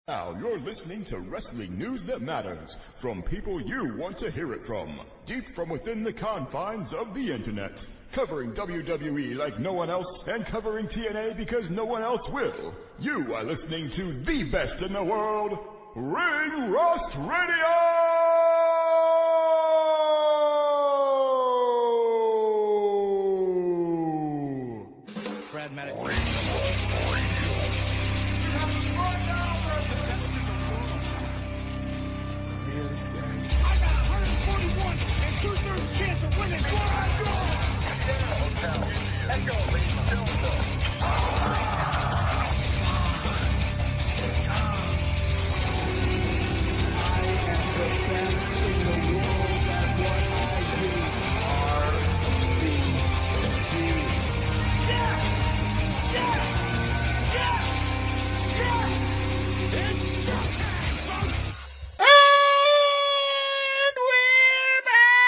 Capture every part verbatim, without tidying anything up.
Now you're listening to wrestling news that matters from people you want to hear it from, deep from within the confines of the internet, covering W W E like no one else and covering T N A because no one else will. You are listening to the best in the world, Ring Rust Radio! Brad Maddox. I got one forty-one and two-thirds chance of winning. Echo, ladies and gentlemen. I am the best in the world at what I do. R B G. Yeah! Yeah! Yeah! Yeah! It's showtime, folks! And we're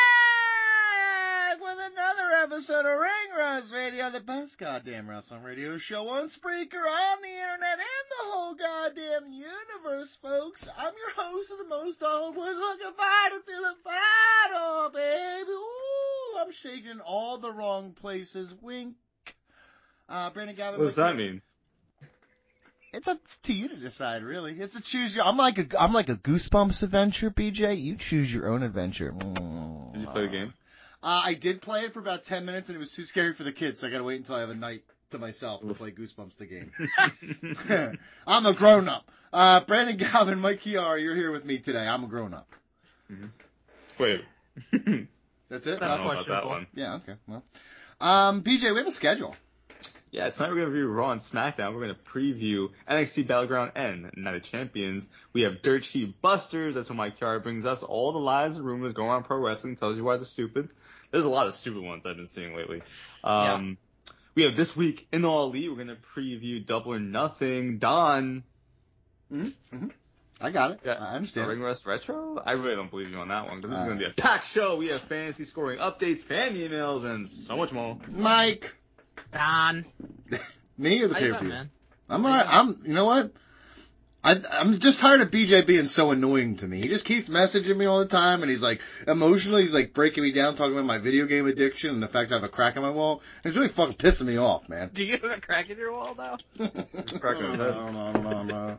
back with another episode of Ring Rust Radio, the best goddamn wrestling radio show on Spreaker, on the internet, and the whole goddamn universe, folks. I'm your host of the most Donald Wood, looking fine and feeling fine, oh baby. Ooh, I'm shaking in all the wrong places. Wink. Uh, Brandon Gavin. What does that mean? It's up to you to decide, really. It's a choose your. I'm like a. I'm like a Goosebumps adventure, B J. You choose your own adventure. Did you play the game? Uh, I did play it for about ten minutes, and it was too scary for the kids, so I gotta wait until I have a night to myself to play Goosebumps the game. I'm a grown up. Uh, Brandon Galvin, Mike Chiara, you're here with me today. I'm a grown up. Mm-hmm. Wait. That's it. I don't That's know about that one. Yeah. Okay. Well, um, B J, we have a schedule. Yeah, tonight we're going to review Raw and SmackDown. We're going to preview N X T Battleground and Night of Champions. We have Dirt Sheet Busters. That's when Mike Chiara brings us all the lies and rumors going on pro wrestling, tells you why they're stupid. There's a lot of stupid ones I've been seeing lately. Um, yeah. We have This Week in All Elite. We're going to preview Double or Nothing. Don. Mm-hmm. Mm-hmm. I got it. Yeah, I understand. Ring Rust Retro? I really don't believe you on that one, because this uh, is going to be a packed show. We have fantasy scoring updates, fan emails, and so much more. Mike. Don. Me or the How you pay-per-view? doing, man? I'm alright. I'm, you know what? I, I'm just tired of B J being so annoying to me. He just keeps messaging me all the time, and he's like, emotionally, he's like breaking me down, talking about my video game addiction and the fact I have a crack in my wall. It's really fucking pissing me off, man. Do you have a crack in your wall, though? Cracking no, my head. no, no, no, no.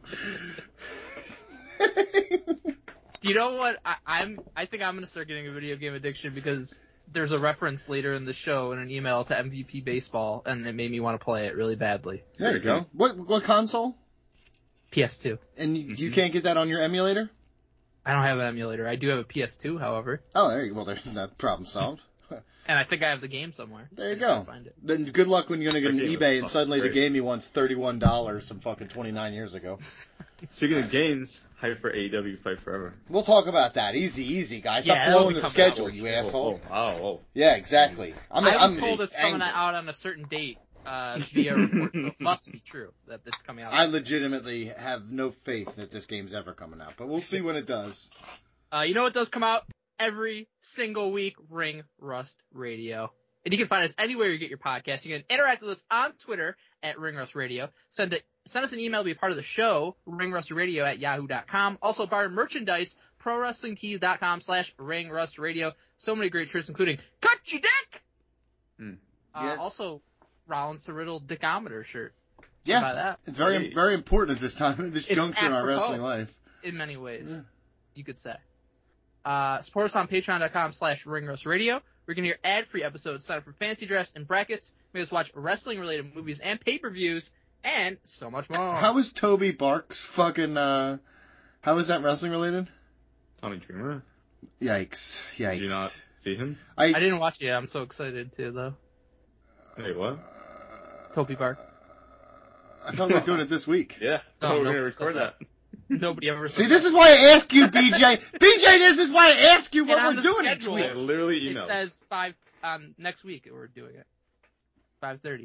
Do you know what? I, I'm. I think I'm gonna start getting a video game addiction because there's a reference later in the show in an email to M V P Baseball, and it made me want to play it really badly. There you go. What what console? P S two. And you, Mm-hmm. you can't get that on your emulator? I don't have an emulator. I do have a P S two, however. Oh, there you go. Well, there's that problem solved. And I think I have the game somewhere. There you I just gotta go. Find it. Then good luck when you're going to get That an game eBay is and suddenly great. the game you want's thirty-one dollars from fucking twenty-nine years ago. Speaking of games, hype for A E W Fight Forever. We'll talk about that. Easy, easy, guys. Stop Yeah, that'll blowing be the coming out. schedule, you Oh, asshole. Oh, oh, oh. Yeah, exactly. I'm, I was I'm told it's coming angry. out on a certain date uh, via report, so it must be true that it's coming out. I legitimately have no faith that this game's ever coming out, but we'll see when it does. Uh, you know what does come out every single week? Ring Rust Radio. And you can find us anywhere you get your podcasts. You can interact with us on Twitter at Ring Rust Radio. Send it, send us an email to be a part of the show, ringrustradio at yahoo dot com. Also, buy our merchandise, prowrestlingtees.com slash ringrustradio. So many great shirts, including Cut Your Dick! Hmm. Uh, Yeah. Also, Rollins to Riddle Dickometer shirt. Yeah, Buy that. it's very, Hey. very important at this time, at this It's juncture in our apropos. wrestling life. In many ways, Yeah. you could say. Uh, support us on patreon.com slash ringroastradio. We're going to hear ad-free episodes, sign up for fantasy drafts and brackets, make us watch wrestling-related movies and pay-per-views, and so much more. How is Toby Barks fucking, uh, how is that wrestling related? Tommy Dreamer? Yikes. Yikes. Did you not see him? I, I didn't watch it yet. I'm so excited, too, though. Wait, what? Toby Bark. I thought we were doing it this week. Yeah. Oh, Oh, we're no, going to it's record not that. Nobody ever See, said this that. is why I ask you, B J. B J, this is why I ask you what And on we're the doing next schedule, week. I literally It emailed. says five um, next week we're doing it. five thirty.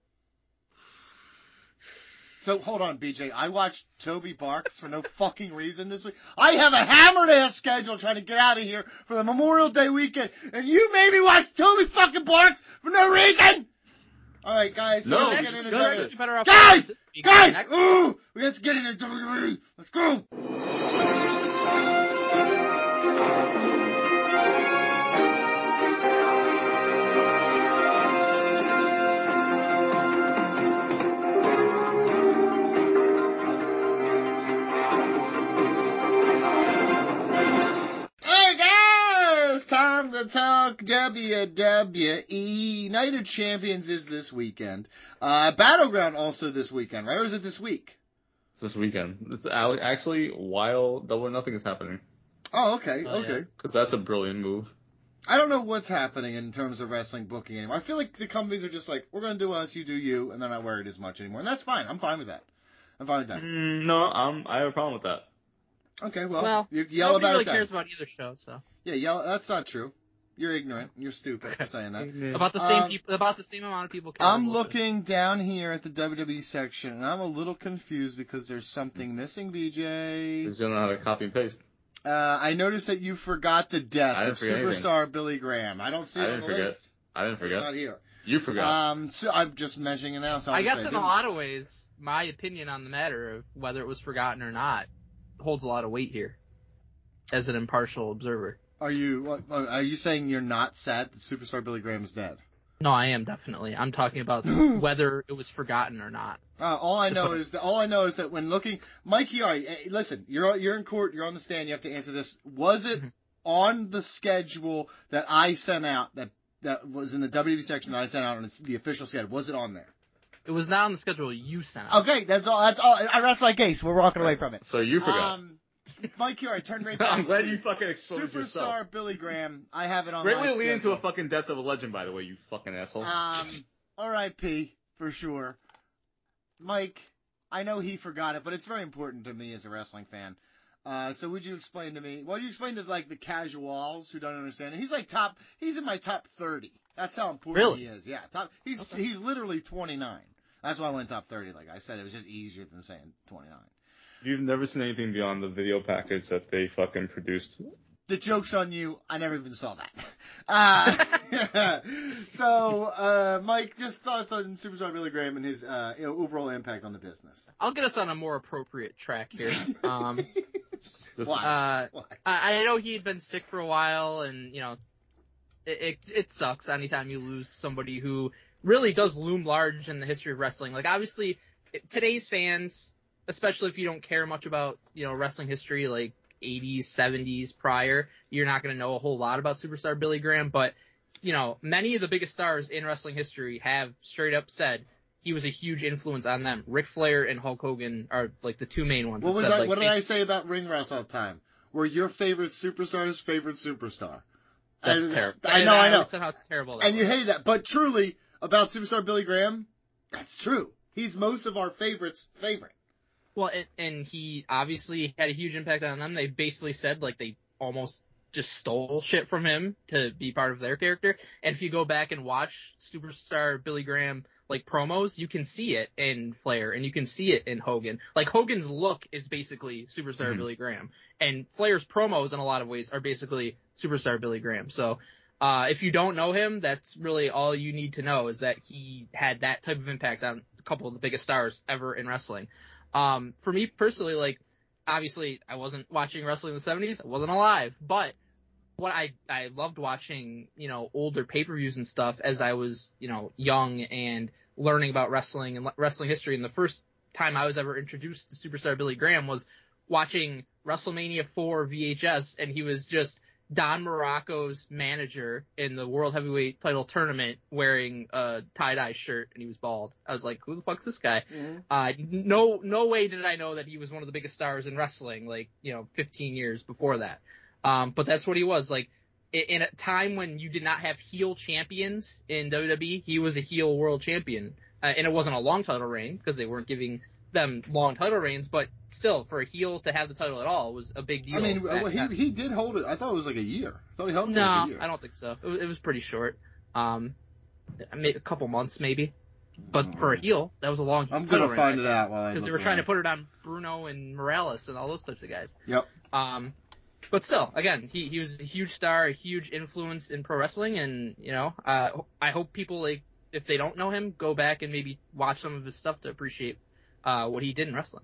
So, hold on, B J. I watched Toby Barks for no fucking reason this week. I have a hammered-ass schedule trying to get out of here for the Memorial Day weekend, and you made me watch Toby fucking Barks for no reason? All right, guys. No, let's we get into discussed W W E. this. Better off Guys, this week. guys, Next- ooh, let's get into W W E. Let's go. Hey guys, time to talk W W E. Night of Champions is this weekend. Uh, Battleground also this weekend, right? Or is it this week? It's this weekend. It's al- actually while Double or Nothing is happening. Oh, okay, Oh, okay. yeah. Because that's a brilliant move. I don't know what's happening in terms of wrestling booking anymore. I feel like the companies are just like, we're going to do us, you do you, and they're not worried as much anymore. And that's fine. I'm fine with that. I'm fine with that. Mm, no, um, I have a problem with that. Okay, well, Well, you yell nobody about really it then. cares about either show, so Yeah, yell. That's not true. You're ignorant. You're stupid for saying that. about the same Um, people, about the same amount of people. Care I'm about looking down here at the W W E section, and I'm a little confused because there's something missing, B J. Because you don't know how to copy and paste. Uh, I noticed that you forgot the death I didn't of forget anything. superstar Billy Graham. I don't see I it on didn't the forget. list. I didn't It's forget. not here. You forgot. Um, so I'm just mentioning it now. So I I'll just guess say in I a didn't. lot of ways, my opinion on the matter of whether it was forgotten or not holds a lot of weight here, as an impartial observer. Are you what, are you saying you're not sad that superstar Billy Graham is dead? No, I am definitely. I'm talking about whether it was forgotten or not. Uh, all I know is that all I know is that when looking, Mike Chiari, eh, listen, you're you're in court, you're on the stand, you have to answer this. Was it Mm-hmm. on the schedule that I sent out that that was in the W W E section that I sent out on the official schedule? Was it on there? It was not on the schedule you sent out. Okay, that's all. That's all. I rest my case. We're walking away from it. So you forgot. Um, Mike Chiari, turn right back. I'm glad to you fucking exposed Superstar yourself. Billy Graham. I have it on Great my way to lead into schedule. a fucking death of a legend, by the way, you fucking asshole. Um, R I P for sure. Mike, I know he forgot it, but it's very important to me as a wrestling fan. Uh, so would you explain to me, well, you explain to like the casuals who don't understand it. He's like top, he's in my top thirty. That's how important Really? he is. Yeah, top, he's, Okay. he's literally twenty-nine. That's why I went top thirty. Like I said, it was just easier than saying twenty-nine. You've never seen anything beyond the video package that they fucking produced. The joke's on you. I never even saw that. Uh, so, uh, Mike, just thoughts on Superstar Billy Graham and his uh, overall impact on the business. I'll get us on a more appropriate track here. Um, This Why? is- uh, Why? I, I know he had been sick for a while, and you know, it, it it sucks anytime you lose somebody who really does loom large in the history of wrestling. Like obviously, it, today's fans, especially if you don't care much about you know wrestling history, like eighties, seventies prior, you're not going to know a whole lot about Superstar Billy Graham. But you know, many of the biggest stars in wrestling history have straight up said he was a huge influence on them. Ric Flair and Hulk Hogan are like the two main ones. What that was said, I, like, what did they- I say about ring rust all the time? We're your favorite superstar's favorite superstar. That's I, terrible. I know, And I know. always said how terrible that And you was. hated that. But truly, about Superstar Billy Graham, that's true. He's most of our favorites' favorite. Well, and, and he obviously had a huge impact on them. They basically said like they almost just stole shit from him to be part of their character. And if you go back and watch Superstar Billy Graham like promos, you can see it in Flair and you can see it in Hogan. Like Hogan's look is basically Superstar Mhm. Billy Graham, and Flair's promos in a lot of ways are basically Superstar Billy Graham. So. Uh, if you don't know him, that's really all you need to know is that he had that type of impact on a couple of the biggest stars ever in wrestling. Um, for me personally, like, obviously I wasn't watching wrestling in the seventies. I wasn't alive, but what I, I loved watching, you know, older pay-per-views and stuff as I was, you know, young and learning about wrestling and wrestling history. And the first time I was ever introduced to Superstar Billy Graham was watching WrestleMania four V H S, and he was just Don Morocco's manager in the World Heavyweight Title Tournament wearing a tie-dye shirt, and he was bald. I was like, who the fuck's this guy? Mm-hmm. Uh, no, no way did I know that he was one of the biggest stars in wrestling, like, you know, fifteen years before that. Um, but that's what he was. Like, in, in a time when you did not have heel champions in W W E, he was a heel world champion. Uh, and it wasn't a long title reign, because they weren't giving them long title reigns, but still, for a heel to have the title at all was a big deal. I mean, back well, he then. he did hold it. I thought it was like a year. I thought he held it for No, like a year. I don't think so. It was, it was pretty short. Um, maybe a couple months maybe. But for a heel, that was a long I'm title gonna reign find back it then. out while I Because they look were trying to around. put it on Bruno and Morales and all those types of guys. Yep. Um, but still, again, he, he was a huge star, a huge influence in pro wrestling, and, you know, uh, I hope people, like, if they don't know him, go back and maybe watch some of his stuff to appreciate uh, what he did in wrestling.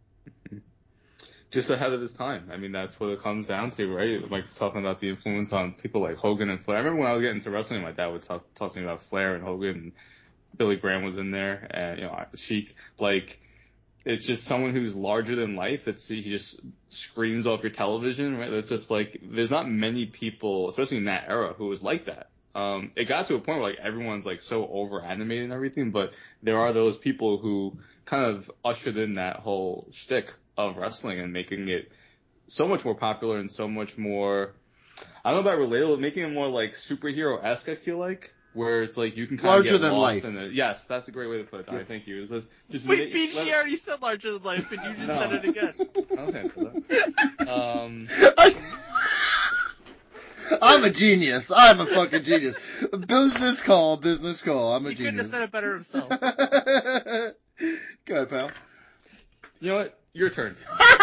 Just ahead of his time. I mean, that's what it comes down to, right? Mike's talking about the influence on people like Hogan and Flair. I remember when I was getting into wrestling, my dad would talk, talk to me about Flair and Hogan, and Billy Graham was in there, and, you know, Sheik. Like, it's just someone who's larger than life. It's, he just screams off your television, right? It's just like, there's not many people, especially in that era, who was like that. Um, it got to a point where, like, everyone's, like, so over animated and everything, but there are those people who kind of ushered in that whole shtick of wrestling and making it so much more popular and so much more, I don't know about relatable, making it more like superhero-esque, I feel like, where it's like you can kind Larger of get than lost life. in it. Yes, that's a great way to put it. Yeah. I thank you. It's just, just Wait, make- Beach, let- she already said larger than life, and you just No. said it again. I don't think I said that. Um, I, I'm a genius. I'm a fucking genius. Business call, business call. I'm a He couldn't have genius. said it better himself. Go ahead, pal. you know what? Your turn.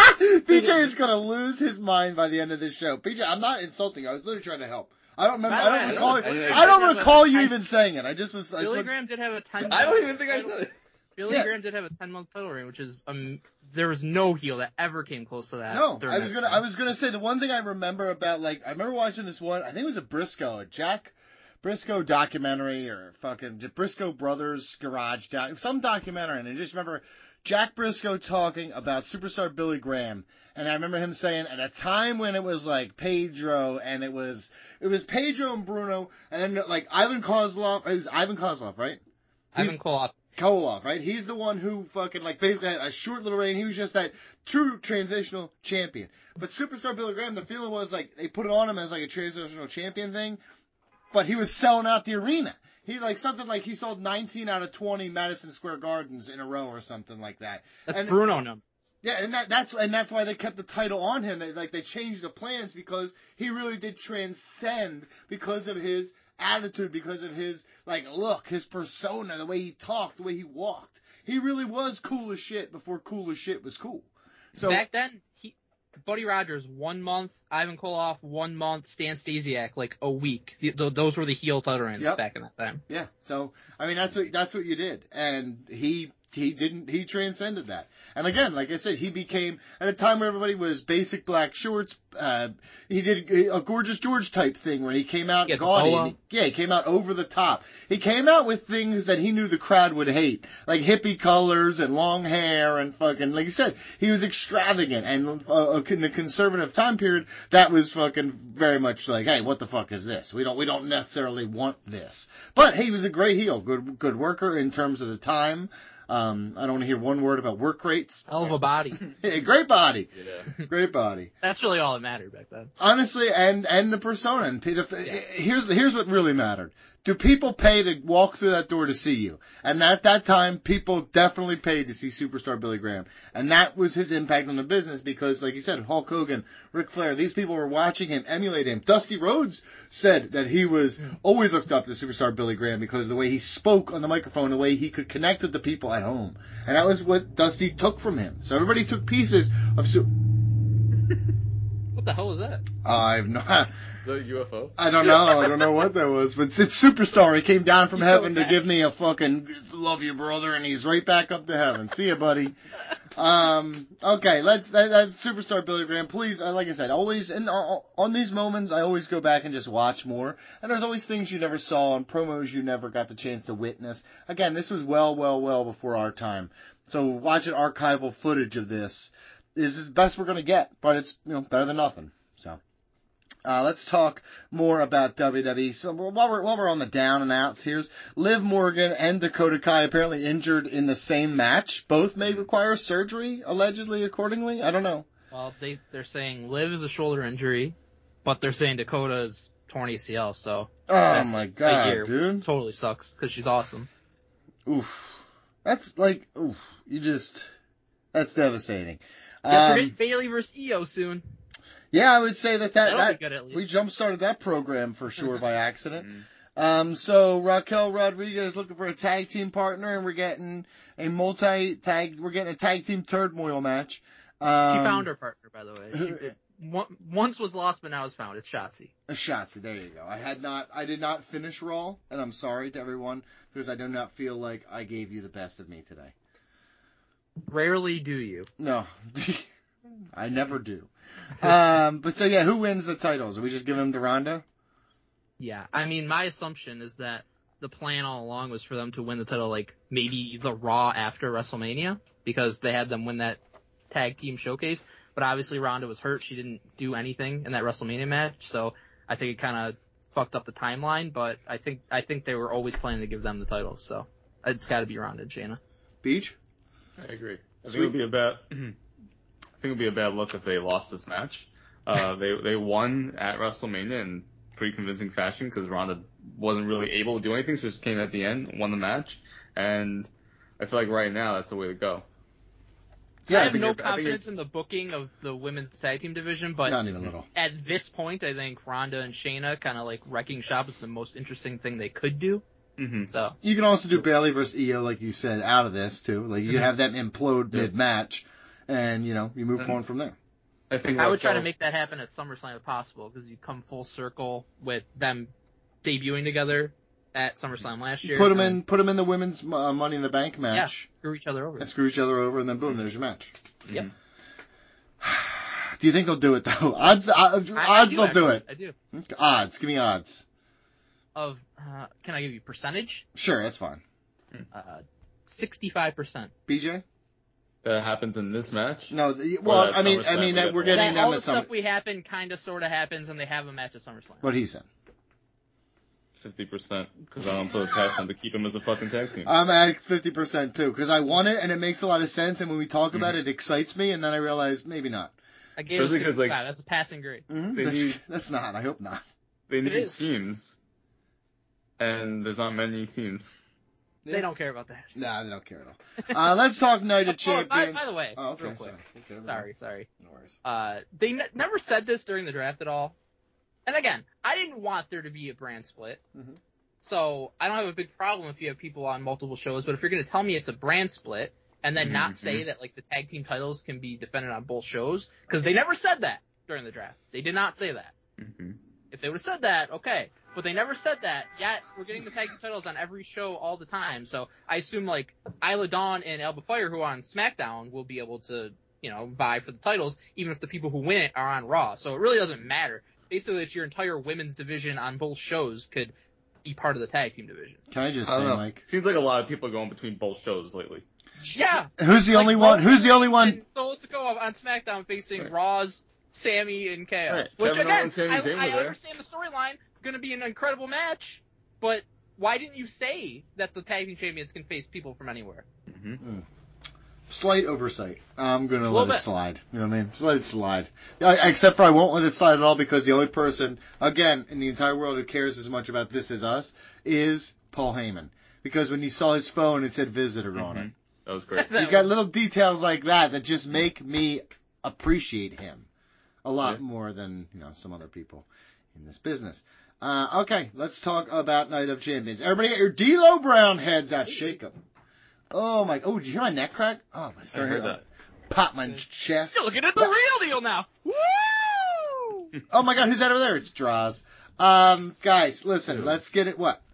P J is gonna lose his mind by the end of this show. P J, I'm not insulting you. I was literally trying to help. I don't remember. By I the don't way, recall. I don't- I don't I- recall you I- even saying it. I just was. I Billy just, Graham did have a ten. I don't even think I said it. Billy Yeah. Graham did have a ten month title reign, which is um. There was no heel that ever came close to that. No, during I that was gonna. time. I was gonna say the one thing I remember about, like, I remember watching this one. I think it was a Briscoe, a Jack Briscoe documentary, or fucking Briscoe Brothers Garage doc, some documentary, and I just remember Jack Briscoe talking about superstar Billy Graham, and I remember him saying at a time when it was like Pedro, and it was it was Pedro and Bruno, and then like Ivan Kozlov. It was Ivan Kozlov, right? Ivan He's- Koloff. Koloff, right? He's the one who fucking, like, basically had a short little reign. He was just that true transitional champion. But Superstar Billy Graham, the feeling was, like, they put it on him as, like, a transitional champion thing, but he was selling out the arena. He, like, something like he sold nineteen out of twenty Madison Square Gardens in a row or something like that. That's And- Bruno number. Yeah, and that, that's and that's why they kept the title on him. They, like, they changed the plans because he really did transcend because of his attitude, because of his, like, look, his persona, the way he talked, the way he walked. He really was cool as shit before cool as shit was cool. So Back then, he, Buddy Rogers one month, Ivan Koloff one month, Stan Stasiak like a week. Th- th- those were the heel title reigns Yep. back in that time. yeah, so I mean that's what that's what you did, and he he didn't he transcended that. And again, like I said, he became at a time where everybody was basic black shorts. Uh, he did a Gorgeous George type thing where he came out He had the gaudy. boa. And he, yeah, he came out over the top. He came out with things that he knew the crowd would hate, like hippie colors and long hair and fucking. Like you said, he was extravagant, and uh, in the conservative time period, that was fucking very much like, hey, what the fuck is this? We don't we don't necessarily want this. But he was a great heel, good good worker in terms of the time. Um, I don't want to hear one word about work rates. Hell of a body. Hey, great body, Yeah. great body. That's really all that mattered back then. Honestly, and and the persona. And the, here's here's what really mattered. Do people pay to walk through that door to see you? And at that time, people definitely paid to see Superstar Billy Graham. And that was his impact on the business because, like you said, Hulk Hogan, Ric Flair, these people were watching him, emulate him. Dusty Rhodes said that he was always looked up to Superstar Billy Graham because of the way he spoke on the microphone, the way he could connect with the people at home. And that was what Dusty took from him. So everybody took pieces of... Su- What the hell was that? I've not... Is that a U F O? I don't know. I don't know what that was, but it's, it's Superstar. He came down from He's heaven so to give me a fucking love you, brother, and he's right back up to heaven. See ya, buddy. Um, okay, let's. That, that's Superstar Billy Graham. Please, uh, like I said, always in uh, on these moments, I always go back and just watch more. And there's always things you never saw on promos you never got the chance to witness. Again, this was well, well, well before our time. So watching archival footage of this is the best we're gonna get, but it's you know better than nothing. So. Uh, let's talk more about W W E. So while we're, while we're on the down and outs, here's Liv Morgan and Dakota Kai apparently injured in the same match. Both may require surgery, allegedly, accordingly. I don't know. Well, they, they're saying Liv is a shoulder injury, but they're saying Dakota's torn A C L, so. Oh that's my right god, here. dude. Totally sucks, because she's awesome. Oof. That's like, oof. You just, that's devastating. Guess we're Um, getting Bailey versus Io soon. yeah, I would say that that, That'll that be good at least. we jump started that program for sure by accident. Mhm. Um, so Raquel Rodriguez looking for a tag team partner, and we're getting a multi tag. We're getting a tag team turmoil match. Um, She found her partner, by the way. She, one, once was lost, but now is found. It's Shotzi. A Shotzi, there you go. I had not, I did not finish Raw, and I'm sorry to everyone because I do not feel like I gave you the best of me today. Rarely do you. No, I never do. Um, but so yeah, who wins the titles? Are we just giving them to Ronda? Yeah, I mean, my assumption is that the plan all along was for them to win the title, like, maybe the Raw after WrestleMania, because they had them win that tag team showcase. But obviously Ronda was hurt. She didn't do anything in that WrestleMania match, so I think it kind of fucked up the timeline, but I think I think they were always planning to give them the titles, so it's got to be Ronda and Shayna. Beach? I agree. I think it would be a bad. I think it would be a bad look if they lost this match. Uh, they they won at WrestleMania in pretty convincing fashion because Ronda wasn't really able to do anything, so just came at the end, won the match, and I feel like right now that's the way to go. Yeah, I have think no it- I think confidence it's- in the booking of the women's tag team division, but Not even a little. at this point, I think Ronda and Shayna kind of like wrecking shop is the most interesting thing they could do. Mm-hmm. So You can also do Bayley versus Io, like you said, out of this too. Like you can have them implode Yeah. mid match, and you know you move Mhm. on from there. I think I would what's try to all- make that happen at SummerSlam if possible, because you come full circle with them debuting together at SummerSlam last year. Put them and in, put them in the women's uh, Money in the Bank Yeah, match, screw each other over. and screw each other over, and then boom, there's your match. Yep. Mhm. Do you think they'll do it though? Odds, odds, I, I odds do, they'll do actually. it. I do. Okay. Odds, give me odds. Of uh, can I give you percentage? Sure, that's fine. Uh, sixty-five percent. B J? That happens in this match. No, the, well, that I mean, I SummerSlam mean we that get we're the getting That, them all at the some. stuff we happen kind of sort of happens, and they have a match at SummerSlam. What he said. Fifty percent because I don't put it past them to keep them as a fucking tag team. I'm at fifty percent too, because I want it and it makes a lot of sense, and when we talk about it, it excites me, and then I realize maybe not. I gave it Especially 'cause, sixty-five. like- That's a passing grade. Mm-hmm. They That's, need- that's not. I hope not. They need is. teams, and there's not many teams. They don't care about that. Nah, they don't care at all. Uh, let's talk Night of Oh, by, Champions. by the way, oh, okay, real quick. sorry. Okay, Sorry, sorry. No worries. Uh, they ne- never said this during the draft at all. And again, I didn't want there to be a brand split. Mhm. So I don't have a big problem if you have people on multiple shows, but if you're going to tell me it's a brand split and then not Mhm. say that like the tag team titles can be defended on both shows, because they never said that during the draft. They did not say that. Mm-hmm. If they would have said that, okay. But they never said that, yet we're getting the tag team titles on every show all the time. So I assume like Isla Dawn and Alba Fire, who are on SmackDown, will be able to, you know, vie for the titles, even if the people who win it are on Raw. So it really doesn't matter. Basically, it's your entire women's division on both shows could be part of the tag team division. Can I just I say, don't know. Mike? Seems like a lot of people are going between both shows lately. Yeah. Who's the Like, only one? Roman Who's the only one? and Solo Sikoa on SmackDown facing Right. Raw's Sammy and K O. Right. Which Kevin again, Owens, Sami I, Zayn I were there. understand the storyline, going to be an incredible match, but why didn't you say that the tag team champions can face people from anywhere? Mm-hmm. Slight oversight. I'm gonna A let little it bit. slide. You know what I mean? Just let it slide. I, except for I won't let it slide at all because the only person, again, in the entire world who cares as much about This Is Us is Paul Heyman. Because when you saw his phone, it said visitor on it. That was great. That He's got was- little details like that that just make me appreciate him a lot Yeah. more than, you know, some other people in this business. Uh, okay, let's talk about Night of Champions. Everybody get your D'Lo Brown heads out. Shake 'em. Oh my, oh, did you hear my neck crack? Oh, my I heard that. Pop my chest. You're looking at the real deal now. Woo! Oh my god, who's that over there? It's Draws. Um, guys, listen, let's get it, what?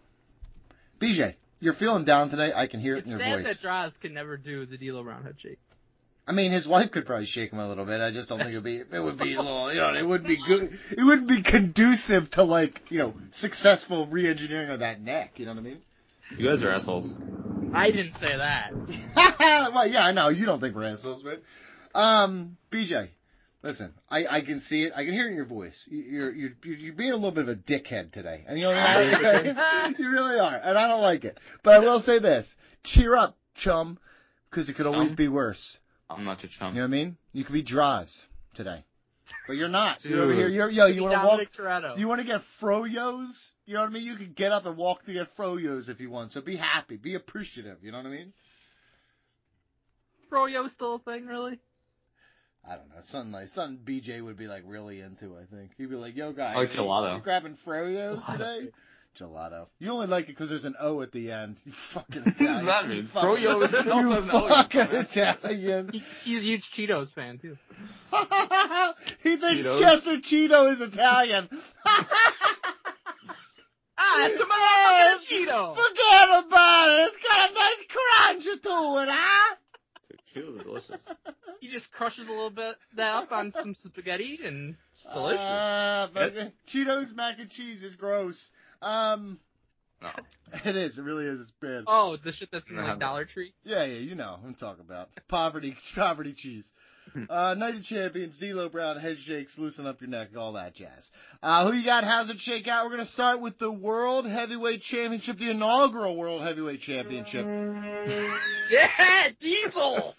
B J, you're feeling down today. I can hear it It's in your sad voice. that Draws can never do the D'Lo Brown head shake. I mean, his wife could probably shake him a little bit. I just don't think it'd be, it would be a little, you know, it wouldn't be good. It wouldn't be conducive to, like, you know, successful re-engineering of that neck. You know what I mean? You guys are assholes. I didn't say that. Well, yeah, I know. You don't think we're assholes, but, um, B J, listen, I, I can see it. I can hear it in your voice. You- You're, you're, you're being a little bit of a dickhead today. And you know what I mean? You really are. And I don't like it. But I will say this. Cheer up, chum, because it could always Chum? be worse. I'm not your chum. You know what I mean? You could be Draws today. But you're not. You're Dude. over here. You're, yo, you want to walk, Dominic Toretto. you want to get froyos? You know what I mean? You can get up and walk to get froyos if you want. So be happy. Be appreciative. You know what I mean? Froyo still a thing, really? I don't know. It's something like something B J would be like really into, I think. He'd be like, yo guys, I like gelato. you grabbing froyos Gelato. today? Gelato. You only like it because there's an O at the end. You fucking What Italian. does that mean? You fucking- Froyo is also You an O. fucking Italian. He, he's a huge Cheetos fan, too. He thinks thinks Cheetos. Chester Cheeto is Italian. Ah, it's a motherfucking Cheeto. Forget about it. It's got a nice crunch to it, huh? Cheetos are delicious. He just crushes a little bit that up on some spaghetti, and it's delicious. Uh, but Cheetos mac and cheese is gross. Um, No. it is. It really is. It's bad. Oh, the shit that's in I like have Dollar Tree. Yeah, yeah, you know what I'm talking about. Poverty, poverty cheese. Uh, Night of Champions, D'Lo Brown, head shakes, loosen up your neck, all that jazz. Uh, who you got? How's it shake out? We're gonna start with the World Heavyweight Championship, the inaugural World Heavyweight Championship. Yeah, Diesel.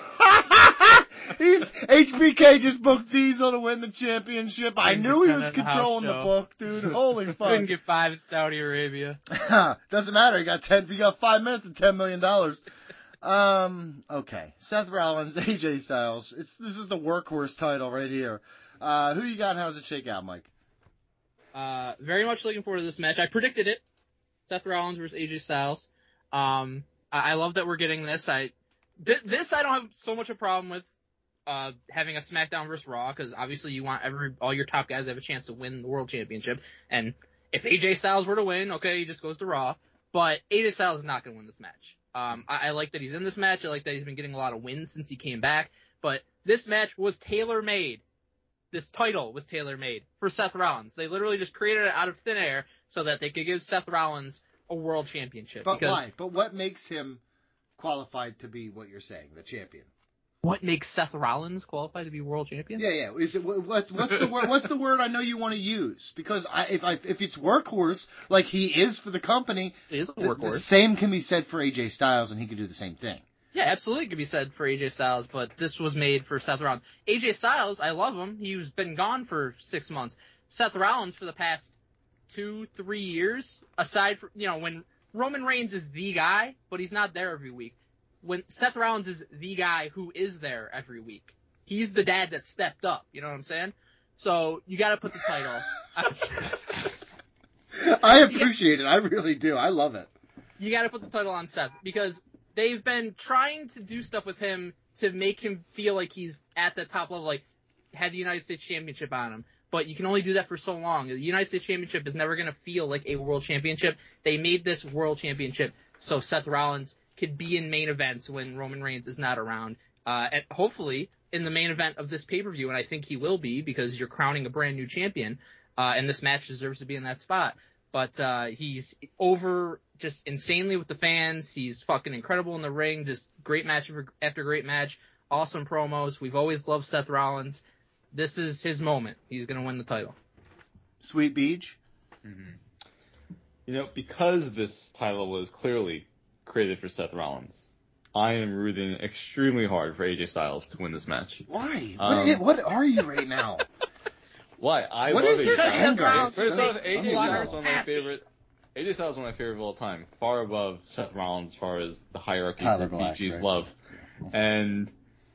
He's H B K just booked Diesel to win the championship. I knew he was Independent house controlling the show. book, dude. Holy Couldn't fuck. get five in Saudi Arabia. Doesn't matter. He got ten. He got five minutes and ten million dollars. Um. Okay. Seth Rollins, A J Styles. It's this is the workhorse title right here. Uh, who you got? How's it shake out, Mike? Uh, very much looking forward to this match. I predicted it. Seth Rollins versus A J Styles. Um, I, I love that we're getting this. I th- this I don't have so much a problem with. Uh, having a SmackDown versus Raw, because obviously you want every all your top guys to have a chance to win the World Championship. And if A J Styles were to win, okay, he just goes to Raw. But A J Styles is not going to win this match. Um, I, I like that he's in this match. I like that he's been getting a lot of wins since he came back. But this match was tailor-made. This title was tailor-made for Seth Rollins. They literally just created it out of thin air so that they could give Seth Rollins a World Championship. But because why? But what makes him qualified to be what you're saying, the champion? What makes Seth Rollins qualified to be World Champion? Yeah, yeah. Is it what's what's the word? What's the word I know you want to use? Because I, if I, if it's workhorse like he is for the company, He is a the, the workhorse. same can be said for A J Styles, and he could do the same thing. Yeah, absolutely could be said for A J Styles, but this was made for Seth Rollins. A J Styles, I love him. He's been gone for six months. Seth Rollins for the past two, three years, aside from, you know, when Roman Reigns is the guy, but he's not there every week. When Seth Rollins is the guy who is there every week. He's the dad that stepped up, you know what I'm saying? So, you gotta put the title. I appreciate it. I really do. I love it. You gotta put the title on Seth, because they've been trying to do stuff with him to make him feel like he's at the top level, like, had the United States Championship on him. But you can only do that for so long. The United States Championship is never gonna feel like a World Championship. They made this World Championship so Seth Rollins could be in main events when Roman Reigns is not around. Uh, and hopefully in the main event of this pay-per-view, and I think he will be because you're crowning a brand new champion, uh, and this match deserves to be in that spot. But, uh, he's over just insanely with the fans. He's fucking incredible in the ring. Just great match after great match. Awesome promos. We've always loved Seth Rollins. This is his moment. He's gonna win the title. Sweet Beach. Mm-hmm. You know, because this title was clearly created for Seth Rollins, I am rooting extremely hard for A J Styles to win this match. Why? Um, what, what are you right now? Why? I What love is A J this Styles. anger? Rollins It's First so off, A J unbelievable. Styles is one of my favorite. A J Styles is one of my favorite of all time, far above Seth Rollins as far as the hierarchy Tyler of Black, B G's right? love. And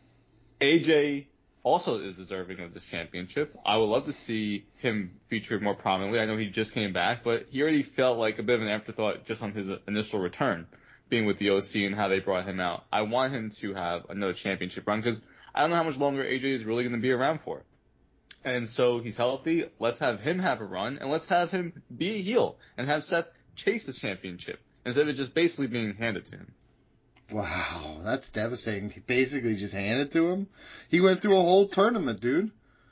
A J also is deserving of this championship. I would love to see him featured more prominently. I know he just came back, but he already felt like a bit of an afterthought just on his initial return, being with the O C and how they brought him out. I want him to have another championship run because I don't know how much longer A J is really going to be around for. And so he's healthy. Let's have him have a run, and let's have him be a heel and have Seth chase the championship instead of just basically being handed to him. Wow, that's devastating. He basically just handed it to him. He went through a whole tournament, dude.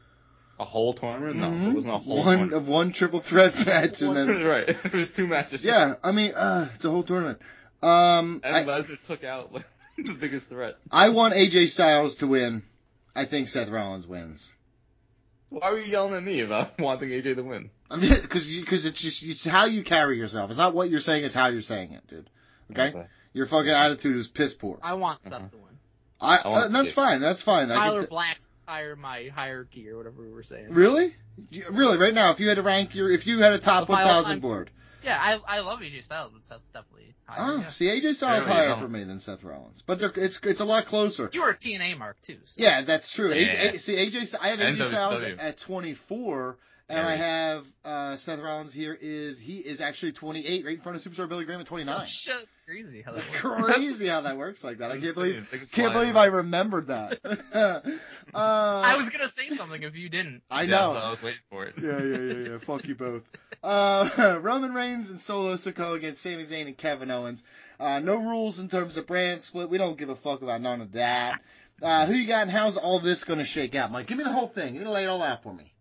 A whole tournament? No, Mhm. it wasn't a whole one tournament. of one triple threat match, and then Right, it was two matches. yeah, I mean, uh, it's a whole tournament. Um, And I, Lesnar took out like, the biggest threat. I want A J Styles to win. I think Seth Rollins wins. Why were you yelling at me about wanting A J to win? I mean, because because it's just it's how you carry yourself. It's not what you're saying; it's how you're saying it, dude. Okay, Okay. your fucking attitude is piss poor. I want Uh-huh. Seth to win. I, I want uh, that's to- fine. That's fine. I Tyler can t- Black's higher my hierarchy or whatever we were saying. really, You- really, right now, if you had to rank your, if you had a top Of my one thousand all-time- board, Yeah, I I love A J Styles, but Seth's definitely higher. oh, yeah. see, A J Styles There we higher go. for me than Seth Rollins, but they're- it's it's a lot closer. You were a T N A mark too. So. Yeah, that's true. A J, Yeah. A- see, A J, St- I have A And J Styles W C W. at twenty-four, and There I he is. have uh, Seth Rollins here is he is actually twenty-eight, right in front of Superstar Billy Graham at twenty-nine. Oh, shit. Crazy how that That's works. crazy how that works like that. I can't Insane. believe Biggest can't liar believe I remembered that. Uh, I was gonna say something if you didn't. I Yeah, know. so I was waiting for it. Yeah, yeah, yeah, yeah. Fuck you both. Uh, Roman Reigns and Solo Sikoa against Sami Zayn and Kevin Owens. Uh, no rules in terms of brand split. We don't give a fuck about none of that. Uh, who you got and how's all this going to shake out, Mike? Give me the whole thing. You need to lay it all out for me.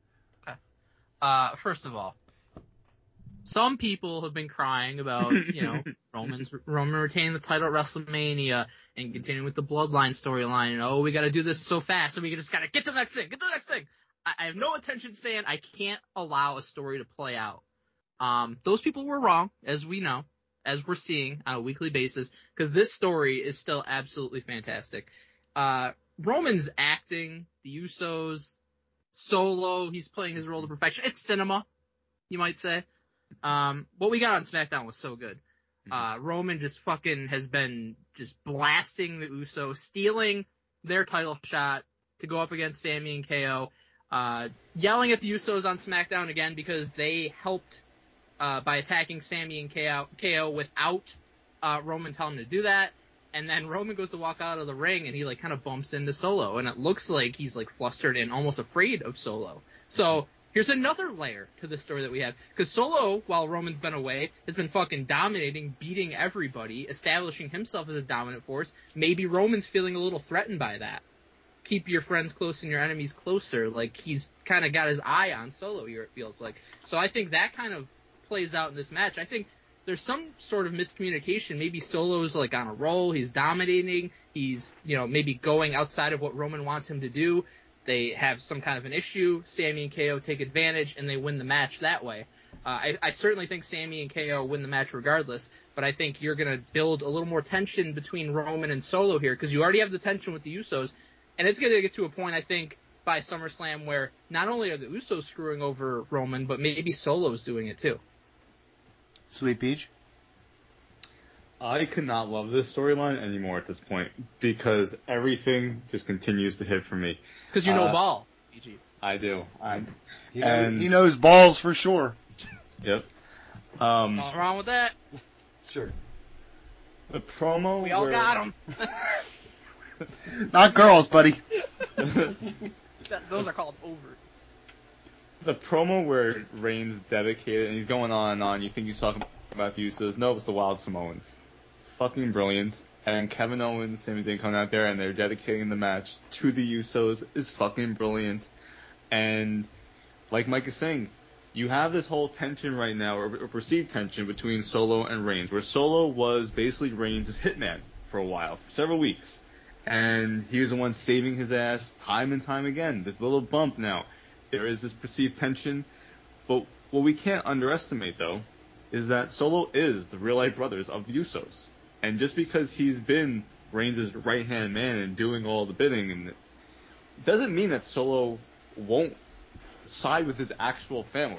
Uh, first of all, some people have been crying about, you know, Roman's Roman retaining the title at WrestleMania and continuing with the Bloodline storyline. And, oh, we got to do this so fast, and we just got to get to the next thing. Get to the next thing. I, I have no attention span. I can't allow a story to play out. Um, those people were wrong, as we know, as we're seeing on a weekly basis, because this story is still absolutely fantastic. Uh, Roman's acting, the Usos, Solo, he's playing his role to perfection. It's cinema, you might say. Um, what we got on SmackDown was so good. Uh, Roman just fucking has been just blasting the Usos, stealing their title shot to go up against Sami and K O, uh, yelling at the Usos on SmackDown again because they helped, uh, by attacking Sami and K O, K O without, uh, Roman telling him to do that. And then Roman goes to walk out of the ring and he like kind of bumps into Solo and it looks like he's like flustered and almost afraid of Solo. So, here's another layer to the story that we have. Because Solo, while Roman's been away, has been fucking dominating, beating everybody, establishing himself as a dominant force. Maybe Roman's feeling a little threatened by that. Keep your friends close and your enemies closer. Like, he's kind of got his eye on Solo here, it feels like. So I think that kind of plays out in this match. I think there's some sort of miscommunication. Maybe Solo's, like, on a roll. He's dominating. He's, you know, maybe going outside of what Roman wants him to do. They have some kind of an issue. Sami and K O take advantage, and they win the match that way. Uh, I, I certainly think Sami and K O win the match regardless, but I think you're going to build a little more tension between Roman and Solo here, because you already have the tension with the Usos, and it's going to get to a point, I think, by SummerSlam where not only are the Usos screwing over Roman, but maybe Solo's doing it too. Sweet Peach? I could not love this storyline anymore at this point because everything just continues to hit for me. It's because you know uh, ball, P G. I do. I, He, know, and, he knows balls for sure. Yep. Um, Nothing wrong with that. Sure. the promo. We all where, got them. Not girls, buddy. Those are called overs. The promo where Reigns dedicated and he's going on and on. You think he's talking about the Usos? No, it's the Wild Samoans. Fucking brilliant. And Kevin Owens, Sami Zayn coming out there and they're dedicating the match to the Usos is fucking brilliant. And like Mike is saying, you have this whole tension right now, or, or perceived tension between Solo and Reigns, where Solo was basically Reigns' hitman for a while, for several weeks. And he was the one saving his ass time and time again. This little bump now. There is this perceived tension. But what we can't underestimate, though, is that Solo is the real-life brothers of the Usos. And just because he's been Reigns' right-hand man and doing all the bidding, and it doesn't mean that Solo won't side with his actual family.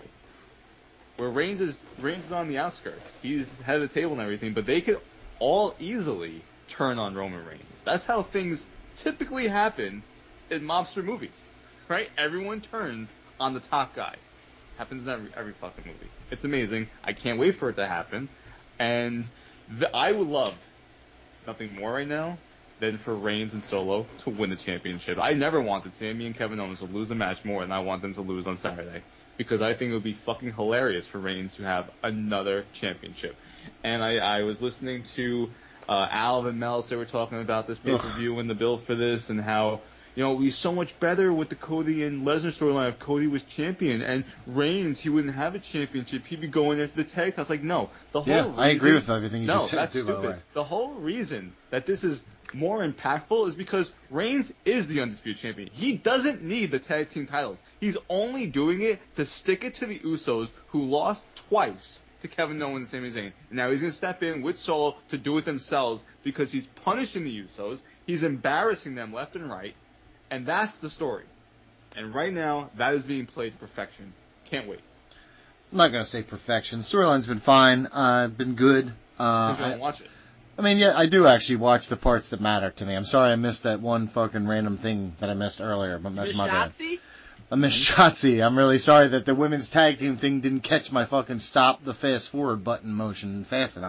Where Reigns is, Reigns is on the outskirts. He's head of the table and everything, but they could all easily turn on Roman Reigns. That's how things typically happen in mobster movies, right? Everyone turns on the top guy. Happens in every, every fucking movie. It's amazing. I can't wait for it to happen. And the, I would love nothing more right now than for Reigns and Solo to win the championship. I never wanted Sami and Kevin Owens to lose a match more than I want them to lose on Saturday. Because I think it would be fucking hilarious for Reigns to have another championship. And I, I was listening to uh, Al and Mel, they were talking about this pay-per-view and the build for this and how, you know, we so much better with the Cody and Lesnar storyline if Cody was champion. And Reigns, he wouldn't have a championship. He'd be going after the tag titles. Like, no. The whole yeah, reason, I agree with everything you no, just said, that's too, stupid. by the way. The whole reason that this is more impactful is because Reigns is the undisputed champion. He doesn't need the tag team titles. He's only doing it to stick it to the Usos, who lost twice to Kevin Owens and Sami Zayn. And now he's going to step in with Solo to do it themselves because he's punishing the Usos. He's embarrassing them left and right. And that's the story. And right now, that is being played to perfection. Can't wait. I'm not going to say perfection. Storyline's been fine. Uh, been good. Uh, Because you I, don't watch it. I mean, yeah, I do actually watch the parts that matter to me. I'm sorry I missed that one fucking random thing that I missed earlier, but that's Miss my bad. Shotzi? I missed Shotzi. I'm really sorry that the women's tag team thing didn't catch my fucking stop the fast forward button motion fast enough.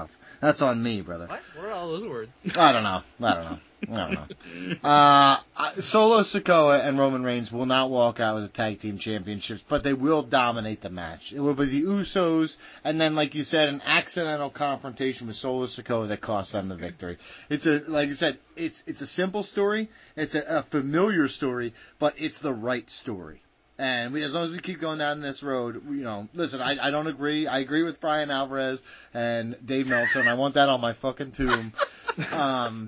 That's on me, brother. What? What are all those words? I don't know. I don't know. I don't know. Uh, Solo Sikoa and Roman Reigns will not walk out with the tag team championships, but they will dominate the match. It will be the Usos, and then, like you said, an accidental confrontation with Solo Sikoa that costs them the victory. It's a, like I said, it's it's a simple story. It's a, a familiar story, but it's the right story. And we, as long as we keep going down this road, you know, listen, I, I don't agree. I agree with Brian Alvarez and Dave Meltzer, and I want that on my fucking tomb. Um,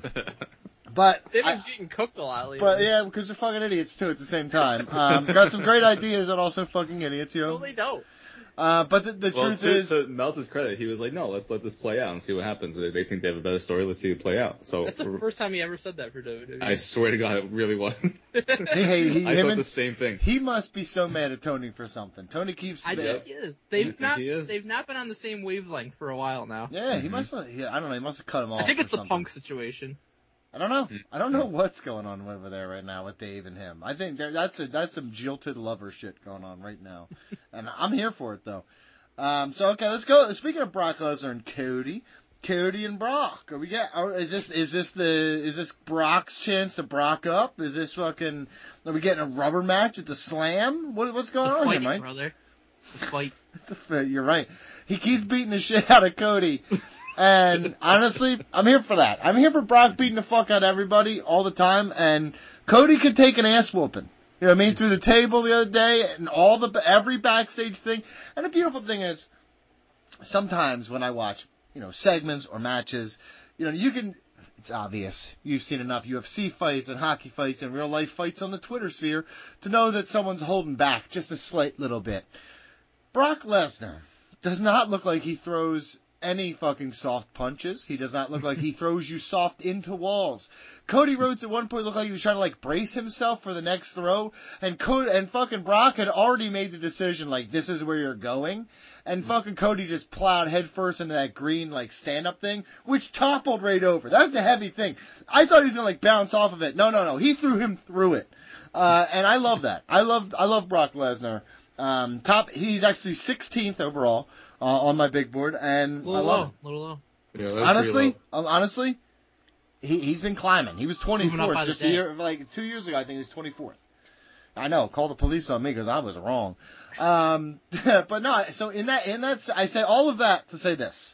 but They've been I, getting cooked a lot lately. but yeah, because they're fucking idiots too at the same time. Um, got some great ideas and also fucking idiots, you know. No, they don't. Uh, but the, the well, truth to, is, to Meltzer's credit, he was like, no, let's let this play out and see what happens. If they think they have a better story, let's see it play out. So That's the first time he ever said that for W W E. I swear to God, it really was. he, he, he, I him thought and, the same thing. he must be so mad at Tony for something. Tony keeps. I yeah, think he is. They've think not. he is. They've not been on the same wavelength for a while now. yeah, he Mm-hmm. must. Have, yeah, I don't know. He must have cut him off. I think it's or the something. Punk situation. I don't know. I don't know what's going on over there right now with Dave and him. I think there, that's a, that's some jilted lover shit going on right now, and I'm here for it though. Um, so okay, let's go. Speaking of Brock Lesnar and Cody, Cody and Brock, are we get? Are, is this is this the is this Brock's chance to Brock up? Is this fucking? Are we getting a rubber match at the Slam? What what's going The on fight, here, Mike? brother. The fight. It's a, you're right. He keeps beating the shit out of Cody. And honestly, I'm here for that. I'm here for Brock beating the fuck out of everybody all the time. And Cody could take an ass whooping. You know what I mean? Through the table the other day and all the, every backstage thing. And the beautiful thing is, sometimes when I watch, you know, segments or matches, you know, you can, it's obvious. You've seen enough U F C fights and hockey fights and real life fights on the Twitter sphere to know that someone's holding back just a slight little bit. Brock Lesnar does not look like he throws any fucking soft punches. He does not look like he throws you soft into walls. Cody Rhodes at one point looked like he was trying to like brace himself for the next throw, and Cody and fucking Brock had already made the decision like this is where you're going, and fucking Cody just plowed headfirst into that green like stand up thing, which toppled right over. That was a heavy thing. I thought he was gonna like bounce off of it. No, no, no. He threw him through it, uh, and I love that. I love I love Brock Lesnar. Um, top. He's actually sixteenth overall. Uh, on my big board, and Little I love low. him. Little low. Yeah, that's Honestly, pretty low. um, honestly, he he's been climbing. He was Moving up twenty-fourth by the just a day. year, like two years ago. I think he was twenty-fourth. I know. Call the police on me because I was wrong. Um, but no. So in that, in that, I say all of that to say this.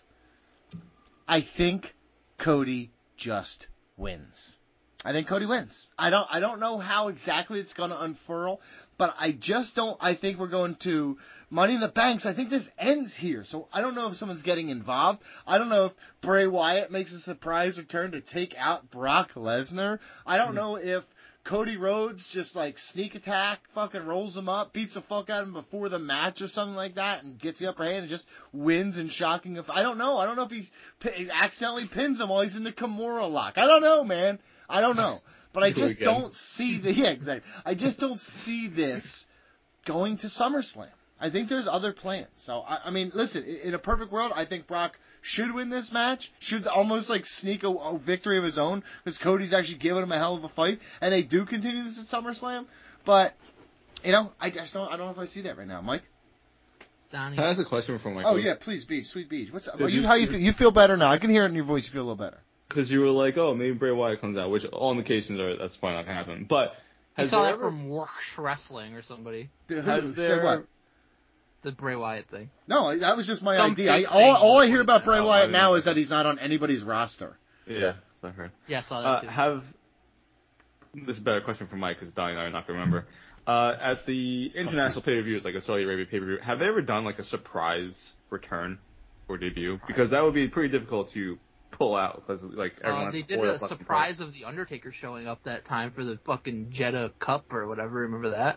I think Cody just wins. I think Cody wins. I don't. I don't know how exactly it's going to unfurl, but I just don't. I think we're going to Money in the Banks. I think this ends here. So I don't know if someone's getting involved. I don't know if Bray Wyatt makes a surprise return to take out Brock Lesnar. I don't know if Cody Rhodes just like sneak attack, fucking rolls him up, beats the fuck out of him before the match or something like that, and gets the upper hand and just wins in shocking. I don't know. I don't know if he's he accidentally pins him while he's in the Kimura lock. I don't know, man. I don't know. But I just Again. don't see the yeah, exactly. I just don't see this going to SummerSlam. I think there's other plans. So I, I mean, listen, in a perfect world, I think Brock should win this match, should almost like sneak a, a victory of his own, because Cody's actually giving him a hell of a fight, and they do continue this at SummerSlam. But you know, I just don't. I don't know if I see that right now, Mike. Donnie. Can I ask a question from my Oh yeah, please, Beach, sweet Beach. What's are you? you- How you feel? You feel better now? I can hear it in your voice. You feel a little better. Because you were like, oh, maybe Bray Wyatt comes out, which all indications are that's probably not going to happen. But I has saw there that ever... from Works Wrestling or somebody. Dude, Has who there... said what? The Bray Wyatt thing. No, that was just my Some idea. I, fake all, thing. all I hear about Bray Oh, I Wyatt didn't now know is that. that he's not on anybody's roster. Yeah, that's what I heard. Yeah, I saw that Uh, too. have... This is a better question for Mike, because Donnie and I are not going to remember. Uh, at the international pay-per-views, like a Saudi Arabia pay-per-view, have they ever done like a surprise return or debut? Because that would be pretty difficult to pull out, because like everyone Uh, has they to did foil a the fucking surprise of the Undertaker showing up that time for the fucking Jeddah Cup or whatever. Remember that?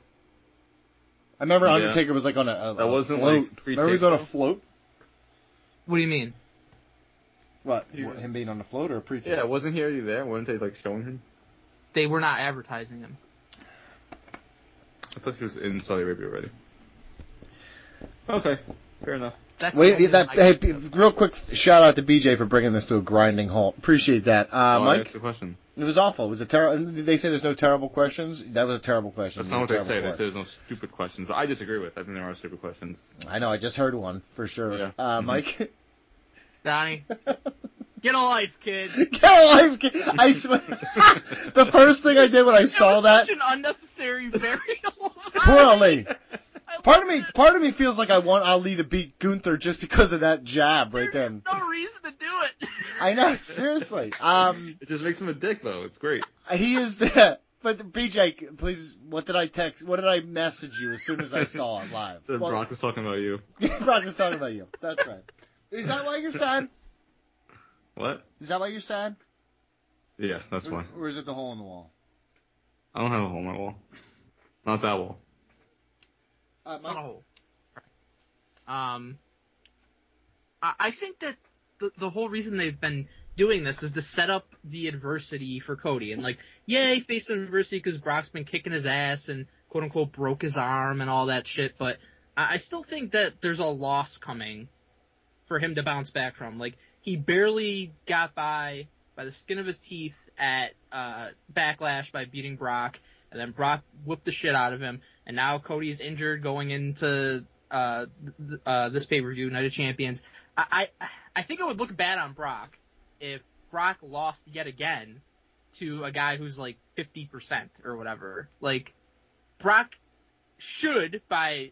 I remember Yeah. Undertaker was like on a, a, That a wasn't, float. like, pre-tape, Remember he was on a though? float? What do you mean? What? He what, was- him being on the float or a pre Yeah, wasn't he already there? Weren't they like showing him? They were not advertising him. I thought he was in Saudi Arabia already. Okay, fair enough. That's the Wait, only that, one I hey, can think of. real quick shout out to B J for bringing this to a grinding halt. Appreciate that. Uh, Oh, I Mike, asked the question. it was awful. It was a terrible. They say there's no terrible questions. That was a terrible question. That's It not was what a they say. They terrible say there's no stupid questions. But I disagree with. I think there are stupid questions. question. I know. I just heard one for sure. Yeah. Uh, Mhm. Mike. Donnie, Get a life, kid. Get a life, kid. I swear. The first thing I did when I That saw was that. such an unnecessary burial. Poor Ali. I Part love of me, that. part of me feels like I want Ali to beat Gunther just because of that jab right There's then. no reason to do it. I know, seriously. Um, It just makes him a dick, though. It's great. he is the. But B J, please, what did I text? What did I message you as soon as I saw it live? So Well, Brock is talking about you. Brock was talking about you. That's right. Is that why you're sad? What? Is that why you're sad? Yeah, that's Or, fine. or is it the hole in the wall? I don't have a hole in my wall. Not that wall. Uh, Mike? Oh. Um, I, I think that the, the whole reason they've been doing this is to set up the adversity for Cody. And like, yeah, he faced some adversity because Brock's been kicking his ass and quote unquote broke his arm and all that shit. But I, I still think that there's a loss coming for him to bounce back from. Like, he barely got by by the skin of his teeth at uh, Backlash by beating Brock. And then Brock whooped the shit out of him. And now Cody's injured going into uh, th- uh, this pay-per-view, Night of Champions. I, I I think it would look bad on Brock if Brock lost yet again to a guy who's like fifty percent or whatever. Like, Brock should, by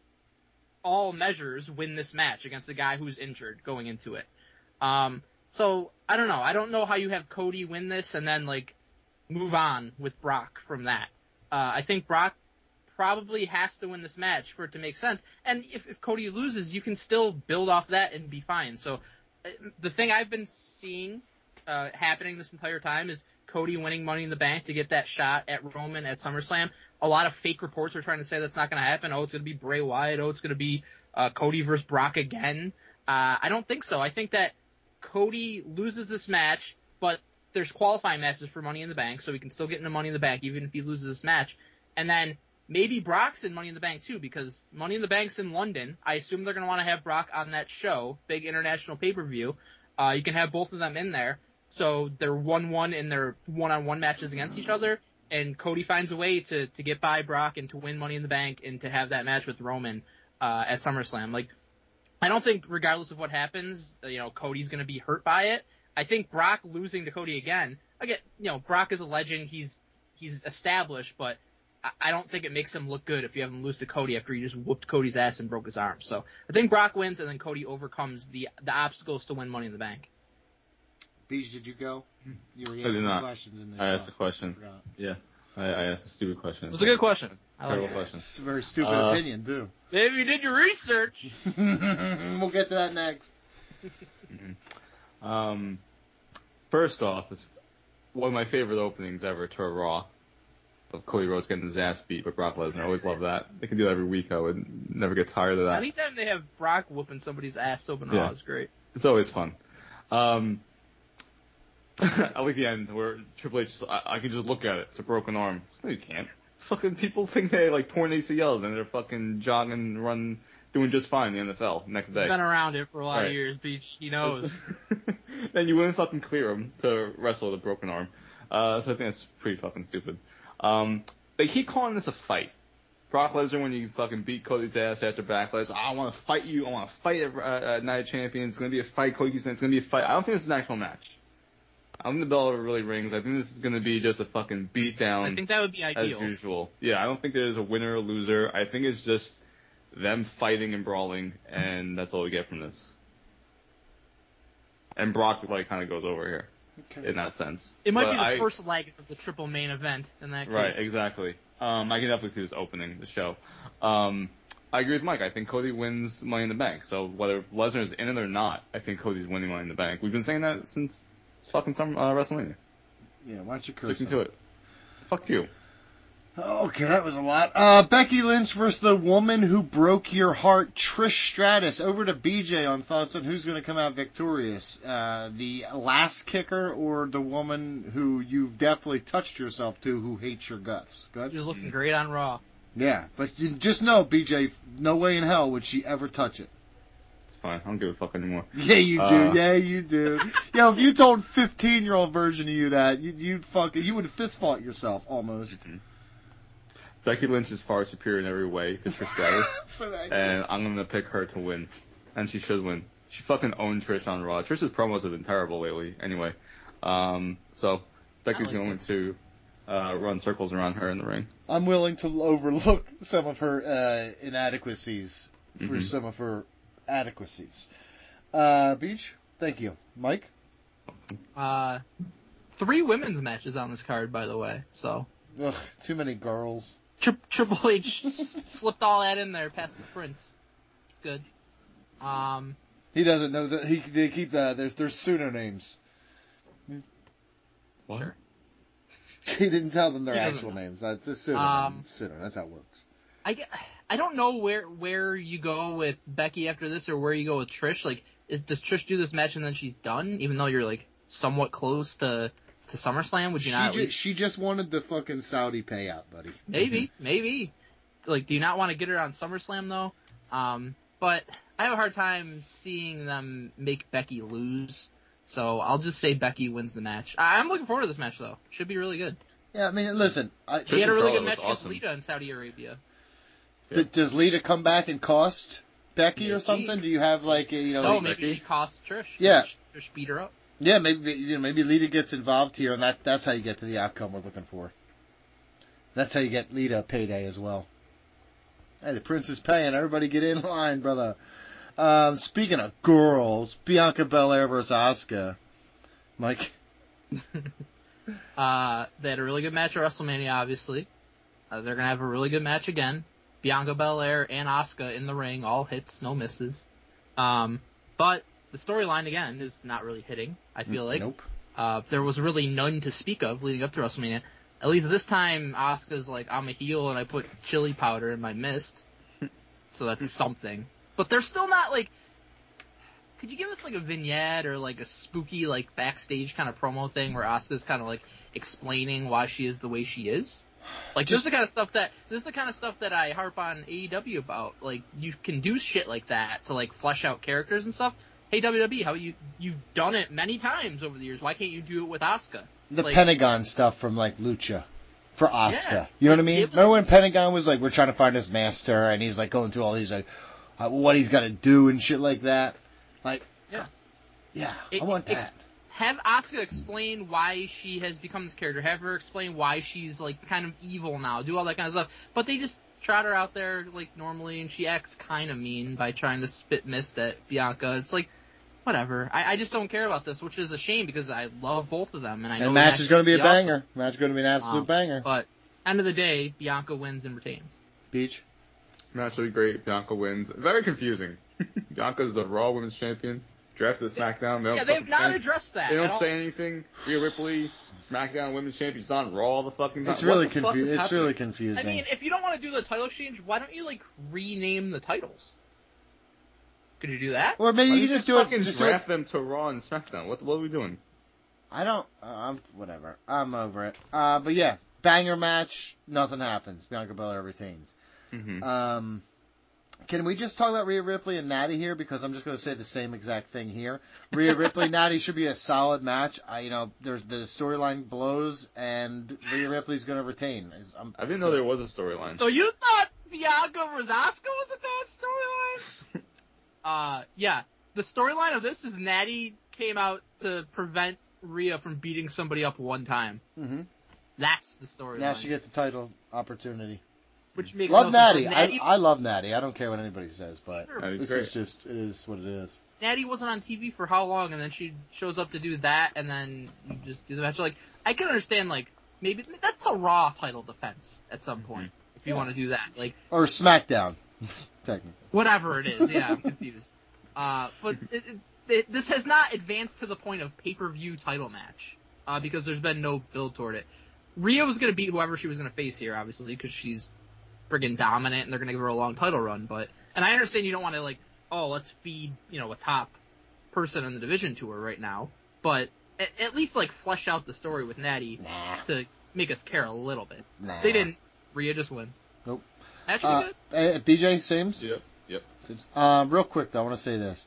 all measures, win this match against a guy who's injured going into it. Um, so, I don't know. I don't know how you have Cody win this and then, like, move on with Brock from that. Uh, I think Brock probably has to win this match for it to make sense. And if, if Cody loses, you can still build off that and be fine. So uh, the thing I've been seeing uh, happening this entire time is Cody winning Money in the Bank to get that shot at Roman at SummerSlam. A lot of fake reports are trying to say that's not going to happen. Oh, it's going to be Bray Wyatt. Oh, it's going to be uh, Cody versus Brock again. Uh, I don't think so. I think that Cody loses this match, but there's qualifying matches for Money in the Bank, so he can still get into Money in the Bank even if he loses this match. And then maybe Brock's in Money in the Bank too, because Money in the Bank's in London. I assume they're going to want to have Brock on that show, big international pay-per-view. Uh, you can have both of them in there. So they're one one in their one-on-one matches against each other, and Cody finds a way to, to get by Brock and to win Money in the Bank and to have that match with Roman uh, at SummerSlam. Like, I don't think, regardless of what happens, you know, Cody's going to be hurt by it. I think Brock losing to Cody again, again, you know, Brock is a legend. He's he's established, but I, I don't think it makes him look good if you have him lose to Cody after he just whooped Cody's ass and broke his arm. So I think Brock wins, and then Cody overcomes the the obstacles to win Money in the Bank. Beach, did you go? You were I did asking not. questions in this I asked show. a question. I forgot. Yeah. I, I asked a stupid question. It was a good question. I like Terrible it. question. It's a very stupid Uh, opinion, too. Maybe you did your research. We'll get to that next. Um, first off, it's one of my favorite openings ever to a Raw of Cody Rhodes getting his ass beat by Brock Lesnar. I always love that. They can do that every week. I would never get tired of that. Anytime they have Brock whooping somebody's ass open Yeah. Raw is great. It's always fun. Um, I like the end where Triple H, I, I can just look at it. It's a broken arm. No, you can't. Fucking people think they like torn A C Ls and they're fucking jogging, run, doing just fine in the N F L next day. He's been around it for a lot Right. of years, Beach. He knows. Then you wouldn't fucking clear him to wrestle with a broken arm. Uh, so I think that's pretty fucking stupid. Um, they keep calling this a fight. Brock Lesnar, when you fucking beat Cody's ass after Backlash, oh, I want to fight you. I want to fight at, uh, at Night of Champions. It's going to be a fight. Cody keeps saying it's going to be a fight. I don't think this is an actual match. I don't think the bell ever really rings. I think this is going to be just a fucking beatdown. I think that would be as ideal. usual. Yeah, I don't think there's a winner or loser. I think it's just them fighting and brawling, and that's all we get from this. And Brock like kind of goes over here Okay. in that sense. It might But be the I- first leg of the triple main event in that case. Right, exactly. Um, I can definitely see this opening the show. Um, I agree with Mike. I think Cody wins Money in the Bank. So whether Lesnar is in it or not, I think Cody's winning Money in the Bank. We've been saying that since fucking some uh, WrestleMania. Yeah, why don't you curse Sticking them? to it. Fuck you. Okay, that was a lot. Uh, Becky Lynch versus the woman who broke your heart, Trish Stratus. Over to B J on thoughts on who's going to come out victorious. Uh, the last kicker or the woman who you've definitely touched yourself to who hates your guts. Good? He was looking great on Raw. Yeah, but you just know, B J, no way in hell would she ever touch it. It's fine. I don't give a fuck anymore. Yeah, you do. Uh, yeah, you do. Yo, if you told fifteen-year-old version of you that, you, you'd fucking, you would fist fought yourself almost. Mm-hmm. Becky Lynch is far superior in every way to Trish Stratus, So that- and I'm going to pick her to win. And she should win. she fucking owned Trish on Raw. Trish's promos have been terrible lately. Anyway, um, so Becky's like going it. to uh, run circles around her in the ring. I'm willing to overlook some of her uh, inadequacies for Mhm. some of her adequacies. Uh, Beach, thank you. Mike? Uh, three women's matches on this card, by the way. So Ugh, too many girls. Tri- Triple H slipped all that in there past the Prince. It's good. Um, He doesn't know that he they keep uh, there's there's pseudonyms. What? Sure. He didn't tell them their He doesn't actual know. names. That's a pseudonym. Um, pseudonym. That's how it works. I, get- I don't know where where you go with Becky after this or where you go with Trish. Like, is, does Trish do this match and then she's done? Even though you're like somewhat close to to SummerSlam, would you She not? At just, least, she just wanted the fucking Saudi payout, buddy. maybe, maybe. Like, do you not want to get her on SummerSlam though? Um, but I have a hard time seeing them make Becky lose. So I'll just say Becky wins the match. I, I'm looking forward to this match though. Should be really good. Yeah, I mean, listen. I, She had a and really Charlotte good match was against awesome. Lita in Saudi Arabia. d- does Lita come back and cost Becky Maybe. or something? Do you have like a, you know? No, like- maybe Becky? she costs Trish. Yeah. Trish, Trish beat her up. yeah, maybe you know, maybe Lita gets involved here, and that that's how you get to the outcome we're looking for. That's how you get Lita a payday as well. Hey, the Prince is paying. Everybody get in line, brother. Um, speaking of girls, Bianca Belair versus Asuka. Mike. Uh, they had a really good match at WrestleMania, obviously. Uh, they're gonna have a really good match again. Bianca Belair and Asuka in the ring, all hits, no misses. Um, but the storyline again is not really hitting. I feel like Nope. uh, there was really none to speak of leading up to WrestleMania. At least this time, Asuka's like, I'm a heel and I put chili powder in my mist, so that's something. But they're still not like. Could you give us like a vignette or like a spooky like backstage kind of promo thing where Asuka's kind of like explaining why she is the way she is? Like this is the kind of stuff that this is the kind of stuff that I harp on A E W about. Like you can do shit like that to like flesh out characters and stuff. Hey W W E, how you you've done it many times over the years. Why can't you do it with Asuka? The Like, Pentagon stuff from like Lucha for Asuka. Yeah. You know what I It mean? was- Remember when Pentagon was like, we're trying to find his master, and he's like going through all these like, uh, what he's got to do and shit like that. Like, Yeah. yeah, It- I want that. ex- Have Asuka explain why she has become this character. Have her explain why she's like kind of evil now. Do all that kind of stuff. But they just trot her out there like normally, and she acts kind of mean by trying to spit mist at Bianca. It's like, whatever. I, I just don't care about this, which is a shame because I love both of them, and I know and the match is going to be a gonna awesome. banger. Match is going to be an absolute Um, banger. But end of the day, Bianca wins and retains. Beach. Match will be great. Bianca wins. Very confusing. Bianca's the Raw Women's Champion. Drafted to SmackDown. They don't Yeah, fucking they've not say- addressed that. They don't at all. say anything. Rhea Ripley, SmackDown Women's Champion. She's on Raw all the fucking time. It's What really the fuck is confusing. It's happening? really I confusing. mean, if you don't want to do the title exchange, why don't you like rename the titles? Could you do that? or maybe Why you don't can just you do fucking it. Just do it. draft them to Raw and SmackDown. What what are we doing? I don't. Uh, I'm whatever. I'm over it. Uh, but yeah, banger match. Nothing happens. Bianca Belair retains. Mm-hmm. Um, can we just talk about Rhea Ripley and Natty here? Because I'm just going to say the same exact thing here. Rhea Ripley, Natty should be a solid match. I, you know, there's the storyline blows, and Rhea Ripley's going to retain. Is- I'm- I didn't know there was a storyline. So you thought Bianca versus Asuka was a bad storyline? uh, yeah. The storyline of this is Natty came out to prevent Rhea from beating somebody up one time. Mhm. That's the storyline. Now she gets the title opportunity. Which makes Love no sense. Natty. Natty, I, I love Natty. I don't care what anybody says, but Sure. Natty's this great. is just it is what it is. Natty wasn't on T V for how long, and then she shows up to do that, and then you just do the match. Like, I can understand, like, maybe that's a Raw title defense at some point, if you Yeah. want to do that. Like, Or SmackDown, technically. whatever it is. Yeah, I'm confused. Uh, but it, it, it, this has not advanced to the point of pay-per-view title match, uh, because there's been no build toward it. Rhea was going to beat whoever she was going to face here, obviously, because she's friggin' dominant, and they're going to give her a long title run. But and I understand you don't want to, like, oh, let's feed, you know, a top person in the division to her right now. But at, at least, like, flesh out the story with Natty Nah. to make us care a little bit. Nah. They didn't. Rhea just wins. Nope. Actually, Uh, good. uh, B J, Sims? Yep. Yep. Sims. Um, real quick, though, I want to say this.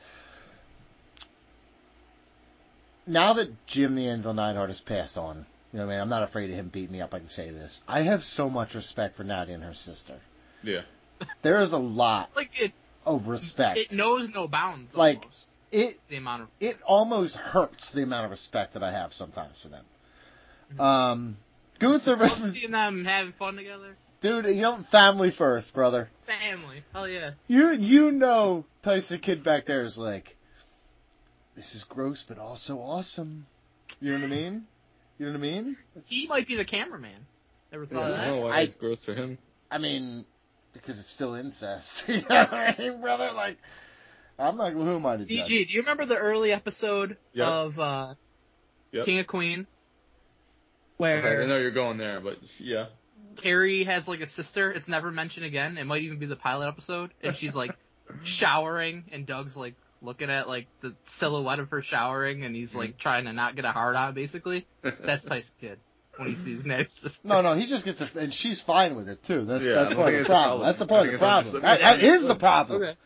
Now that Jim the Anvil Neidhart has passed on, you know what I mean? I'm not afraid of him beating me up. I can say this. I have so much respect for Natty and her sister. Yeah. There is a lot Like, it, of respect. it knows no bounds, Like, almost. it the amount of it almost hurts the amount of respect that I have sometimes for them. Um, Gunther love versus seeing them having fun together. dude, you know, family first, brother. Family, hell yeah. You you know, Tyson Kidd back there is like, this is gross, but also awesome. You know what I mean? You know what I mean? It's, He might be the cameraman. Ever Yeah, thought I of don't that? know why I- it's gross for him. I mean, because it's still incest. You know what I mean, brother? Like, I'm not. Who am I to D judge? G, do you remember the early episode Yep. of uh, Yep. King of Queens? Where Okay, I know you're going there, but yeah. Carrie has like a sister. It's never mentioned again. It might even be the pilot episode, and she's like showering, and Doug's like looking at like the silhouette of her showering, and he's like trying to not get a hard on. Basically, that's Tyson Kidd when he sees Ned's sister. No, no, he just gets a, and she's fine with it too. That's Yeah, I that's don't part of think the it's a problem. problem. That's the I part of think the it's problem. just- That, that is the problem. Okay.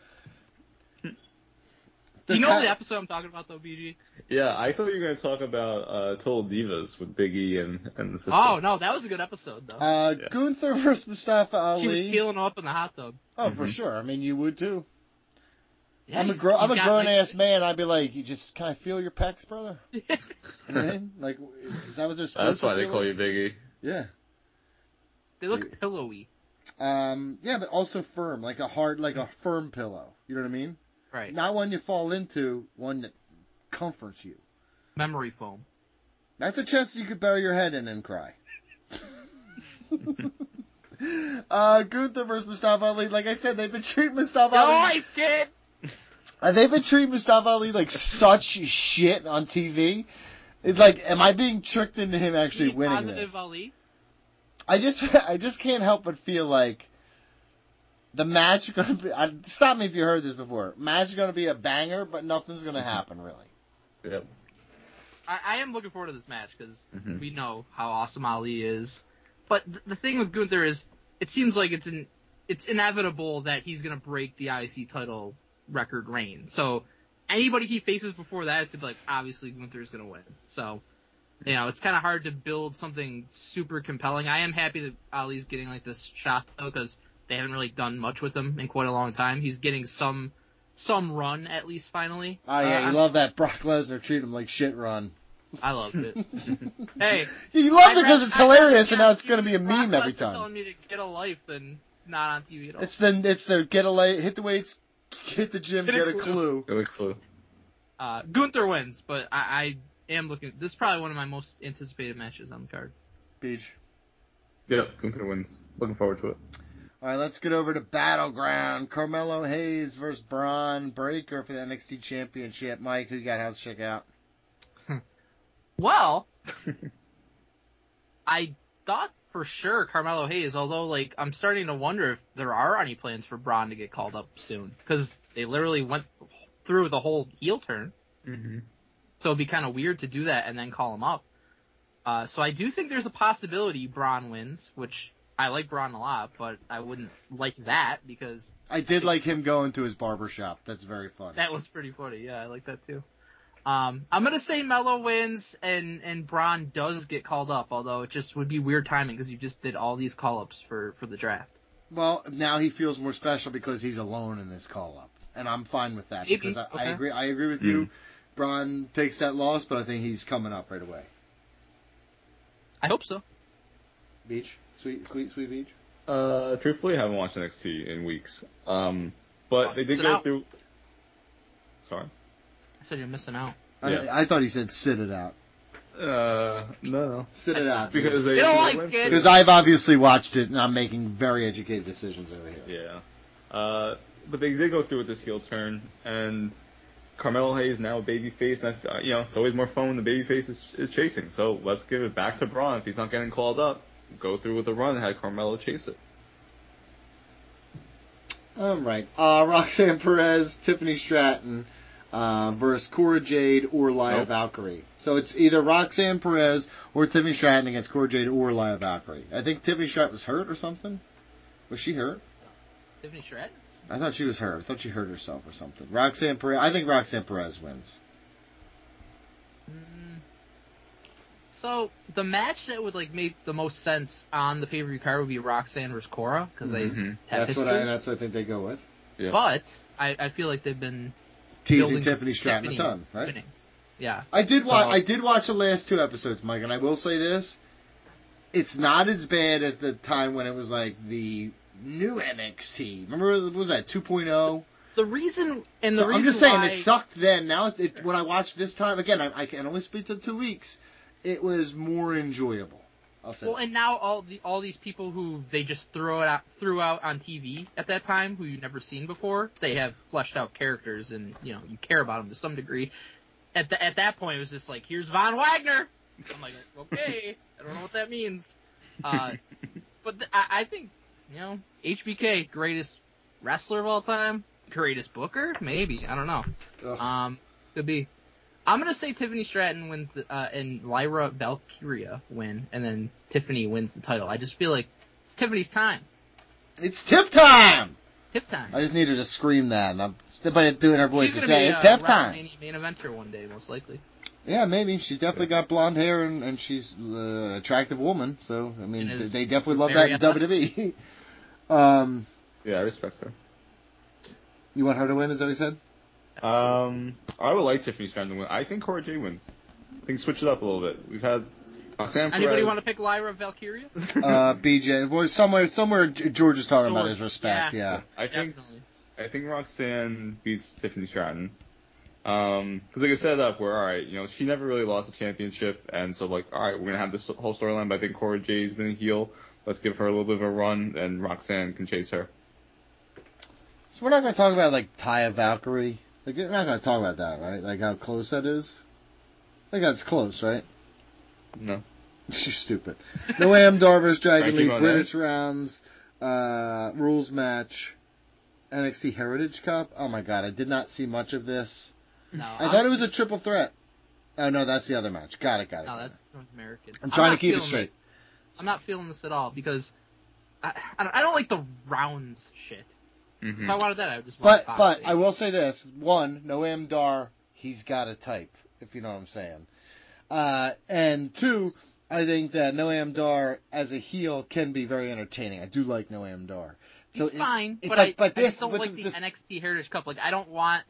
The Do you know kind- the episode I'm talking about though, B G? Yeah, I thought you were going to talk about uh, Total Divas with Big E and, and the sister. Oh no, that was a good episode though. Uh, Yeah. Gunther versus Mustafa Ali. she was healing him up in the hot tub. Oh, for Mhm. sure. I mean, you would too. Yeah, I'm a he's- gro- he's I'm a got, grown like- ass man. I'd be like, you just can I feel your pecs, brother? You know what I mean? Like, is that what this? That's why they call you Big E. Yeah. They look pillowy. Um. Yeah, but also firm, like a hard, like a firm pillow. You know what I mean? Right. Not one you fall into, one that comforts you. Memory foam. That's a chest you could bury your head in and cry. uh, Gunther versus Mustafa Ali. Like I said, they've been treating Mustafa No, Ali. I kid. Uh, they've been treating Mustafa Ali like such shit on T V. It's like, am I being tricked into him actually Being winning positive this? Ali. I just, I just can't help but feel like the match is gonna be. I, stop me if you heard this before. Match is gonna be a banger, but nothing's gonna happen really. Yep. I, I am looking forward to this match because Mhm. we know how awesome Ali is. But th- the thing with Gunther is, it seems like it's in, it's inevitable that he's gonna break the I C title record reign. So anybody he faces before that, it's gonna be like, obviously Gunther's gonna win. So, you know, it's kind of hard to build something super compelling. I am happy that Ali's getting like this shot though, because they haven't really done much with him in quite a long time. He's getting some, some run at least finally. Oh yeah, Uh, you I'm- love that Brock Lesnar treat him like shit run. I loved it. Hey, You loved I'd it because rather- it's I'd rather hilarious, be and on now it's T V gonna be a with Brock meme every Lesnar time. telling me to get a life than not on T V at all. It's the, it's the get a lay, hit the weights, hit the gym, Get a get a clue. clue. Good clue. Uh, Gunther wins, but I, I am looking. This is probably one of my most anticipated matches on the card. Beach. Yep, Gunther wins. Looking forward to it. All right, let's get over to Battleground. Carmelo Hayes versus Braun Breaker for the N X T Championship. Mike, who you got? How's check out? Well, I thought for sure Carmelo Hayes, although like I'm starting to wonder if there are any plans for Braun to get called up soon because they literally went through the whole heel turn. Mm-hmm. So it'd be kind of weird to do that and then call him up. Uh, so I do think there's a possibility Braun wins, which I like Braun a lot, but I wouldn't like that because I did like him going to his barber shop. That's very funny. that was pretty funny. Yeah, I like that too. Um, I'm gonna say Melo wins and, and Braun does get called up, although it just would be weird timing because you just did all these call-ups for, for the draft. Well, now he feels more special because he's alone in this call up, and I'm fine with that Maybe. because I, I Okay. agree. I agree with you. Braun takes that loss, but I think he's coming up right away. I hope so. Beach, sweet, sweet, sweet beach. Uh, truthfully, I haven't watched N X T in weeks. Um, but they did Sit go out. through. Sorry. I said you're missing out. Yeah. I, I thought he said sit it out. Uh, no, no. Sit it out. Because they. Get a they life, went kid. through- Because I've obviously watched it, and I'm making very educated decisions over here. Yeah. Uh, but they did go through with this heel turn, and Carmelo Hayes now a babyface, and I, you know it's always more fun when the babyface is, is chasing. So let's give it back to Braun. If he's not getting called up, go through with the run and have Carmelo chase it. All right. Uh, Roxanne Perez, Tiffany Stratton uh, versus Cora Jade or Laya Nope. Valkyrie. So it's either Roxanne Perez or Tiffany Stratton against Cora Jade or Laya Valkyrie. I think Tiffany Stratton was hurt or something. Was she hurt? Tiffany Stratton? I thought she was hurt. I thought she hurt herself or something. Roxanne Perez. I think Roxanne Perez wins. Mm. So the match that would like make the most sense on the pay-per-view card would be Roxanne versus Cora because they Mhm. have That's history. what I. That's what I think they go with. Yeah. But I, I feel like they've been teasing building Tiffany Stratton Tiffany a ton, right? winning. Yeah. I did So- watch. I did watch the last two episodes, Mike, and I will say this: it's not as bad as the time when it was like the new N X T. Remember, what was that two point oh? The reason and the So reason I'm just saying why, it sucked then. Now it, it, when I watched this time again, I, I can only speak to two weeks. It was more enjoyable. I'll say. Well, that. and now all the all these people who they just throw it out threw out on T V at that time, who you've never seen before, they have fleshed out characters, and you know you care about them to some degree. At the, at that point, it was just like, here's Von Wagner. I'm like, okay, I don't know what that means. Uh, but th- I, I think you know H B K, greatest wrestler of all time, greatest booker, maybe, I don't know. Ugh. Um, could be. I'm gonna say Tiffany Stratton wins the, uh, and Lyra Valkyria win, and then Tiffany wins the title. I just feel like it's Tiffany's time. It's Tiff time. Tiff time. I just needed to scream that, and I'm but doing her voice She's to gonna say be it's a Tiff time. WrestleMania main eventer one day, most likely. Yeah, maybe she's definitely got blonde hair, and, and she's uh, an attractive woman. So I mean, And is they definitely love that very in W W E. um, Yeah, I respect her. you want her to win? Is that what you said? Um, I would like Tiffany Stratton to win. I think Cora Jade wins. I think switch it up a little bit. We've had Roxanne Anybody Perez. want to pick Lyra Valkyria? Uh, B J, well, somewhere, somewhere George is talking about George, his respect. yeah. Yeah. I think Definitely. I think Roxanne beats Tiffany Stratton. Um, because like I set it up where, alright, you know, she never really lost a championship, and so like, alright, we're gonna have this whole storyline, but I think Cora Jade's been a heel. Let's give her a little bit of a run, and Roxanne can chase her. So we're not going to talk about like Taya Valkyrie. Like, we're not going to talk about that, right? Like how close that is. I think that's close, right? No. You're stupid. Noam Dar versus Dragon Frankie Lee, Monet. British rounds, uh, rules match, N X T Heritage Cup. Oh my god, I did not see much of this. No, I thought it was a triple threat. Oh no, that's the other match. Got it, got it. No, got it. that's North American. I'm trying not to keep it feeling straight. this. I'm not feeling this at all because I, I, don't, I don't like the rounds shit. Mm-hmm. If I wanted that, I would just want But Fox but eight. I will say this: one, Noam Dar, he's got a type, if you know what I'm saying. Uh, and two, I think that Noam Dar as a heel can be very entertaining. I do like Noam Dar. He's it- fine, it- but, but- I, but I this- just don't with like the this- N X T Heritage Cup. Like I don't want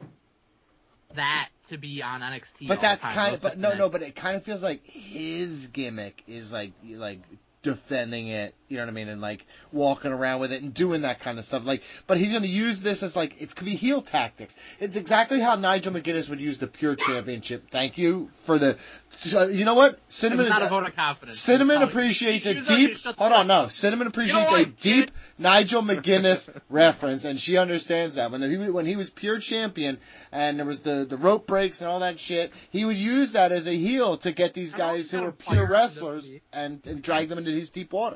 that to be on N X T. But all that's the time. kind of, Those but no, types no, of but it kind of feels like his gimmick is like, like defending it, you know what I mean, and like walking around with it and doing that kind of stuff. Like, but he's going to use this as like it could be heel tactics. It's exactly how Nigel McGuinness would use the Pure Championship. Thank you for the. Uh, you know what? It Cinnamon. was not a vote of confidence. Cinnamon It was probably- appreciates she a was telling you deep. to shut the Hold fuck on, no. up. Cinnamon appreciates You a know what, deep kid? Nigel McGuinness reference, and she understands that. When he when he was pure champion, and there was the the rope breaks and all that shit, he would use that as a heel to get these I don't guys who gotta are fire pure up wrestlers W W E. and and drag them into his deep water.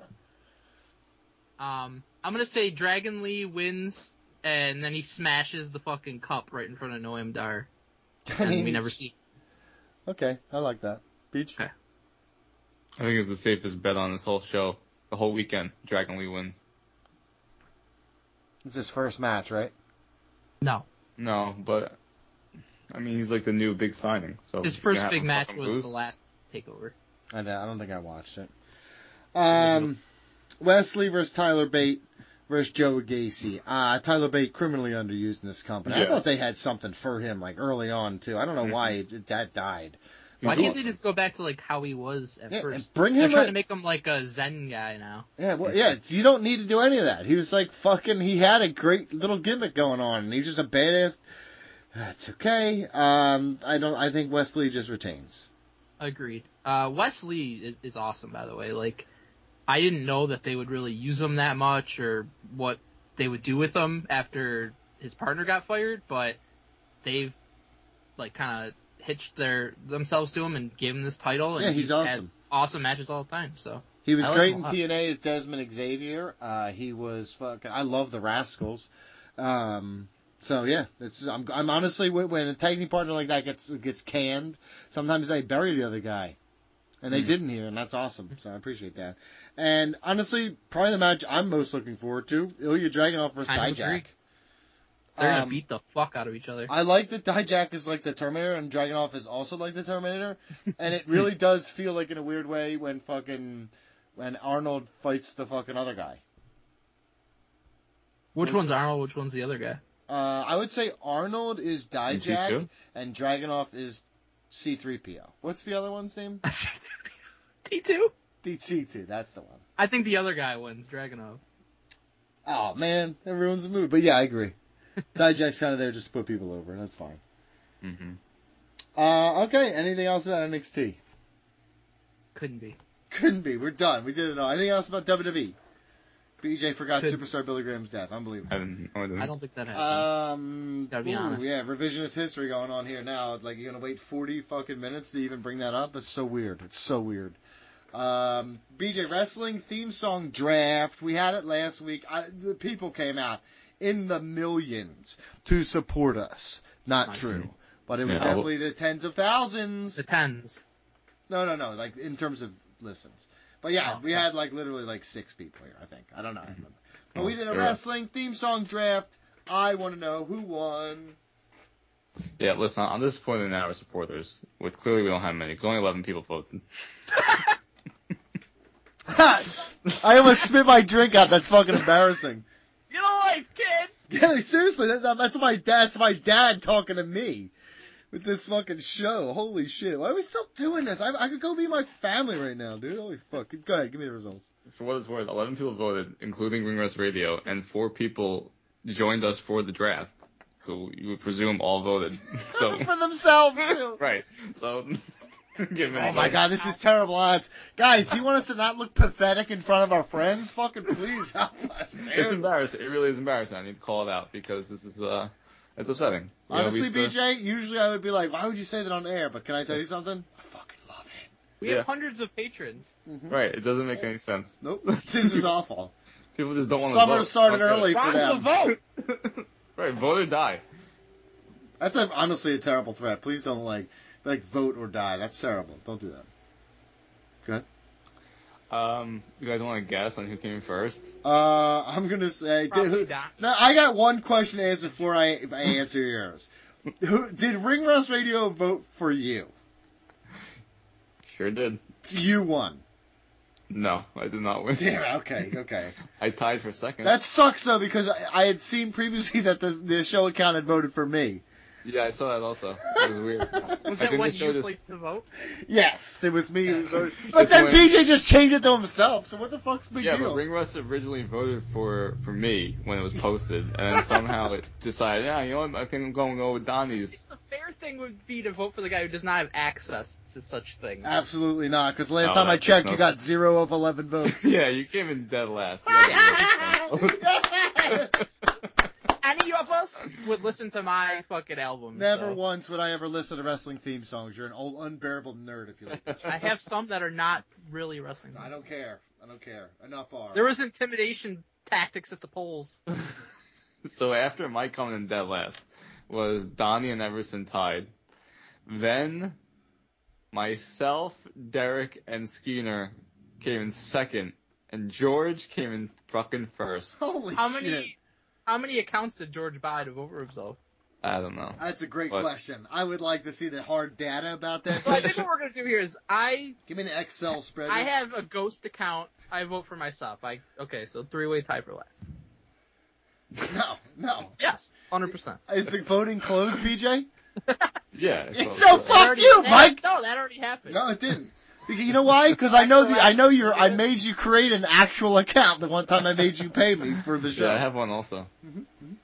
Um, I'm gonna say Dragon Lee wins, and then he smashes the fucking cup right in front of Noam Dar, I and mean, we never see. Okay, I like that. Beach. Okay. I think it's the safest bet on this whole show. The whole weekend, Dragon Lee wins. It's his first match, right? No, No, but I mean he's like the new big signing. So his you first can have big him match fucking was lose. the last takeover. I don't I don't think I watched it. Um, Wesley versus Tyler Bate versus Joe Gacy. Uh, Tyler Bate criminally underused in this company. I Yeah. thought they had something for him like early on too. I don't know Mhm. why it, that died. Why He's can't they awesome. just go back to like how he was at Yeah, first? and bring They're him. trying a- to make him like a Zen guy now. Yeah, well, yeah, you don't need to do any of that. He was like fucking, he had a great little gimmick going on, and he's just a badass. That's okay. Um, I don't, I think Wesley just retains. Agreed. Uh, Wesley is, is awesome, by the way. Like, I didn't know that they would really use him that much or what they would do with him after his partner got fired, but they've like kind of hitched their themselves to him and gave him this title. And Yeah, he's he awesome. Has awesome matches all the time. So He was I like great him a in lot. T N A as Desmond Xavier. Uh, he was fucking, I love the Rascals. Um, so yeah, it's, I'm, I'm honestly, when when a tag team partner like that gets, gets canned, sometimes they bury the other guy. And they Mm. didn't here, and that's awesome. So I appreciate that. And honestly, probably the match I'm most looking forward to, Ilya Dragunov versus Kind of agree. Dijak. They're gonna Um, beat the fuck out of each other. I like that Dijak is like the Terminator and Dragunov is also like the Terminator. And it really does feel like in a weird way when fucking, when Arnold fights the fucking other guy. Which one's Arnold? Which one's the other guy? Uh, I would say Arnold is And T Dijak, two? and Dragunov is C three P O. What's the other one's name? T two? D T two, that's the one. I think the other guy wins, Dragunov. Oh, man, everyone's in the mood. But yeah, I agree. Dijak's kind of there just to put people over, and that's fine. Mm-hmm. Uh, okay, anything else about N X T? Couldn't be. Couldn't be. We're done. We did it all. Anything else about W W E? B J forgot Could- Superstar Billy Graham's death. Unbelievable. I didn't know I don't think that happened. Um, Gotta be ooh, honest. Yeah, revisionist history going on here now. It's like, you're going to wait forty fucking minutes to even bring that up? It's so weird. It's so weird. Um, B J Wrestling theme song draft. We had it last week. I, the people came out in the millions to support us. Not Nice. true. But it was Yeah. definitely the tens of thousands. the tens. No, no, no. Like, in terms of listens. But yeah, Oh, we okay. had like literally like six people here, I think. I don't know. I don't remember. But Oh, we did a you're right. wrestling theme song draft. I want to know who won. Yeah, listen, I'm disappointed in our supporters, which clearly we don't have many, because only eleven people voted. I almost spit my drink out. That's fucking embarrassing. Get a life, kid! Yeah, seriously, that's, that's my dad. That's my dad talking to me with this fucking show. Holy shit! Why are we still doing this? I, I could go be my family right now, dude. Holy fuck! Go ahead, give me the results. For what it's worth, eleven people voted, including Ring Rust Radio, and four people joined us for the draft, who you would presume all voted. So, For themselves too. right. So, give me Oh my god, this is terrible odds. Guys, you want us to not look pathetic in front of our friends? Fucking please help us, dude. It's embarrassing. It really is embarrassing. I need to call it out because this is, uh, it's upsetting. You know, Honestly, we B used to- J, usually I would be like, why would you say that on air? But can I tell you something? I fucking love it. We Yeah. have hundreds of patrons. Right, it doesn't make any sense. Nope. This is awful. People just don't want to vote. Summer started Okay. early for Round them. the vote! Right, vote or die. That's a, honestly a terrible threat. Please don't like like vote or die. That's terrible. Don't do that. Go ahead. Um, you guys want to guess on who came in first? Uh, I'm gonna say. Did, Probably who, Don. now, I got one question to answer before I, I answer yours. Who, did Ring Rust Radio vote for you? Sure did. You won. No, I did not win. Damn it. Okay. Okay. I tied for second. That sucks though because I, I had seen previously that the the show account had voted for me. Yeah, I saw that also. It was weird. Was I that think when the show you just- placed the vote? Yes, it was me who voted. But It's then when- B J just changed it to himself. So what the fuck's the big Yeah, deal? but Ring Rust originally voted for for me when it was posted, and then somehow it decided, yeah, you know what, I think I'm going to go with Donnie's. The fair thing would be to vote for the guy who does not have access to such things. Absolutely not, because last No, time that I makes checked, no you got sense. zero of eleven votes. Yeah, you came in dead last. You got the most. Any of us would listen to my fucking album. Never so. once would I ever listen to wrestling theme songs. You're an old unbearable nerd if you like that shit. I have some that are not really wrestling. I don't care. I don't care. Enough are. There was intimidation tactics at the polls. So after Mike coming in dead last, was Donnie and Everson tied. Then myself, Derek, and Skeeter came in second, and George came in fucking first. Holy How shit. many how many accounts did George buy to vote for himself? I don't know. That's a great What? question. I would like to see the hard data about that. So I think what we're gonna do here is I Give me an Excel spreadsheet. I have a ghost account. I vote for myself. I okay, so three way tie for last. No, no. Yes, hundred percent. Is the voting closed, P J? Yeah. It's so fuck you, Mike! No, that already happened. No, it didn't. Because you know why? Because I know the I know you're. I made you create an actual account the one time I made you pay me for the show. Yeah, I have one also. Mhm,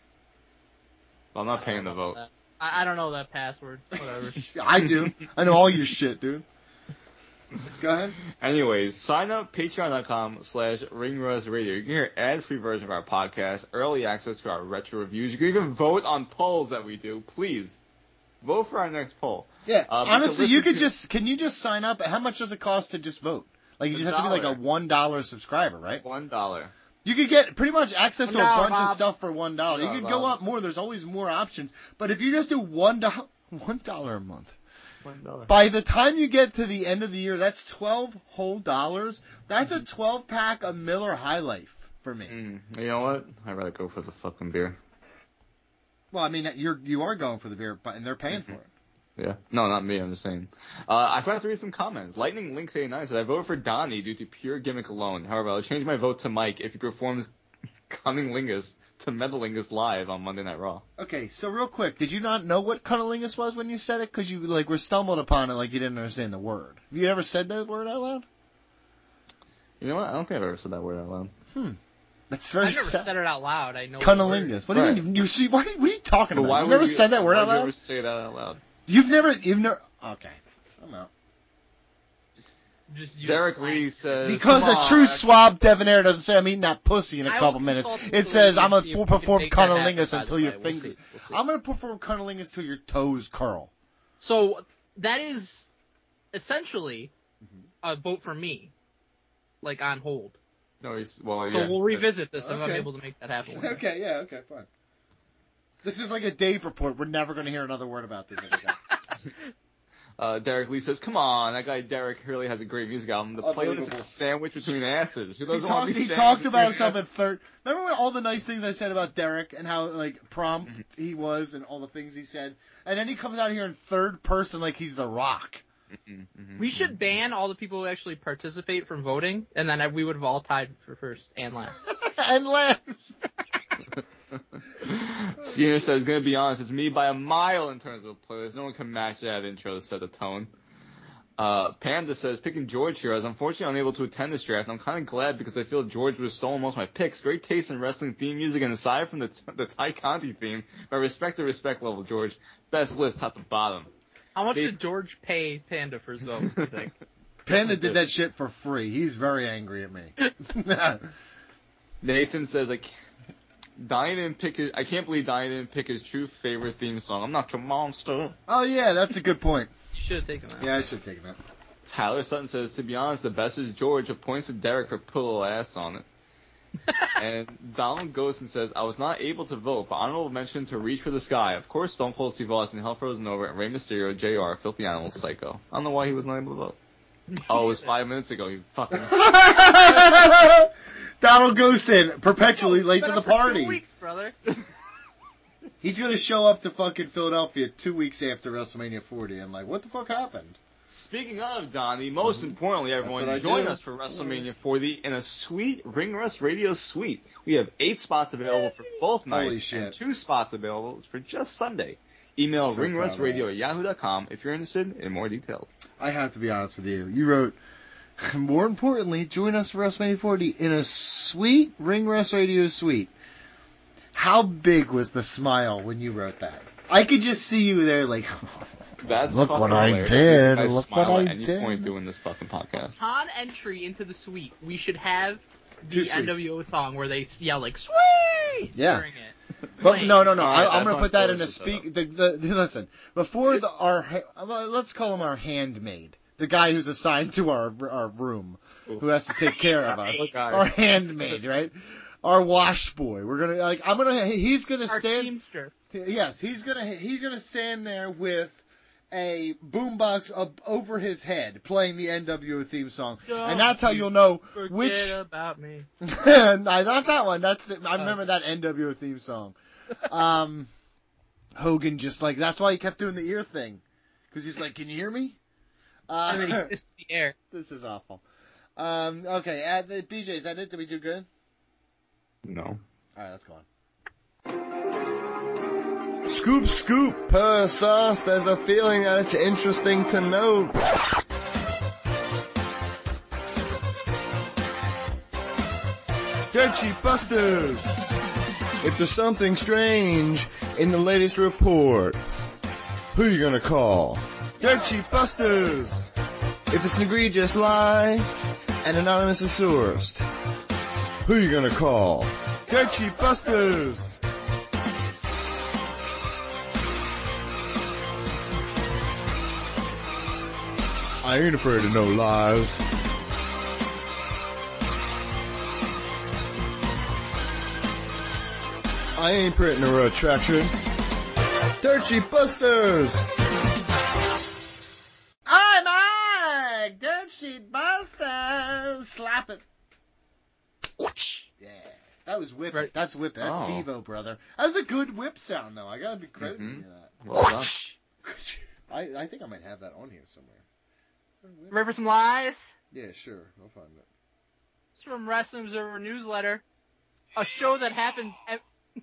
Well, I'm not paying the vote. I, I don't know that password. Whatever. I do. I know all your shit, dude. Go ahead. Anyways, sign up patreon.com slash ringrusradio. You can hear ad-free version of our podcast, early access to our retro reviews. You can even vote on polls that we do. Please, vote for our next poll. Yeah. Uh, but to honestly, you listen could to- just. Can you just sign up? How much does it cost to just vote? Like you A just have to be like a dollar. one dollar subscriber, right? One dollar. You could get pretty much access to a One dollar, bunch of Bob. stuff for one dollar. You One could dollar, go Bob. up more. There's always more options. But if you just do one dollar, one dollar a month. One dollar. By the time you get to the end of the year, that's twelve whole dollars. That's a twelve pack of Miller High Life for me. Mm, you know what? I'd rather go for the fucking beer. Well, I mean, you're you are going for the beer, but and they're paying for it. Yeah. No, not me. I'm just saying. Uh, I forgot to read some comments. Lightning Link eighty-nine said, I voted for Donnie due to pure gimmick alone. However, I'll change my vote to Mike if he performs Cunning Lingus to Metalingus live on Monday Night Raw. Okay, so real quick, did you not know what cunnilingus was when you said it? Because you like were stumbled upon it like you didn't understand the word. Have you ever said that word out loud? You know what? I don't think I've ever said that word out loud. Hmm. That's very I've never sad. said it out loud. I know. Cunnilingus. What do you Right. mean? You see? What are you, what are you talking But about? why You've would never you, said that word why out would you loud. ever say that out loud? You've never. You've never. Okay, I'm out. Just use Derek slang. Lee says Because "Come a on, true I- swab debonair doesn't say I'm eating that pussy in a I will couple minutes. consult with It the says lady I'm and see if gonna we can perform make that happen, cunnilingus by until the your way. We'll finger. see. We'll see. I'm gonna perform cunnilingus till your toes curl. So that is essentially Mm-hmm. a vote for me, like on hold. No, he's well. So yeah, we'll so- revisit this if I'm Okay. able to make that happen. one day. Okay, yeah, okay, fine. This is like a Dave report. We're never gonna hear another word about this ever again. Uh, Derek Lee says, "Come on, that guy Derek really has a great music album. The playlist is Unbelievable. a sandwich between asses. Who He doesn't want talked, to be he sandwiched talked about between himself in asses? third. Remember when all the nice things I said about Derek and how like prompt Mm-hmm. he was and all the things he said, and then he comes out here in third person like he's The Rock. Mm-hmm. We should ban all the people who actually participate from voting, and then we would have all tied for first and last. And last. Skinner says, "Gonna be honest, it's me by a mile in terms of a playlist. No one can match that intro to set the tone." Uh, Panda says, "Picking George here. I was unfortunately unable to attend this draft, and I'm kind of glad because I feel George would have stolen most of my picks. Great taste in wrestling theme music, and aside from the the Ty Conti theme, my respect the respect level, George. Best list top to bottom." How much They- did George pay Panda for his vote, you think? Panda did that shit for free. He's very angry at me. Nathan says, "I can't, Donnie didn't pick his, I can't believe Donnie didn't pick his true favorite theme song. I'm not your monster." Oh yeah, that's a good point. You should have taken that. Yeah, I should have taken that. Tyler Sutton says, "To be honest, the best is George, who points to Derek for pillow ass on it." And Donald Ghostin says, "I was not able to vote, but honorable mention to Reach for the Sky. Of course, Stone Cold Steve Austin, Hell Frozen Over, and Rey Mysterio, J R, Filthy Animal, Psycho." I don't know why he was not able to vote. Oh, it was five minutes ago. He fucking... Donald Ghostin, perpetually Oh, late been to the up for two party. weeks, brother. He's gonna show up to fucking Philadelphia two weeks after WrestleMania forty, and like, what the fuck happened? Speaking of Donnie, most importantly, everyone, what I join do. us for WrestleMania forty in a sweet Ring Rust Radio suite. We have eight spots available for both Holy nights shit. and two spots available for just Sunday. Email So ringrustradio proud at yahoo dot com if you're interested in more details. I have to be honest with you. You wrote, more importantly, join us for WrestleMania forty in a sweet Ring Rust Radio suite. How big was the smile when you wrote that? I could just see you there like, That's Look fucking what I hilarious. did. I Look smile what at I any did. point doing this fucking podcast. Upon entry into the suite, we should have Two the suites. N W O song where they yell like "Sweet" Yeah. during it. but Playing. no, no, no. All I, right, I'm that's gonna on put that in a George's speak. The, the, listen, before the our ha- let's call him our handmaid, the guy who's assigned to our our room, who has to take care of us. Okay. Our handmaid, right? Our wash boy. We're gonna like. I'm gonna. He's gonna Our stand. teamster. Yes, he's gonna he's gonna stand there with a boombox up over his head playing the N W O theme song, and that's how you'll know Forget which. about me. no, not that one. That's the, I remember that N W O theme song. Um, Hogan just like that's why he kept doing the ear thing, because he's like, "Can you hear me?" Uh, And then he missed the air. this is awful. Um, okay, uh, the B J, is that it? Did we do good? No. All right, let's go on. Scoop, scoop, per sauce. There's a feeling that it's interesting to know. Dirt Sheet Busters. If there's something strange in the latest report, who you gonna call? Dirt Sheet Busters. If it's an egregious lie and anonymous is sourced, who you gonna call? Dirt Sheet Busters. I ain't afraid of no lies. I ain't printing a retraction. Dirt Sheet Busters. I'm Mike. Dirt Sheet Busters. Slap it. Yeah. That was whip. Right. That's whip. That's Oh. Devo, brother. That was a good whip sound, though. I gotta be crediting Mhm. you that. Well done. I, I think I might have that on here somewhere. Ready for some lies? Yeah, sure. I'll find it. It's from Wrestling Observer Newsletter. A show that happens ev-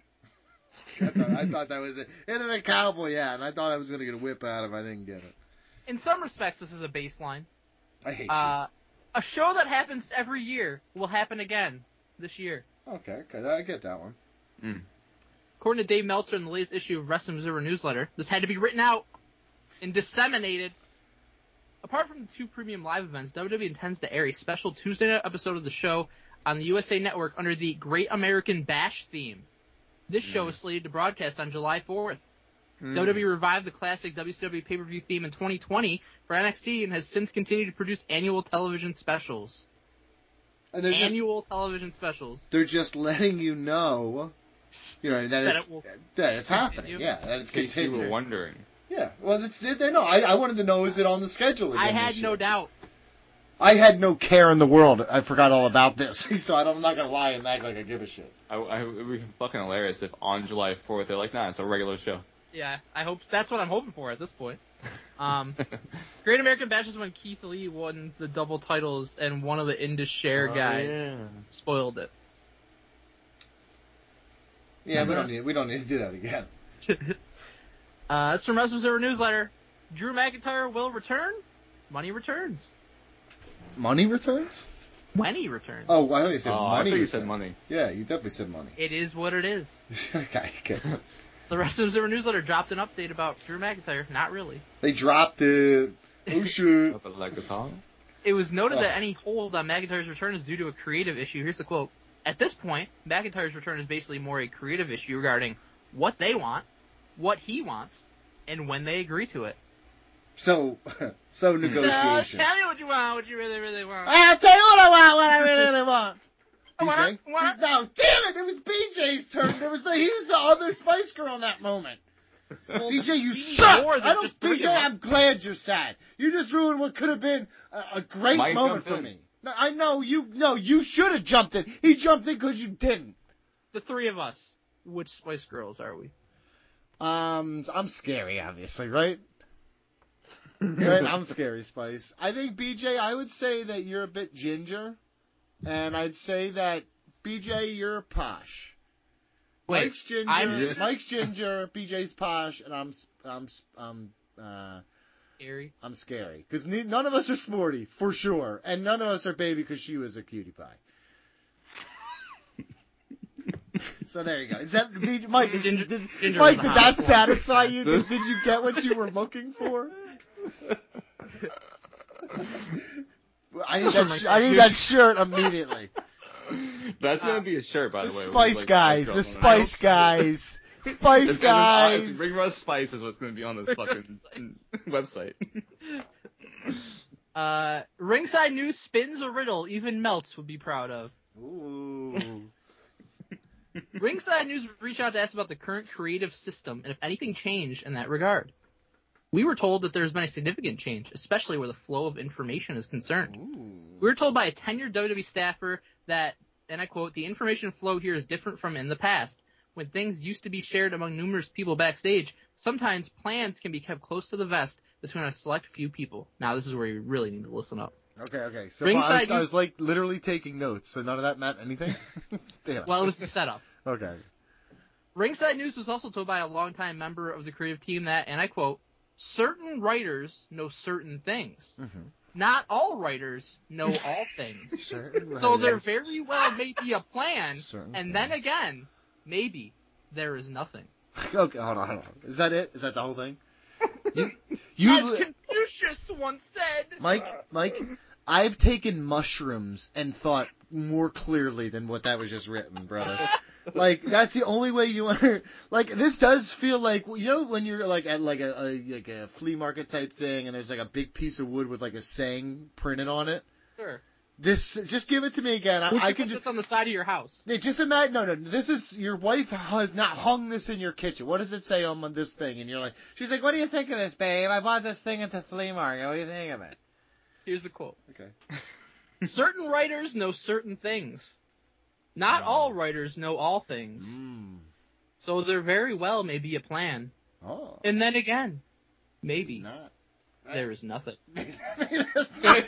I thought, I thought that was it. And then a cowboy hat, and I thought I was going to get a whip out if I didn't get it. In some respects, this is a baseline. I hate Uh, a show that happens every year will happen again this year. you. Okay, okay, I get that one. Mm. According to Dave Meltzer in the latest issue of Wrestling Observer Newsletter, this had to be written out and disseminated. Apart from the two premium live events, W W E intends to air a special Tuesday night episode of the show on the U S A Network under the Great American Bash theme. This show is slated to broadcast on July fourth. Mm. W W E revived the classic W C W pay-per-view theme in twenty twenty for N X T and has since continued to produce annual television specials. And they're Annual just, television specials. They're just letting you know, you know, that, That it's it will that it's happening. continue. Yeah, that it's In case you were continuing. wondering. Yeah, well, it's, they know. I, I wanted to know, is it on the schedule again I had this no year? doubt. I had no care in the world. I forgot all about this, so I don't, I'm not gonna lie and act like I give a shit. I, I, it would be fucking hilarious if on July fourth they're like, nah, it's a regular show. Yeah, I hope that's what I'm hoping for at this point. Um, Great American Bash is when Keith Lee won the double titles and one of the Indus Share Oh, guys yeah. spoiled it. Yeah, we don't need we don't need to do that again. Uh, that's from Wrestling Observer Newsletter. Drew McIntyre will return. Money returns. Money returns? When he returns. Oh, I thought you said Oh, I money. thought you returns. said money. Yeah, you definitely said money. It is what it is. okay, okay. The Wrestling Observer Newsletter dropped an update about Drew McIntyre. Not really. They dropped it. Oh shit. Up at like a top. It was noted Ugh. that any hold on McIntyre's return is due to a creative issue. Here's the quote. At this point, McIntyre's return is basically more a creative issue regarding what they want, what he wants, and when they agree to it. So, so So, negotiation. tell me what you want, what you really, really want. I'll tell you what I want, what I really, really want. I want, B J? I want. No, damn it! It was B J's turn. It was the he was the other Spice Girl in that moment. Well, B J, you we need suck. more than I don't. just three B J, of us. I'm glad you're sad. You just ruined what could have been a, a great Mike moment jumped for in. me. No, I know you. No, you should have jumped in. He jumped in because you didn't. The three of us. Which Spice Girls are we? Um, I'm scary, obviously, right? Right? I'm scary, Spice. I think B J, I would say that you're a bit ginger, and I'd say that B J, you're posh. Wait, Mike's ginger. I'm just- Mike's ginger. B J's posh, and I'm s- I'm s- I'm uh Scary. I'm scary because none of us are sporty for sure, and none of us are baby because she was a cutie pie. So there you go. Is that B J, Mike? Is, Ginger- did, ginger Mike, was the did that hottest one. satisfy you? Did, did you get what you were looking for? I need that. Sh- I need that shirt immediately. That's gonna be a shirt, by The the way. with, Spice like, Guys. Spice The Girls on it. Spice Guys. Spice It's gonna- uh, Guys. Ring Rust Spice is what's gonna be on this fucking website. Uh, Ringside News spins a riddle even Melts would be proud of. Ooh. Ringside News reached out to ask about the current creative system and if anything changed in that regard. We were told that there's been a significant change, especially where the flow of information is concerned. Ooh. We were told by a tenured W W E staffer that, and I quote, the information flow here is different from in the past. When things used to be shared among numerous people backstage, sometimes plans can be kept close to the vest between a select few people. Now this is where you really need to listen up. Okay, okay. So Ringside I was, I News- was like literally taking notes, so none of that meant anything? Damn. Well, it was the setup. Okay. Ringside News was also told by a longtime member of the creative team that, and I quote, certain writers know certain things. Mm-hmm. Not all writers know all things. Certain So there writers- very well may be a plan, Certain and things. then again, maybe there is nothing. Okay, hold on, hold on. Is that it? Is that the whole thing? You, you, As Confucius once said. Mike, Mike, I've taken mushrooms and thought more clearly than what that was just written, brother. Like, that's the only way you under, like, this does feel like, you know, when you're like at like a, a like a flea market type thing and there's like a big piece of wood with like a saying printed on it. Sure. This, just give it to me again. I, We I should can put just, this on the side of your house. yeah, just imagine, no, no, this is, your wife has not hung this in your kitchen. What does it say on this thing? And you're like, she's like, what do you think of this, babe? I bought this thing at the flea market. What do you think of it? Here's the quote. Okay. Certain writers know certain things. Not all writers know all things. Mm. So there very well may be a plan. Oh. And then again, maybe Not. there is nothing. Maybe this not-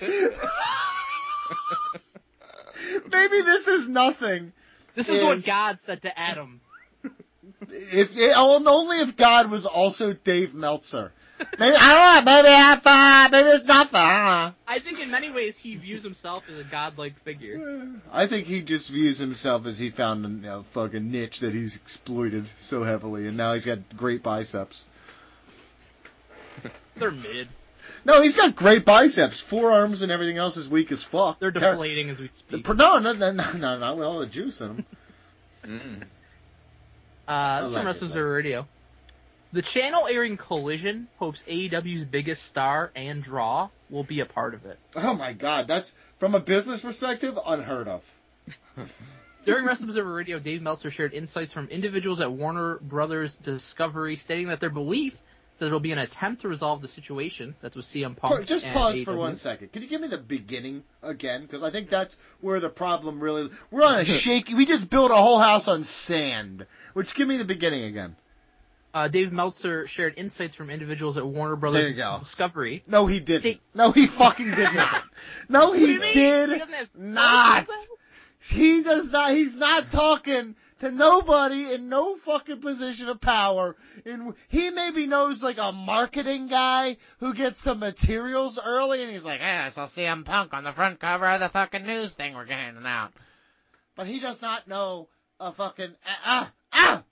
Maybe this is nothing. This is what Is- God said to Adam. If it, only if God was also Dave Meltzer. Maybe I don't know. Maybe that's uh, maybe it's nothing. I don't know. I think in many ways he views himself as a godlike figure. I think he just views himself as he found a you know, fucking niche that he's exploited so heavily, and now he's got great biceps. They're mid. No, he's got great biceps. Forearms and everything else is weak as fuck. They're deflating Ter- as we speak. No, no, no, no, no, not with all the juice in them. mm. Uh, this is from Wrestling Observer Radio. The channel airing Collision hopes A E W's biggest star and draw will be a part of it. Oh my god, that's, from a business perspective, unheard of. During Wrestling Observer Radio, Dave Meltzer shared insights from individuals at Warner Brothers Discovery, stating that their belief that there will be an attempt to resolve the situation. That's with C M Punk. Just and pause A E W. for one second. Can you give me the beginning again? Because I think that's where the problem really... We're on a shaky... We just built a whole house on sand. Which, give me the beginning again. Uh, Dave Meltzer shared insights from individuals at Warner Brothers there you go. Discovery. No, he didn't. They, no, he fucking did not. No, he did he doesn't have not. He does not. He's not talking to nobody in no fucking position of power. And he maybe knows like a marketing guy who gets some materials early, and he's like, "Yeah, I saw C M Punk on the front cover of the fucking news thing we're handing out." But he does not know a fucking ah ah.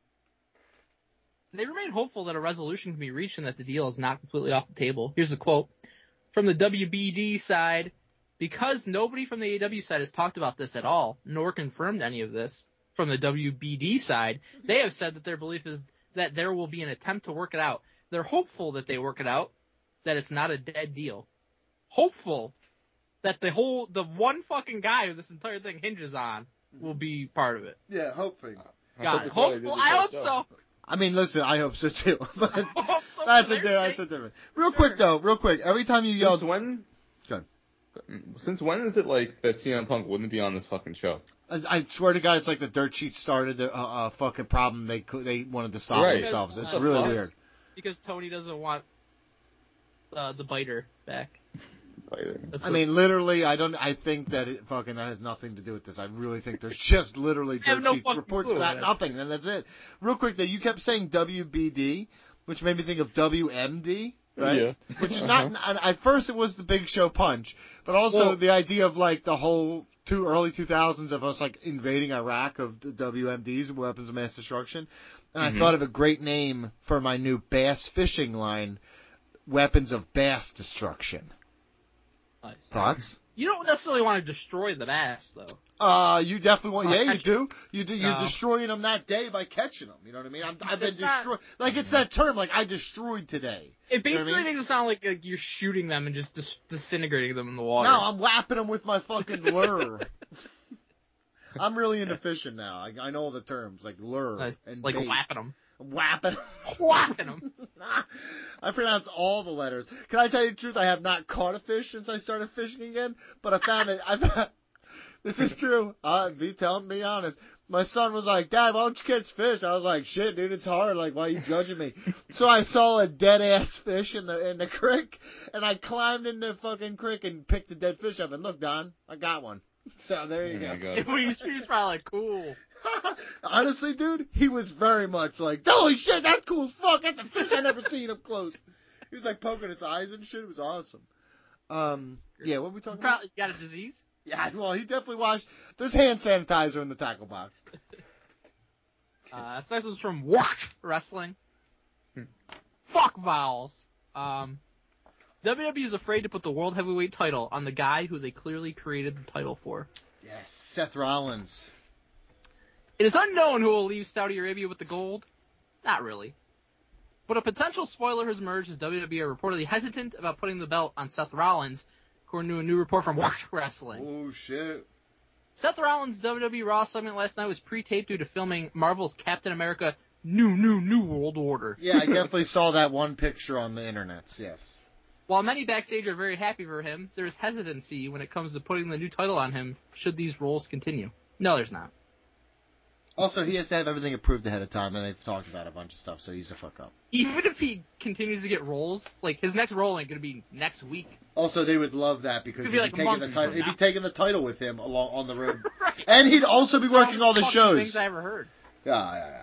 They remain hopeful that a resolution can be reached and that the deal is not completely off the table. Here's a quote from the W B D side. Because nobody from the A E W side has talked about this at all, nor confirmed any of this from the W B D side, they have said that their belief is that there will be an attempt to work it out. They're hopeful that they work it out, that it's not a dead deal. Hopeful that the whole, the one fucking guy who this entire thing hinges on will be part of it. Yeah, hoping. God, hopeful. I hope so. I mean, listen, I hope so too. But I hope so that's a that's a different. Real sure. quick though, real quick. Every time you yell, since when? Good. Since when is it like that C M Punk wouldn't be on this fucking show? I, I swear to God, it's like the dirt sheet started a, a, a fucking problem they they wanted to solve right. themselves. It's uh, really because, weird. Because Tony doesn't want uh, the biter back. Biter. I mean, literally, I don't. I think that it fucking that has nothing to do with this. I really think there's just literally dirt no sheets reports about nothing, and that's it. Real quick though, you kept saying W B D, which made me think of W M D. Right? Yeah. Which is not, uh-huh. At first it was the Big Show punch, but also well, the idea of like the whole two early two thousands of us like invading Iraq of the W M Ds, Weapons of Mass Destruction. And mm-hmm. I thought of a great name for my new bass fishing line, Weapons of Bass Destruction. Nice. Thoughts? You don't necessarily want to destroy the bass though. Uh, you definitely want, yeah, you do. You do, you're no. destroying them that day by catching them. You know what I mean? I'm, I've been destroyed. Like, it's that term, like, I destroyed today. It basically you know I mean? makes it sound like, like you're shooting them and just dis- disintegrating them in the water. No, I'm whapping them with my fucking lure. I'm really into fishing now. I, I know all the terms, like lure nice. and Like bait. whapping them. Whapping Whapping them. I pronounce all the letters. Can I tell you the truth? I have not caught a fish since I started fishing again, but I found it. I found, this is true. Uh, be telling, be honest. My son was like, "Dad, why don't you catch fish?" I was like, "Shit, dude, it's hard. Like, why are you judging me?" So I saw a dead ass fish in the in the creek, and I climbed in the fucking creek and picked the dead fish up. And look, Don, I got one. So there you oh go. He was probably like, cool. Honestly, dude, he was very much like, "Holy shit, that's cool as fuck. That's a fish I never seen up close." He was like poking its eyes and shit. It was awesome. Um, yeah, what were we talking probably about? Got a disease? Yeah, well, he definitely washed. There's hand sanitizer in the tackle box. Uh, this next one's from Watch Wrestling. Hmm. Fuck vowels. Um, W W E is afraid to put the World Heavyweight title on the guy who they clearly created the title for. Yes, Seth Rollins. It is unknown who will leave Saudi Arabia with the gold. Not really. But a potential spoiler has emerged as W W E are reportedly hesitant about putting the belt on Seth Rollins, according to a new report from Watch Wrestling. Oh, shit. Seth Rollins' W W E Raw segment last night was pre-taped due to filming Marvel's Captain America New, New, New World Order. Yeah, I definitely saw that one picture on the internets, yes. While many backstage are very happy for him, there's hesitancy when it comes to putting the new title on him should these roles continue. No, there's not. Also, he has to have everything approved ahead of time, and they've talked about a bunch of stuff, so he's a fuck up. Even if he continues to get roles, like, his next role ain't going to be next week. Also, they would love that because he'd be, be, like taking the title, he'd be taking the title with him along on the road. Right. And he'd also be working all the Fucking shows. Things I ever heard. Yeah, yeah, yeah, yeah.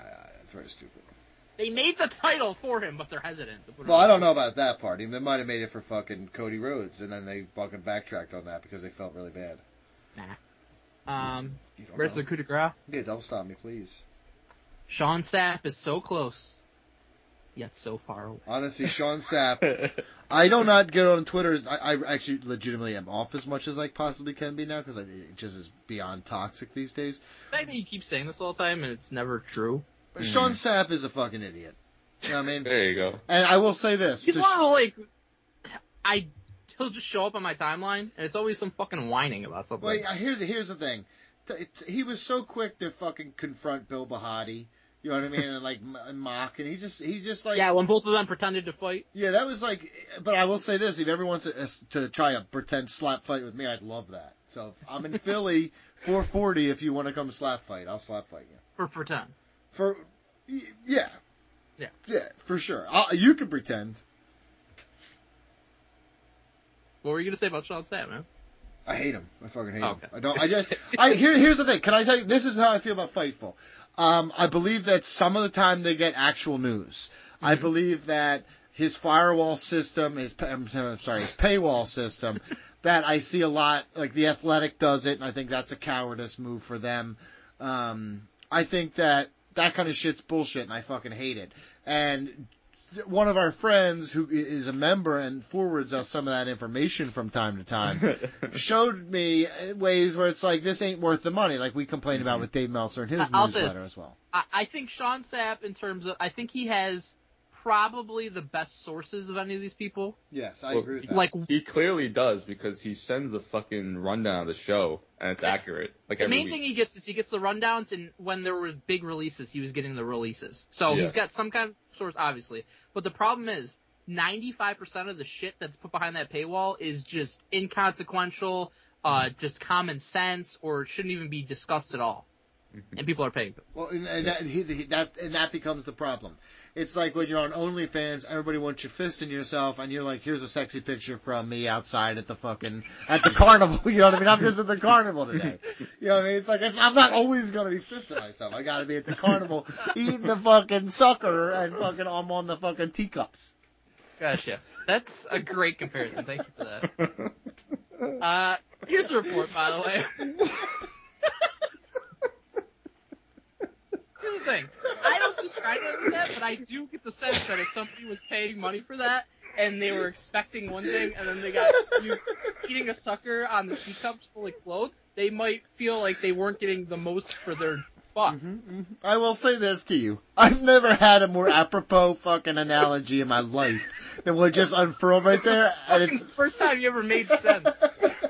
It's very stupid. They made the title for him, but they're hesitant to put it Well, on. I don't know about that part. Even they might have made it for fucking Cody Rhodes, and then they fucking backtracked on that because they felt really bad. Nah. Um, You don't where's know. the coup de grace? Yeah, don't stop me, please. Sean Sapp is so close, yet so far away. Honestly, Sean Sapp, I do not get on Twitter. I, I actually legitimately am off as much as I possibly can be now because it just is beyond toxic these days. The fact that you keep saying this all the time and it's never true. Mm. Sean Sapp is a fucking idiot. You know what I mean? There you go. And I will say this. He's to one of the, like, I, he'll just show up on my timeline, and it's always some fucking whining about something. Well, here's, here's the thing. He was so quick to fucking confront Bill Bahati. You know what I mean? And like and mock, and he just, he just like. Yeah, when both of them pretended to fight. Yeah, that was like. But I will say this: if everyone wants to, to try a pretend slap fight with me, I'd love that. So if I'm in Philly, four forty. If you want to come slap fight, I'll slap fight you. For pretend. For, yeah. Yeah. Yeah, for sure. I'll, you can pretend. What were you gonna say about Sean Sapp, man? I hate him. I fucking hate Oh, him. okay. I don't. I just. I here. Here's the thing. Can I tell you? This is how I feel about Fightful. Um, I believe that some of the time they get actual news. Mm-hmm. I believe that his firewall system, his I'm sorry, his paywall system, that I see a lot. Like The Athletic does it, and I think that's a cowardice move for them. Um, I think that that kind of shit's bullshit, and I fucking hate it. And one of our friends who is a member and forwards us some of that information from time to time showed me ways where it's like, this ain't worth the money, like we complained about with Dave Meltzer and his I'll newsletter as well. I, I think Sean Sapp, in terms of, I think he has probably the best sources of any of these people. Yes, I Well, agree with that. Like, He clearly does because he sends the fucking rundown of the show and it's accurate. Like the every main week. thing he gets is he gets the rundowns, and when there were big releases, he was getting the releases. So Yeah. he's got some kind of source, obviously. But the problem is, ninety-five percent of the shit that's put behind that paywall is just inconsequential, uh, just common sense, or it shouldn't even be discussed at all. And people are paying. Well, and, and, that, he, that, and that becomes the problem. It's like when you're on OnlyFans, everybody wants your fist in yourself, and you're like, here's a sexy picture from me outside at the fucking, at the carnival, you know what I mean? I'm just at the carnival today. You know what I mean? It's like, it's, I'm not always gonna be fisting myself. I gotta be at the carnival, eating the fucking sucker, and fucking, I'm on the fucking teacups. Gotcha. That's a great comparison. Thank you for that. Uh, here's the report, by the way. Here's the thing. I don't subscribe to that, but I do get the sense that if somebody was paying money for that, and they were expecting one thing, and then they got you eating a sucker on the teacups fully clothed, they might feel like they weren't getting the most for their buck. Mm-hmm, mm-hmm. I will say this to you. I've never had a more apropos fucking analogy in my life than what just unfurled right there. And it's First time you ever made sense.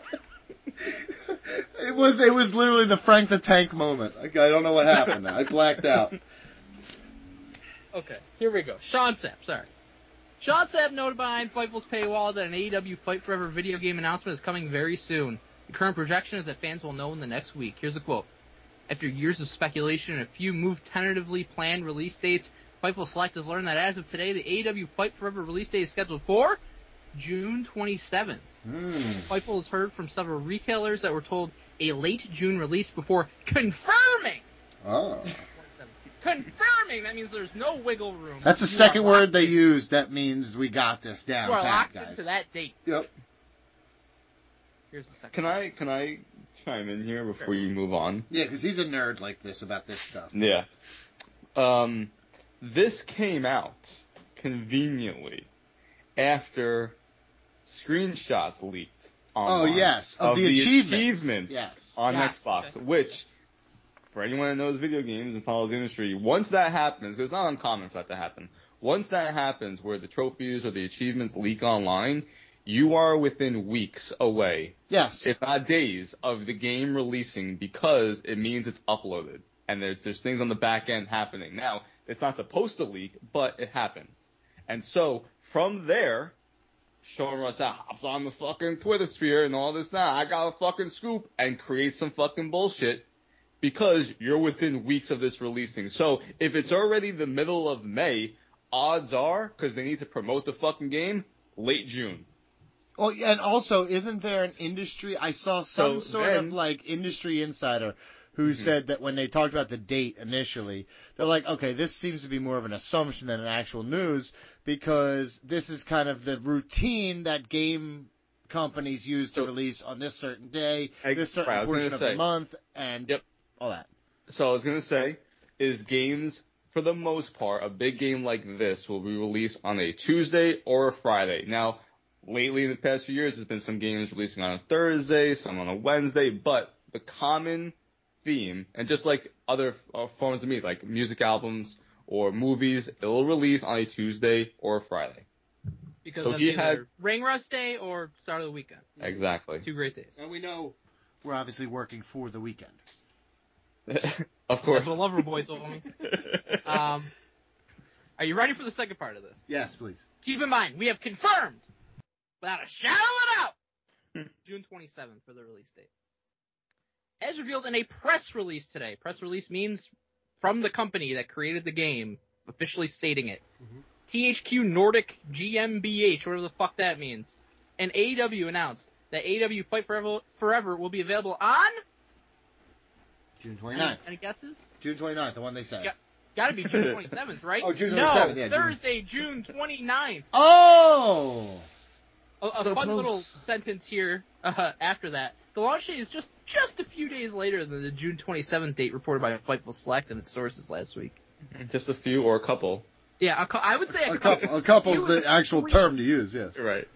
It was it was literally the Frank the Tank moment. I, I don't know what happened. I blacked out. Okay, here we go. Sean Sapp, sorry. Sean Sapp noted behind Fightful's paywall that an A E W Fight Forever video game announcement is coming very soon. The current projection is that fans will know in the next week. Here's a quote. After years of speculation and a few moved tentatively planned release dates, Fightful Select has learned that as of today, the A E W Fight Forever release date is scheduled for June twenty-seventh. Mm. Fightful has heard from several retailers that were told a late June release before confirming. Oh. Confirming! That means there's no wiggle room. That's the You second are word locked they in. used. That means we got this down You are pat, locked guys. into that date. Yep. Here's the second. Can I can I chime in here before you move on? Yeah, because he's a nerd like this about this stuff. Yeah. Um, this came out conveniently after screenshots leaked online Oh, yes, of, of the, the achievements. achievements Yes. on Yes, Xbox, okay. which, for anyone that knows video games and follows the industry, once that happens, because it's not uncommon for that to happen, once that happens where the trophies or the achievements leak online, you are within weeks away, Yes. if not days, of the game releasing because it means it's uploaded. And there's, there's things on the back end happening. Now, it's not supposed to leak, but it happens. And so, from there, Sean Ross hops on the fucking Twitter sphere and all this now. I got a fucking scoop and create some fucking bullshit because you're within weeks of this releasing. So if it's already the middle of May, odds are, because they need to promote the fucking game, late June. Oh, and also, isn't there an industry? I saw some So sort then- of like industry insider who mm-hmm. said that when they talked about the date initially, they're like, okay, this seems to be more of an assumption than an actual news because this is kind of the routine that game companies use to release on this certain day, I, this certain right, portion of say, the month, and yep. all that. So I was going to say, is games, for the most part, a big game like this will be released on a Tuesday or a Friday. Now, lately in the past few years, there's been some games releasing on a Thursday, some on a Wednesday, but the common theme, and just like other uh, forms of media, like music albums or movies, it'll release on a Tuesday or a Friday. Because so that's he either had Ring Rust Day or start of the weekend. Exactly. Two great days. And we know we're obviously working for the weekend. Of course. That's what Loverboy told me. Um, are you ready for the second part of this? Yes, please. Keep in mind, we have confirmed, without a shadow of a doubt, June twenty-seventh for the release date. As revealed in a press release today. Press release means from the company that created the game, officially stating it. Mm-hmm. T H Q Nordic G M B H, whatever the fuck that means. And A E W announced that A E W Fight Forever, Forever will be available on June twenty-ninth. Any, any guesses? June twenty-ninth, the one they said. Got, gotta be June twenty-seventh, right? Oh, June twenty-seventh, no, yeah. Thursday, June twenty-ninth. Oh! A, a so fun close. little sentence here uh, after that. The launch date is just, just a few days later than the June twenty-seventh date reported by Fightful Select and its sources last week. Just a few or a couple. Yeah, a, I would say a, a couple. couple. A couple's the actual three. term to use, yes. Right.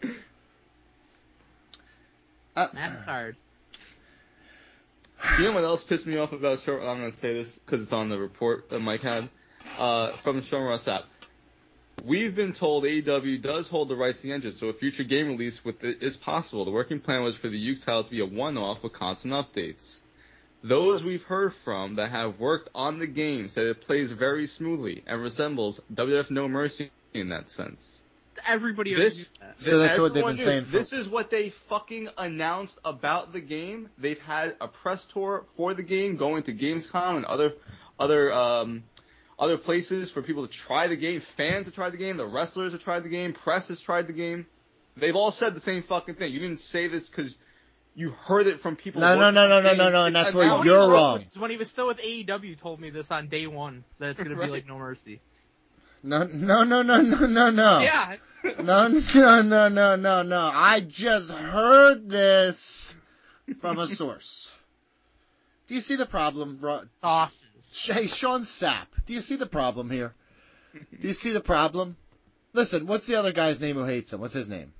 Uh, Math card. You know what else pissed me off about Sean? I'm going to say this because it's on the report that Mike had uh, from Sean Ross app. We've been told A E W does hold the rights to the engine, so a future game release with it is possible. The working plan was for the Uke title to be a one-off with constant updates. Those we've heard from that have worked on the game said it plays very smoothly and resembles W W F No Mercy in that sense. Everybody this, that. So that's what they've been knew. saying. For... This is what they fucking announced about the game. They've had a press tour for the game, going to Gamescom and other other um, other places for people to try the game, fans to try the game, the wrestlers have tried the game, press has tried the game. They've all said the same fucking thing. You didn't say this because you heard it from people. No, no, no, no, no, no, no, and that's where you're wrong. When he was still with A E W, told me this on day one that it's going to be like No Mercy. No, no, no, no, no, no, no. Yeah. no, no, no, no, no, no. I just heard this from a source. Do you see the problem, bro? Awesome. Hey, Sean Sapp, do you see the problem here? Do you see the problem? Listen, what's the other guy's name who hates him? What's his name?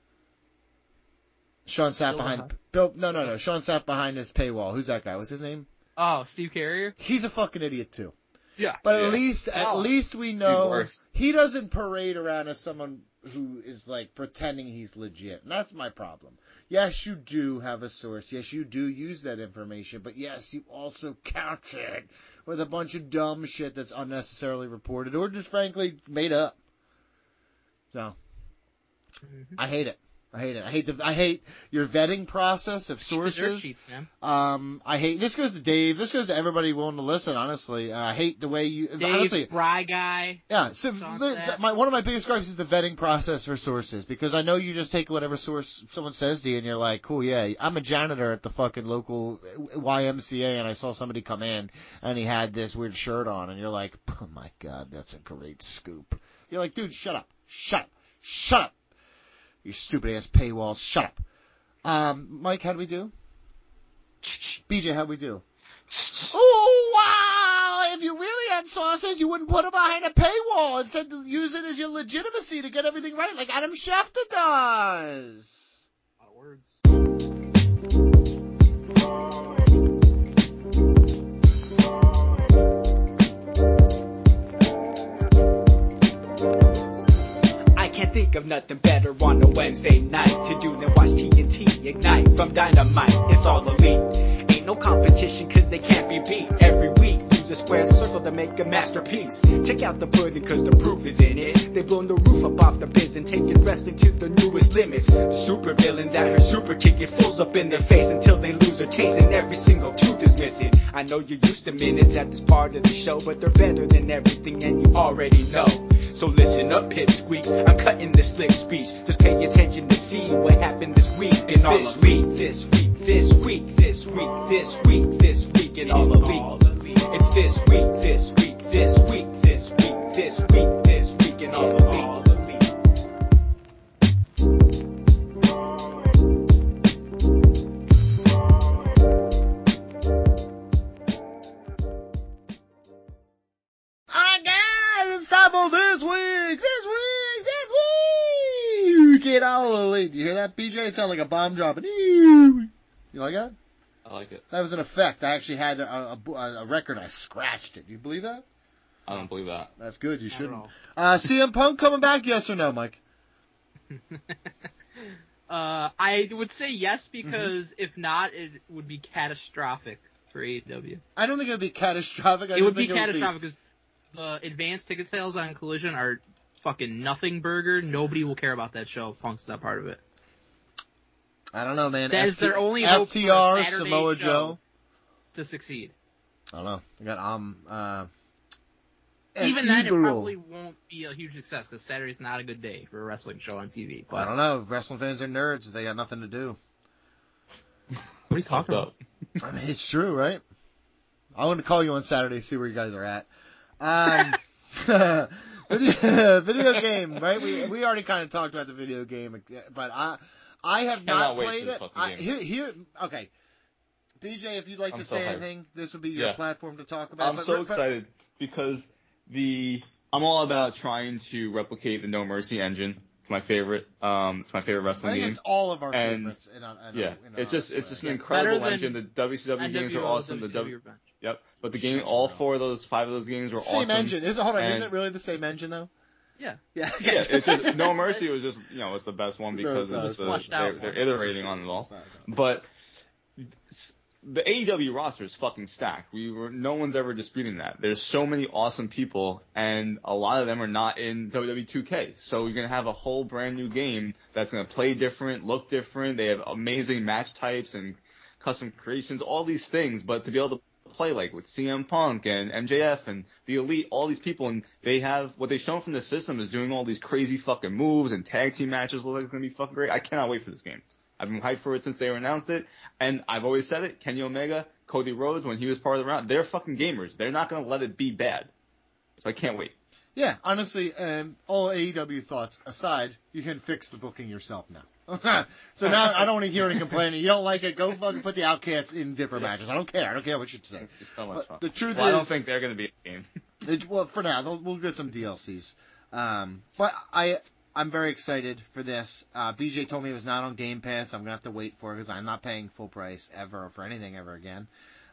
Sean Sapp behind uh-huh. Bill. No, no, no. Sean Sapp behind his paywall. Who's that guy? What's his name? Oh, Steve Carrier. He's a fucking idiot too. Yeah. But yeah. at least, at oh. least we know he doesn't parade around as someone who is like pretending he's legit. And that's my problem. Yes, you do have a source. Yes, you do use that information. But yes, you also couch it with a bunch of dumb shit that's unnecessarily reported or just frankly made up. So, mm-hmm. I hate it. I hate it. I hate the. I hate your vetting process of sources. Sheets, man. Um, I hate. This goes to Dave. This goes to everybody willing to listen. Honestly, uh, I hate the way you. Dave, honestly, Bry guy. Yeah. So the, my one of my biggest gripes is the vetting process for sources because I know you just take whatever source someone says to you and you're like, cool, yeah. I'm a janitor at the fucking local Y M C A and I saw somebody come in and he had this weird shirt on and you're like, oh my god, that's a great scoop. You're like, dude, shut up, shut up, shut up. You stupid ass paywalls. Shut up. Um, Mike, how'd we do? B J, how'd we do? Oh, wow! If you really had sauces, you wouldn't put them behind a paywall. Instead, use it as your legitimacy to get everything right, like Adam Schefter does. A lot of words. Think of nothing better on a Wednesday night to do than watch T N T ignite from Dynamite. It's all elite. Ain't no competition cause they can't be beat. Every week use a square circle to make a masterpiece. Check out the pudding cause the proof is in it. They've blown the roof up off the biz and taken wrestling to the newest limits. The super villains at her super kick it fools up in their face until they lose their taste and every single tooth is missing. I know you're used to minutes at this part of the show, but they're better than everything and you already know. So listen up, pipsqueaks, I'm cutting this slick speech. Just pay attention to see what happened this week and all this week, this week, this week, this week, this week, this week, and all of forty-eight All Elite. Do you hear that, B J? It sounded like a bomb dropping. You like that? I like it. That was an effect. I actually had a, a, a record. I scratched it. Do you believe that? I don't believe that. That's good. You shouldn't. know. Uh, C M Punk coming back? Yes or no, Mike? uh, I would say yes because mm-hmm. if not, it would be catastrophic for A E W. I don't think it would be catastrophic. I it just would be think catastrophic because the advanced ticket sales on Collision are fucking nothing burger. Nobody will care about that show if Punk's not part of it. I don't know, man. That F- is their only hope F T R, for a Saturday Samoa show Joe to succeed. I don't know. We got um uh. Even then, it probably won't be a huge success because Saturday's not a good day for a wrestling show on T V. But I don't know. Wrestling fans are nerds. They got nothing to do. What are you talking about? I mean, it's true, right? I want to call you on Saturday, see where you guys are at. Um, video, video game, right? We we already kind of talked about the video game, but I I have not played it. I, here here okay. B J, if you'd like I'm to so say hyped. anything, this would be your yeah. platform to talk about. I'm but, so but, excited because the I'm all about trying to replicate the No Mercy engine. It's my favorite. Um, it's my favorite wrestling I think game. it's all of our and, favorites. In a, in yeah, a, in a it's just it's just an yeah, incredible engine. The W C W N W O, games are awesome. The W. Revenge. Yep, but the game, all four of those, five of those games were same awesome. Same engine. Is it, hold on, and, isn't it really the same engine though? Yeah. Yeah. yeah, it's just No Mercy was just you know it's the best one because no, it's, it's the, they're, they're iterating on it all. But the A E W roster is fucking stacked. We were no one's ever disputing that. There's so many awesome people, and a lot of them are not in W W E two K. So you're gonna have a whole brand new game that's gonna play different, look different. They have amazing match types and custom creations, all these things. But to be able to play like with C M Punk and M J F and the Elite, all these people, and they have what they've shown from the system is doing all these crazy fucking moves and tag team matches look like it's gonna be fucking great. I cannot wait for this game. I've been hyped for it since they announced it, and I've always said it. Kenny Omega, Cody Rhodes, when he was part of the round, they're fucking gamers. They're not gonna let it be bad. So I can't wait. Yeah, honestly, um, all A E W thoughts aside, you can fix the booking yourself now. So now I don't want to hear any complaining. You don't like it, go fucking put the Outcasts in different matches. I don't care. I don't care what you say. It's so much but fun. The truth well, is, I don't think they're gonna be in the game. it, well, for now, we'll get some D L Cs. Um, but I. I'm very excited for this. Uh, B J told me it was not on Game Pass. I'm going to have to wait for it because I'm not paying full price ever for anything ever again.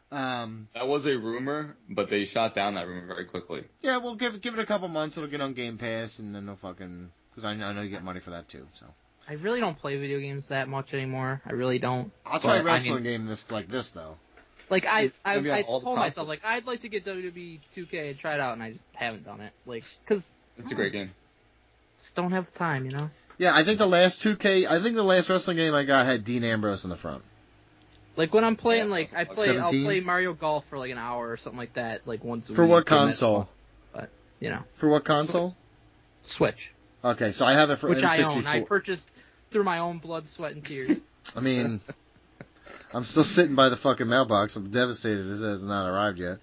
Um, that was a rumor, but they shot down that rumor very quickly. Yeah, we'll give, give it a couple months. It'll get on Game Pass, and then they'll fucking... Because I, I know you get money for that, too. So I really don't play video games that much anymore. I really don't. I'll try a but, wrestling I mean, game this like this, though. Like, I I, Maybe on I all the told myself, consoles. like, I'd like to get W W E two K and try it out, and I just haven't done it. Like, because... It's a great game. Just don't have the time, you know? Yeah, I think the last two K, I think the last wrestling game I got had Dean Ambrose in the front. Like when I'm playing, Yeah, like I play, seventeen? I'll play Mario Golf for like an hour or something like that, like once a For week. what and that's console? fun. But you know, For what console? Switch, Okay, so I have it for which N I sixty-four. own. I purchased through my own blood, sweat, and tears. I mean, I'm still sitting by the fucking mailbox. I'm devastated it has not arrived yet.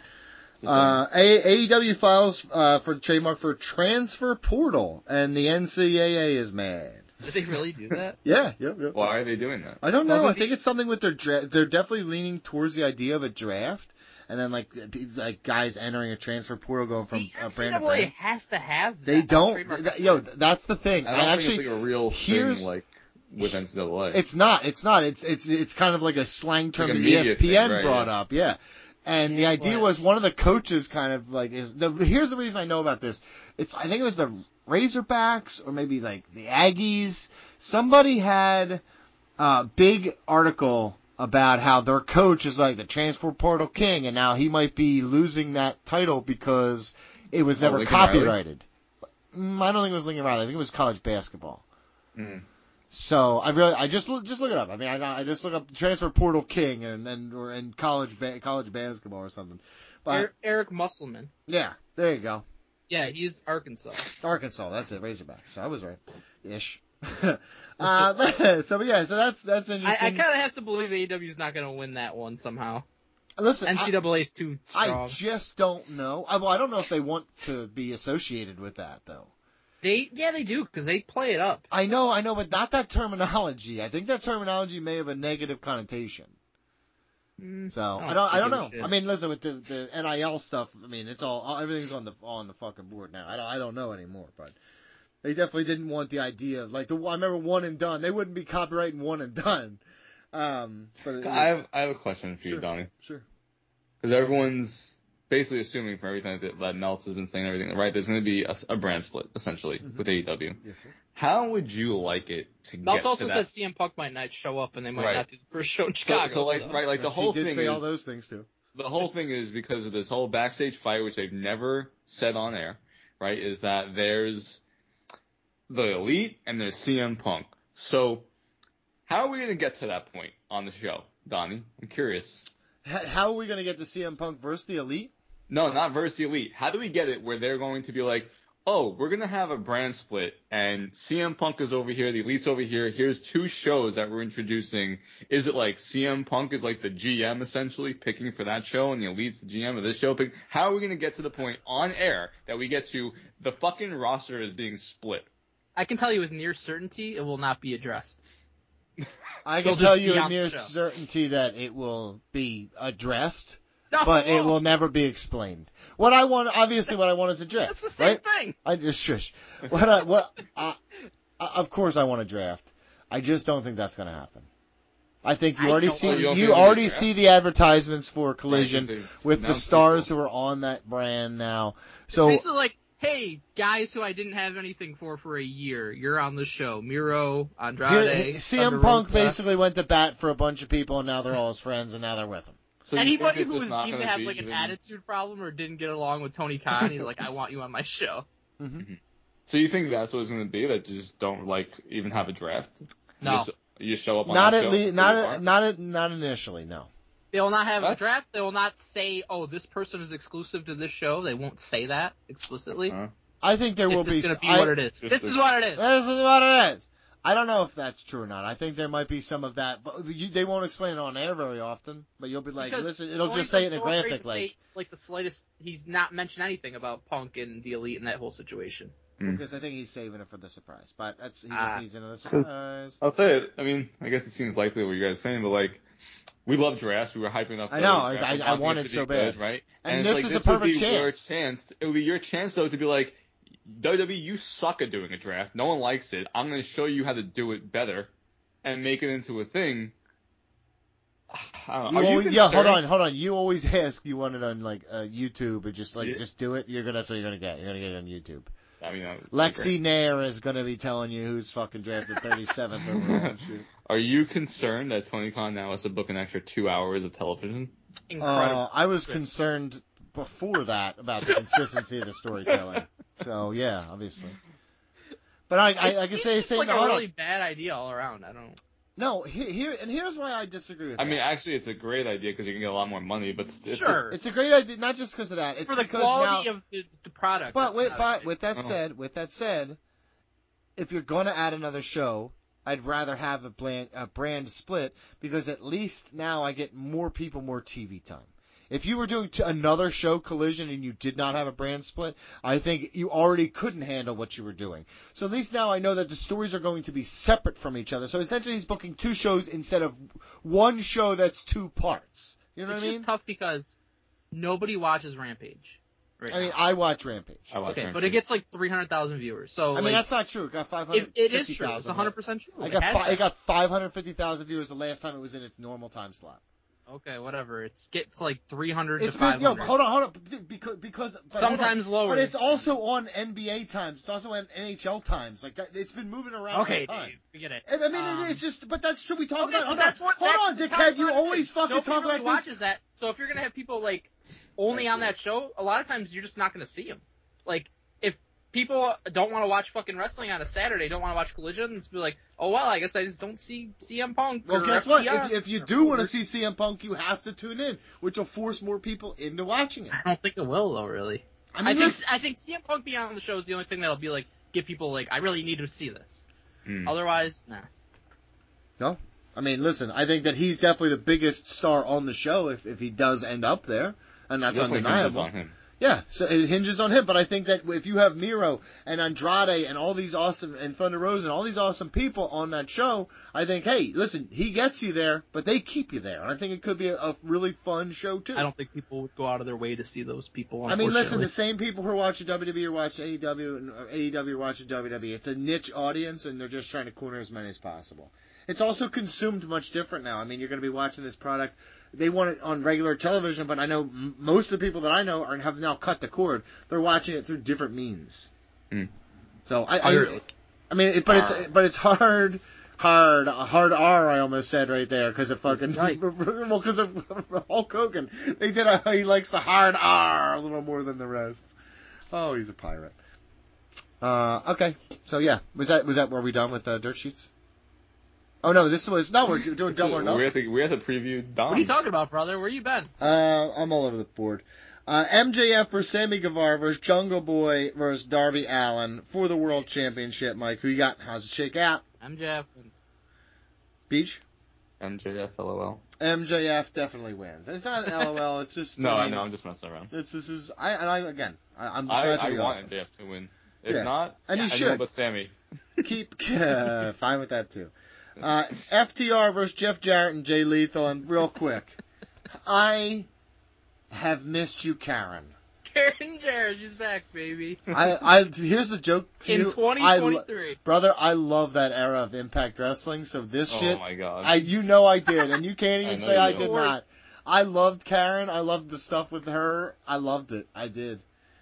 Uh, A E W files uh, for the trademark for Transfer Portal, and the N C double A is mad. Did they really do that? Yeah, yep, yep. Why are they doing that? I don't know. Doesn't I think the- it's something with their draft. They're definitely leaning towards the idea of a draft, and then like like guys entering a transfer portal going from The uh, N C brand to double A brand. has to have that. They don't. trademark th- on yo, that. that's the thing. I don't I think actually, it's like a real here's- thing like with N C double A. it's not. It's not. It's it's it's kind of like a slang term Like a that media E S P N thing, right, brought yeah. up. Yeah. And the Yeah, idea but- was one of the coaches kind of like is the here's the reason I know about this. It's I think it was the Razorbacks or maybe like the Aggies. Somebody had a big article about how their coach is like the transfer portal king, and now he might be losing that title because it was Oh, never Lincoln Riley? copyrighted. Mm, I don't think it was Lincoln Riley. I think it was college basketball. Mm. So I really, I just look, just look it up. I mean, I, I just look up transfer portal king and and or in college ba- college basketball or something. But Er- Eric Musselman. yeah, there you go. Yeah, he's Arkansas. Arkansas, that's it. Razorbacks. So I was right, ish. uh, so yeah, so that's that's I, I interesting. kind of have to believe A E W's not going to win that one somehow. Listen, N C double A's too I, strong. I just don't know. I, well, I don't know if they want to be associated with that though. They yeah they do because they play it up. I know, I know, but not that terminology. I think that terminology may have a negative connotation. Mm, So I I don't don't, I don't give a know. shit. I mean, listen, with the, the N I L stuff, I mean, it's all everything's on the on the fucking board now. I don't, I don't know anymore, but They definitely didn't want the idea of, like, the, I remember One and Done. They wouldn't be copyrighting One and Done. Um, but it, I have I have a question for sure, you, Donnie. Sure. Because everyone's basically assuming from everything that, that Meltz has been saying, everything right, there's going to be a, a brand split essentially Mm-hmm. with A E W. Yes, sir. How would you like it to Meltz get also to said that? C M Punk might not show up, and they might Right. not do the first show in So, Chicago. so like so. right, like the Yes, whole he did thing say is all those things too. the whole thing is because of this whole backstage fight, which they've never said on air, right? Is that there's the Elite and there's C M Punk. So how are we going to get to that point on the show, Donnie? I'm curious. H- how are we going to get to C M Punk versus the Elite? No, not versus the Elite. How do we get it where they're going to be like, oh, we're going to have a brand split, and C M Punk is over here, the Elite's over here, here's two shows that we're introducing. Is it like C M Punk is like the G M, essentially, picking for that show, and the Elite's the G M of this show? Pick? How are we going to get to the point on air that we get to the fucking roster is being split? I can tell you with near certainty it will not be addressed. I They'll can tell just you be in on the near show. certainty that it will be addressed, No, but it will never be explained. What I want, obviously, what I want is a draft. That's the same right? thing. I just shush. What I, what, uh, of course I want a draft. I just don't think that's going to happen. I think you I already don't see want- You don't you think it'll be a already draft? see the advertisements for Collision Right, 'cause they with the announced stars people. who are on that brand now. It's So basically like, hey, guys who I didn't have anything for for a year, you're on the show. Miro, Andrade, here, C M Thunder Punk Rosa. basically went to bat for a bunch of people, and now they're all his friends, and now they're with him. So you Anybody think who it's was just not deemed to gonna have be like an even- attitude problem or didn't get along with Tony Khan, he's like, I want you on my show. So you think that's what it's going to be? That just don't like even have a draft? No. You just, you show up on Not that at show, least, so not you at, are? not at, not initially. No. They will not have a What? draft. They will not say, oh, this person is exclusive to this show. They won't say that explicitly. Huh? I think there will It's just be. going to be I- what it is. Just This a- is what it is. This is what it is. I don't know if that's true or not. I think there might be some of that, but you, they won't explain it on air very often. But you'll be like, Because listen, it'll Tony's just say it in so a afraid graphic, to like, say, like the slightest. He's not mentioned anything about Punk and the Elite and that whole situation. because I think he's saving it for the surprise. But that's he just Ah. needs another surprise. I'll say it. I mean, I guess it seems likely what you guys are saying, but like, we love drafts. We were hyping up. I the know, draft. I- We I wanted want it it to so be good, bad. right? And it's this like, is a this would perfect be Your chance. chance. It would be your chance though to be like, W W E, you suck at doing a draft. No one likes it. I'm going to show you how to do it better, and make it into a thing. I don't know. You Are you always, yeah, hold concerned? on, hold on. You always ask you want it on like uh, YouTube or just like Yeah. just do it. You're gonna that's what you're gonna get. You're gonna get it on YouTube. I mean, that would be Lexi great. Nair is gonna be telling you who's fucking drafted thirty-seventh overall and shit. Are you concerned that Tony Khan now has to book an extra two hours of television? Incredible. Uh, I was concerned before that about the consistency of the storytelling. So yeah, obviously. But I, I, It I can say seems same. like no, a hold on. really bad idea all around. I don't. No, here, here, and here's why I disagree with I that. mean, actually, it's a great idea because you can get a lot more money, but it's Sure. It's a great idea, not just because of that. It's For the because quality now, of the, the product. But it's with, not but okay. with that Oh. said, with that said, if you're gonna add another show, I'd rather have a brand, a brand split because at least now I get more people, more T V time. If you were doing t- another show, Collision, and you did not have a brand split, I think you already couldn't handle what you were doing. So at least now I know that the stories are going to be separate from each other. So essentially he's booking two shows instead of one show that's two parts. You know it's what I mean? just tough because nobody watches Rampage. Right I mean, now. I watch Rampage. I watch okay, Rampage. but it gets like three hundred thousand viewers. So I mean, like, that's not true. It got five hundred it, fifty it is true. It's thousand. one hundred percent true. I It got has fi- that. it got five hundred fifty thousand viewers the last time it was in its normal time slot. Okay, whatever. It's gets like three hundred It's to been, five yo, hundred. hold on, hold on, because because but hold on. Sometimes lower. But it's also on N B A times. It's also on N H L times. Like that, it's been moving around Okay, all the time. Dave, we get it. I I mean, Um, it's just, but that's true. We talk Okay, about. but Hold that's on, what. hold that's on, the dickhead. time You slot always is. fucking Nobody talk really about this. watches that. So if you're gonna have people like only on that show, a lot of times you're just not gonna see them. Like if people don't want to watch fucking wrestling on a Saturday, don't want to watch Collision, it's be like, oh well, I guess I just don't see C M Punk. Well, or guess what? F T R If, if you or do want to whatever. see C M Punk, you have to tune in, which will force more people into watching it. I don't think it will though, really. I I, mean, think listen- I think C M Punk being on the show is the only thing that'll be like get people like I really need to see this. Hmm. Otherwise, nah. No, I mean, listen. I think that he's definitely the biggest star on the show if if he does end up there, and that's Definitely hinges undeniable. on him. Yeah, so it hinges on him. But I think that if you have Miro and Andrade and all these awesome, and Thunder Rosa and all these awesome people on that show, I think, hey, listen, he gets you there, but they keep you there. And I think it could be a, a really fun show, too. I don't think people would go out of their way to see those people, I mean, listen, unfortunately. the same people who are watching W W E are watching A E W, and A E W are watching W W E. It's a niche audience, and they're just trying to corner as many as possible. It's also consumed much different now. I mean, you're going to be watching this product. They want it on regular television, but I know m- most of the people that I know are, have now cut the cord. They're watching it through different means. Mm. So I, Oh, I, really? I mean, it, but it's but it's hard, hard, hard R. I almost said right there because of fucking Right. well, because of Hulk Hogan. They did a, he likes the hard R a little more than the rest. Oh, he's a pirate. Uh, okay, so yeah, was that was that were we done with uh, dirt sheets? Oh no, this was no, we're doing double or we nothing. have to we have to preview Dom. What are you talking about, brother? Where you been? Uh, I'm all over the board. Uh, M J F versus Sammy Guevara versus Jungle Boy versus Darby Allin for the World Championship. Mike, who you got? How's it shake out? M J F wins. Beach? M J F, lol. M J F definitely wins. It's not an LOL. It's just No, I I mean, know. I'm just messing around. It's this is I and I again. I, I'm just I, trying to I be want awesome. M J F to win. If Yeah. not, And you anyone should. but Sammy. Keep uh, fine with that too. Uh, F T R versus Jeff Jarrett and Jay Lethal. And real quick, I have missed you, Karen. Karen Jarrett, she's back, baby. I, I here's the joke to In you. twenty I lo- twenty-three. brother, I love that era of Impact Wrestling. So this Oh shit, my god. I you know I did, and you can't I even know say you I do. did not. I loved Karen. I loved the stuff with her. I loved it. I did.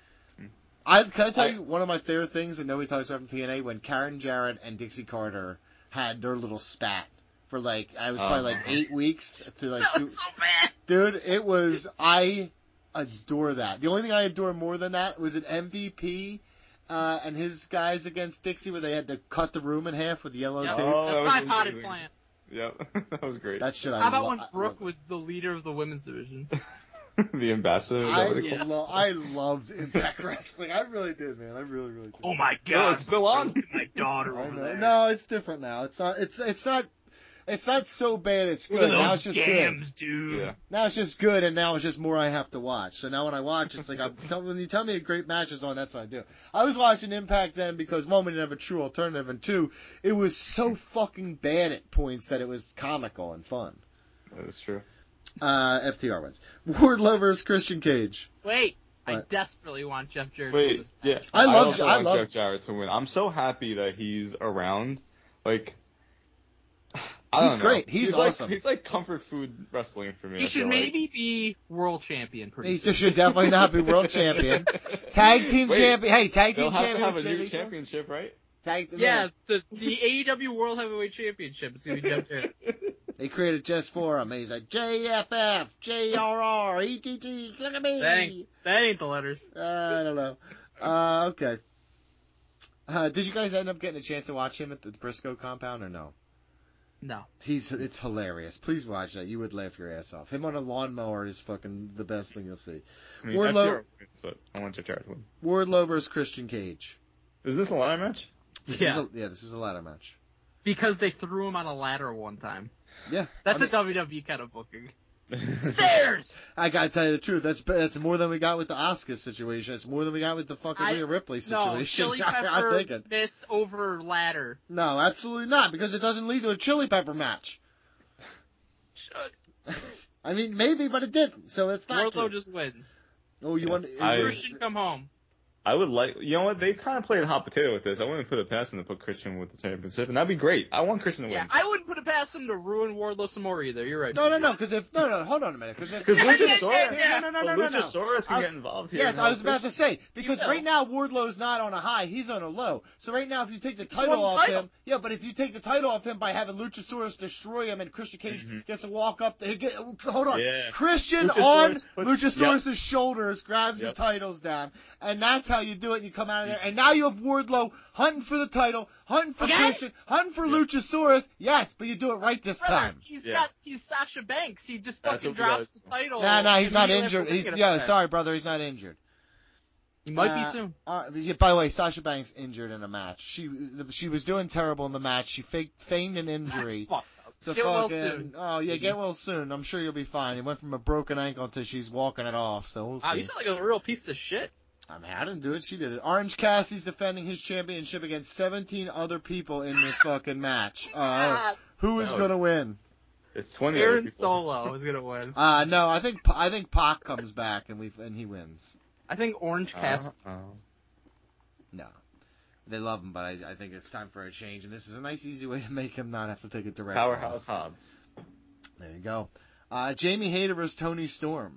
I can I tell I- you one of my favorite things that nobody talks about from T N A when Karen Jarrett and Dixie Carter had their little spat for like I was probably like Uh-huh. eight weeks to like That two. was so bad. Dude, it was I adore that. The only thing I adore more than that was an M V P uh, and his guys against Dixie where they had to cut the room in half with yellow Yep. tape. Oh, that That's was my potted amazing. plant. Yep, that was great. That shit I How about lo- when I Brooke love. was the leader of the women's division? The ambassador. Is that I, what they call it? lo- I loved Impact Wrestling. I really did, man. I really, really did. Oh my No, god. it's still on. Look at my daughter I over know. there. No, it's different now. It's not. It's it's not. It's not so bad. It's Look at good. Now those it's just good. gams, dude. Yeah. Now it's just good, and now it's just more I have to watch. So now when I watch, it's like I'm, tell, when you tell me a great match is on, that's what I do. I was watching Impact then because one, we didn't have a true alternative, and two, it was so fucking bad at points that it was comical and fun. That is true. Uh, F T R wins. Wardlow versus Christian Cage. Wait, I What? desperately want Jeff Jarrett to win Wait, this yeah. match. I love- also I want love- Jeff Jarrett to win. I'm so happy that he's around. Like, I He's don't know. great. He's awesome. Like, he's like comfort food wrestling for me. He I should feel maybe be world champion pretty He soon. should definitely not be world champion. Tag team Wait, champion. Hey, tag They'll team have to champion. have a Jay new Lethal? championship, right? Tag team. Yeah, the the A E W World Heavyweight Championship. It's gonna be Jeff Jarrett. They created just for him. He's like J F F, J R R, E T T. Look at me. That ain't that ain't the letters. Uh, I don't know. Uh, okay. Uh, did you guys end up getting a chance to watch him at the Briscoe compound or no? No. He's it's hilarious. Please watch that. You would laugh your ass off. Him on a lawnmower is fucking the best thing you'll see. I mean, Wardlow- F T R wins, but I want Jeff Jarrett to win. Wardlow versus Christian Cage. Is this a ladder match? This Yeah. Is a, yeah, this is a ladder match. Because they threw him on a ladder one time. Yeah. That's I a mean, W W E kind of booking. Stairs! I gotta tell you the truth. That's that's more than we got with the Asuka situation. It's more than we got with the fucking I- Rhea Ripley No, situation. Chili I'm Pepper thinking. missed over ladder. No, absolutely not, because it doesn't lead to a Chili Pepper match. Should. I mean, maybe, but it didn't. So it's not. Wardlow true. just wins. Oh, you Yeah. want? I- Christian come home. I would like, you know what? They kind of played hot potato with this. I wouldn't put it past them to put Christian with the championship, and that'd be great. I want Christian to Yeah, win. I wouldn't put it past him to ruin Wardlow some more either. You're right. No, no, no. Because if no, no, hold on a minute. Because Because Yeah, yeah, Luchasaurus, yeah, no, no, no, but no, no. Luchasaurus can I get was- involved here. Yes, and I was help about to say because will. right now Wardlow's not on a high; he's on a low. So right now, if you take the won title the off title. him, yeah, but if you take the title off him by having Luchasaurus destroy him and Christian Cage Mhm. gets to walk up, to, get, hold on, Yeah. Christian Luchasaurus on puts- Luchasaurus's shoulders grabs Yep. the titles down, and that's how you do it. And you come out of there, and now you have Wardlow hunting for the title, hunting for Okay. Christian, hunting for Yep. Luchasaurus. Yes, but you do it right this Brother, time. he's Yeah. got he's Sasha Banks. He just That's fucking what we drops gotta the title. Nah, nah, he's not immediately injured. after He's winning it. yeah, sorry, brother, he's not injured. He might Uh, be soon. Uh, yeah, by the way, Sasha Banks injured in a match. She she was doing terrible in the match. She faked feigned an That's injury. fucked up. The Get well fucking, soon. Oh, yeah, get well soon. I'm sure you'll be fine. It went from a broken ankle to she's walking it off, so we'll see. Wow, you sound like a real piece of shit. I mean, I didn't do it. She did it. Orange Cassidy's defending his championship against seventeen other people in this fucking match. Uh, who is That was- going to win? It's twenty other Aaron people. Solo is gonna win. Uh, no, I think I think Pac comes back and we and he wins. I think Orange Cassidy. Uh, uh, No. They love him, but I, I think it's time for a change, and this is a nice, easy way to make him not have to take a direct Powerhouse loss. Hobbs. There you go. Uh, Jamie Hayter versus Tony Storm.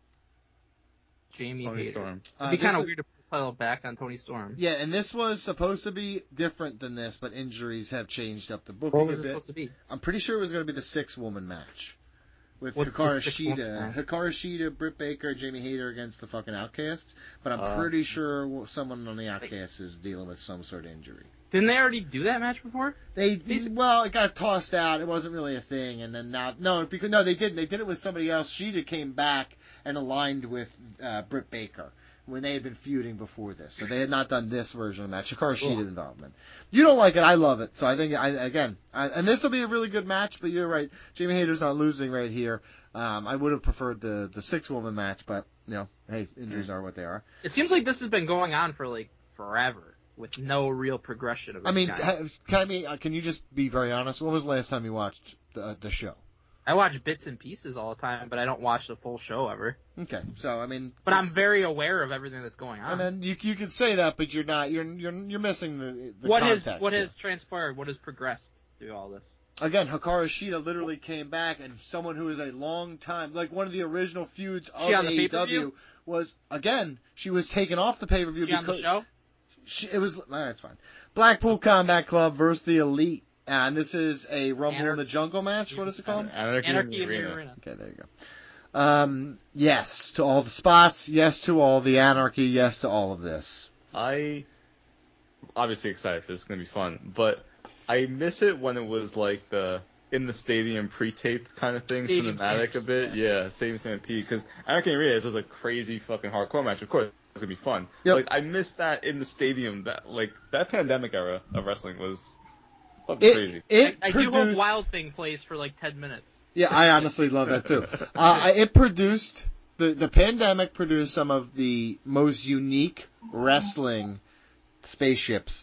Jamie Tony Hayter. Storm. Uh, It'd be this kind of is- weird to put the title back on Tony Storm. Yeah, and this was supposed to be different than this, but injuries have changed up the booking What was a it bit. supposed to be? I'm pretty sure it was going to be the six-woman match. With What's the Hikaru six-woman Shida. match? Hikaru Shida, Britt Baker, Jamie Hayter against the fucking Outcasts. But I'm Uh, pretty sure someone on the Outcasts is dealing with some sort of injury. Didn't they already do that match before? They Basi- well, it got tossed out. It wasn't really a thing, and then now no, because no, they didn't. They did it with somebody else. Shida came back and aligned with uh, Britt Baker when they had been feuding before this, so they had not done this version of the match. Hikaru Shida Cool. involvement. You don't like it, I love it. So I think I again, I, and this will be a really good match. But you're right, Jamie Hayter's not losing right here. Um, I would have preferred the the six woman match, but you know, hey, injuries are what they are. It seems like this has been going on for like forever with no real progression of I any mean, kind. ha- can I mean, uh, can you just be very honest? When was the last time you watched the the show? I watch bits and pieces all the time, but I don't watch the full show ever. Okay, so I mean, But I'm it's- very aware of everything that's going I on. mean, you you can say that, but you're not. You're you're you're missing the the what has context what here. has transpired? What has progressed through all this? Again, Hikaru Shida literally came back, and someone who is a long time, like one of the original feuds of She on the A E W pay-per-view? was again. She was taken off the pay per view She on because the show? She, it was. Nah, that's fine. Blackpool Combat Club versus the Elite, and this is a Rumble in the Anarchy. Jungle match. What is it called? Anarchy, Anarchy in in the the Arena. arena. Okay, there you go. Um, yes to all the spots. Yes to all the anarchy. Yes to all of this. I obviously excited for this. It's gonna be fun, but I miss it when it was like the in the stadium pre-taped kind of thing, Stadium cinematic a Stampede, bit. Yeah, Stadium Stampede. Because Anarchy in the Arena this was a crazy fucking hardcore match. Of course, it's gonna be fun. Yep. Like I miss that in the stadium. That like that pandemic era of wrestling was fucking It crazy. it I do hope produced. Wild Thing plays for like ten minutes. Yeah, I honestly love that too. Uh, it produced the the pandemic produced some of the most unique wrestling spaceships.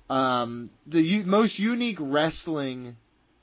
Um, the u- most unique wrestling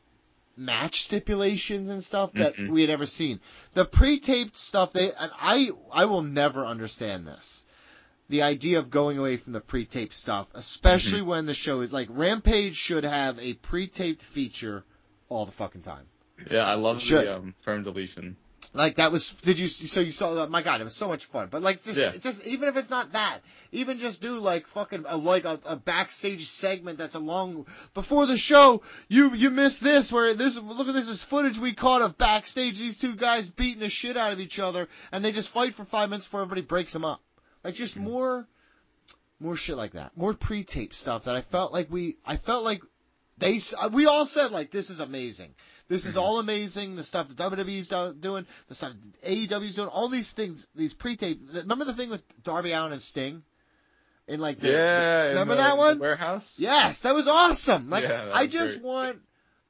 match stipulations and stuff that Mhm. we had ever seen. The pre-taped stuff, they and I I will never understand this. The idea of going away from the pre-taped stuff, especially when the show is like Rampage should have a pre-taped feature all the fucking time. Yeah, I love Should. the um, firm deletion. Like that was, did you, so you saw that, my god, it was so much fun. But like, just, Yeah. just, even if it's not that, even just do like fucking, a, like a, a backstage segment that's a long, before the show, you, you missed this, where this, look at this, this footage we caught of backstage, these two guys beating the shit out of each other, and they just fight for five minutes before everybody breaks them up. Like just more, more shit like that. More pre-tape stuff that I felt like we, I felt like they, we all said like, this is amazing. This is all amazing. The stuff that W W E's do- doing, the stuff that A E W's doing, all these things, these pre-tape. Remember the thing with Darby Allin and Sting? In like the, Yeah, the- in remember the- that in the one? warehouse. Yes, that was awesome. Like Yeah, that I was just great. want,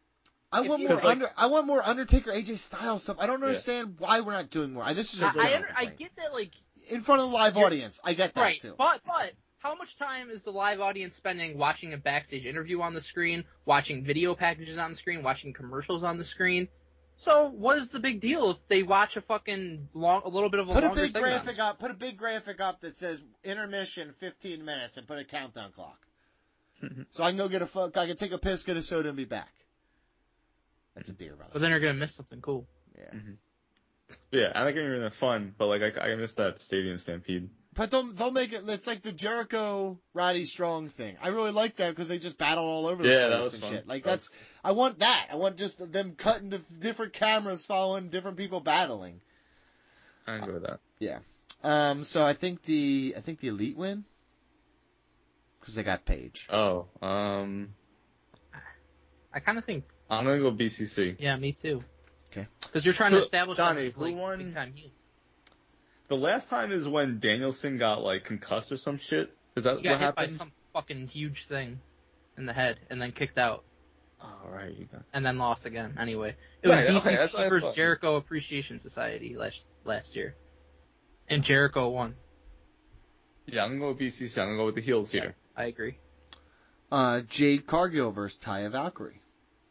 I If want you- more Because, like- under, I want more Undertaker, A J Styles stuff. I don't Yeah. understand why we're not doing more. I, this is just I, I, general under, I complaint. get that, like, In front of the live You're- audience, I get that right, too. but, but, how much time is the live audience spending watching a backstage interview on the screen, watching video packages on the screen, watching commercials on the screen? So, what is the big deal if they watch a fucking long, a little bit of a Put a longer big segment? graphic up. Put a big graphic up that says intermission fifteen minutes and put a countdown clock. So I can go get a fu- I can take a piss, get a soda, and be back. That's a beer, brother. But then you're gonna miss something cool. Yeah. Yeah, I think you're in fun, but like I, I missed that Stadium Stampede. But they'll they'll make it. It's like the Jericho Roddy Strong thing. I really like that because they just battle all over the Yeah, place that was and fun. shit. Like That that's I want that. I want just them cutting the different cameras following different people battling. I enjoy that. Yeah. Um. So I think the I think the Elite win because they got Paige. Oh, um, I kind of think, I'm gonna go B C C. yeah, me too. Okay. Because you're trying to So, establish Donnie, them as, who like, won? big time heels. The last time is when Danielson got like concussed or some shit. Is that He got what hit by happened? some fucking huge thing in the head and then kicked out. All right, you got. and then lost again. Anyway, it was Right, okay, B C that's what C I versus thought. Jericho Appreciation Society last last year, and Jericho won. Yeah, I'm gonna go with B C C. I'm gonna go with the heels here. I agree. Uh, Jade Cargill versus Taya Valkyrie.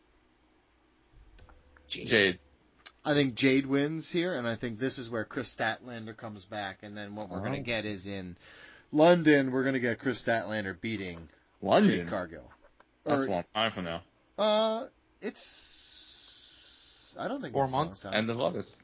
Jade. I think Jade wins here, and I think this is where Chris Statlander comes back, and then what we're Oh. going to get is in London, we're going to get Chris Statlander beating London. Jade Cargill. That's Or, a long time from now. Uh, it's... I don't think Four it's a long months? time. End of August.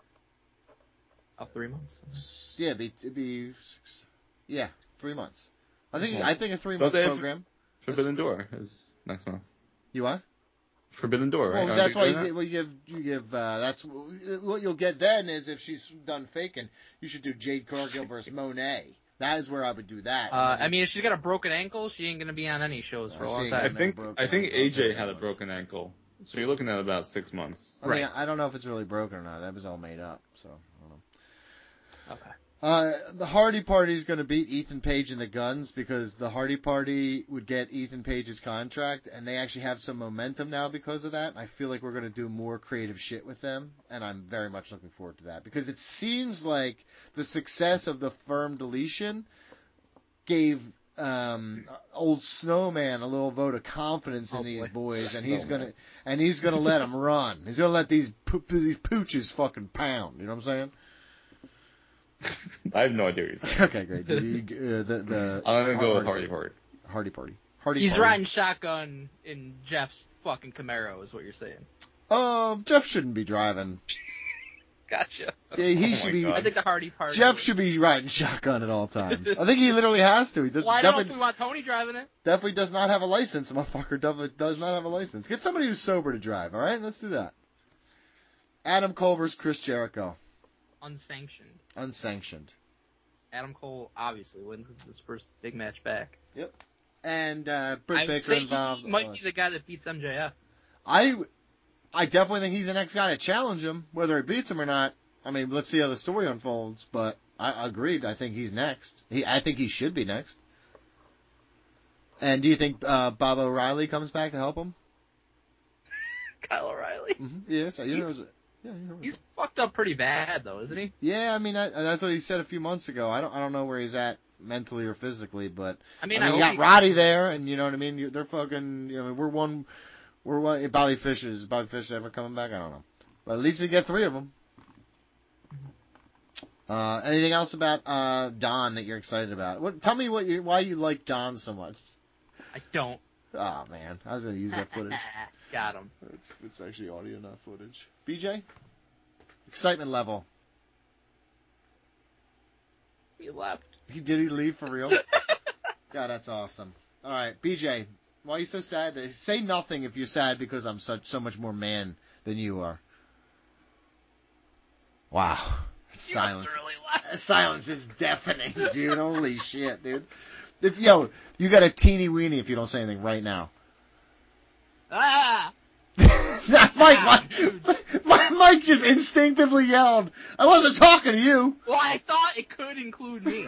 Oh, three months. Yeah, it'd be, it'd be six, yeah, three months. I think Well, I think a three month they have- program. Forbidden Door is next month. You what? Forbidden Door, right? Well, Aren't that's they why you, doing get, well, you give you give. Uh, that's what you'll get then is if she's done faking, you should do Jade Cargill versus Monet. That is where I would do that. Uh, I mean, if she's got a broken ankle, she ain't gonna be on any shows for Uh, a she long ain't that? I time. no think broken I think ankle. A J Okay, had a that broken ankle, so you're looking at about six months. I, mean, Right. I don't know if it's really broken or not. That was all made up. So I don't know. Okay. Uh, the Hardy Party is going to beat Ethan Page and the Guns because the Hardy Party would get Ethan Page's contract, and they actually have some momentum now because of that. I feel like we're going to do more creative shit with them, and I'm very much looking forward to that because it seems like the success of the Firm Deletion gave um, old Snowman a little vote of confidence in Oh, these boy. boys, and he's Snowman. gonna and he's gonna let them run. He's gonna let these po- these pooches fucking pound. You know what I'm saying? I have no idea what you're saying. Okay, great. You- you- uh, the, the, I'm gonna go with Hardy Party. Hardy Party. Hardy He's Party. riding shotgun in Jeff's fucking Camaro, is what you're saying. Uh, Jeff shouldn't be driving. Gotcha. Yeah, he Oh should my be. God. I think the Hardy Party. Jeff should be riding shotgun at all times. I think he literally has to. He does, Well, I don't know if definitely, we want Tony driving it. definitely does not have a license. The motherfucker definitely does not have a license. Get somebody who's sober to drive. All right, let's do that. Adam Cole versus Chris Jericho, Unsanctioned. unsanctioned. Adam Cole obviously wins. This is his first big match back. And uh, Britt I would Baker say involved. he might be the guy that beats M J F. I, I definitely think he's the next guy to challenge him, whether he beats him or not. I mean, let's see how the story unfolds. But I agreed. I think he's next. He, I think he should be next. And do you think uh, Bob O'Reilly comes back to help him? Kyle O'Reilly. Mm-hmm. Yes, you know. He's- Yeah, you know. He's fucked up pretty bad though, isn't he? Yeah, I mean that, that's what he said a few months ago. I don't, I don't know where he's at mentally or physically, but I mean, I I, mean, you hope got he- Roddy there, and you know what I mean. You, they're fucking. You know, we're one. We're one. Bobby Fish is Bobby Fish ever coming back? I don't know, but at least we get three of them. Uh, anything else about uh, Don that you're excited about? What? Tell me what you why you like Don so much. I don't. Oh man, I was gonna use that footage. Got him. It's, it's actually audio, not footage. B J, excitement level. He left. He did he leave for real? God, that's awesome. All right, B J, why are you so sad? Say nothing if you're sad because I'm such so much more man than you are. Wow, silence. Really left. Silence is deafening, dude. Holy shit, dude. If yo, you got a teeny weeny if you don't say anything right now. Ah! Mike, Mike, Mike, Mike just instinctively yelled. I wasn't talking to you. Well, I thought it could include me.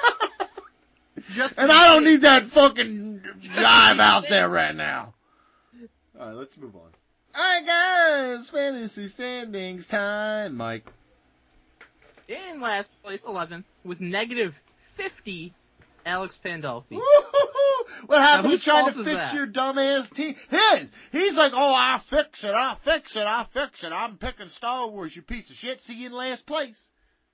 Just And to I don't be need that fucking jive out there right now. Alright, let's move on. Alright, guys. Fantasy standings time. Mike. in last place, eleventh, with negative fifty, Alex Pandolfi. Woo-hoo-hoo. What happened Now, to whose trying to fault is fix that? your dumbass team? His. He's like, oh, I'll fix it. I'll fix it. I'll fix it. I'm picking Star Wars, you piece of shit. See you in last place.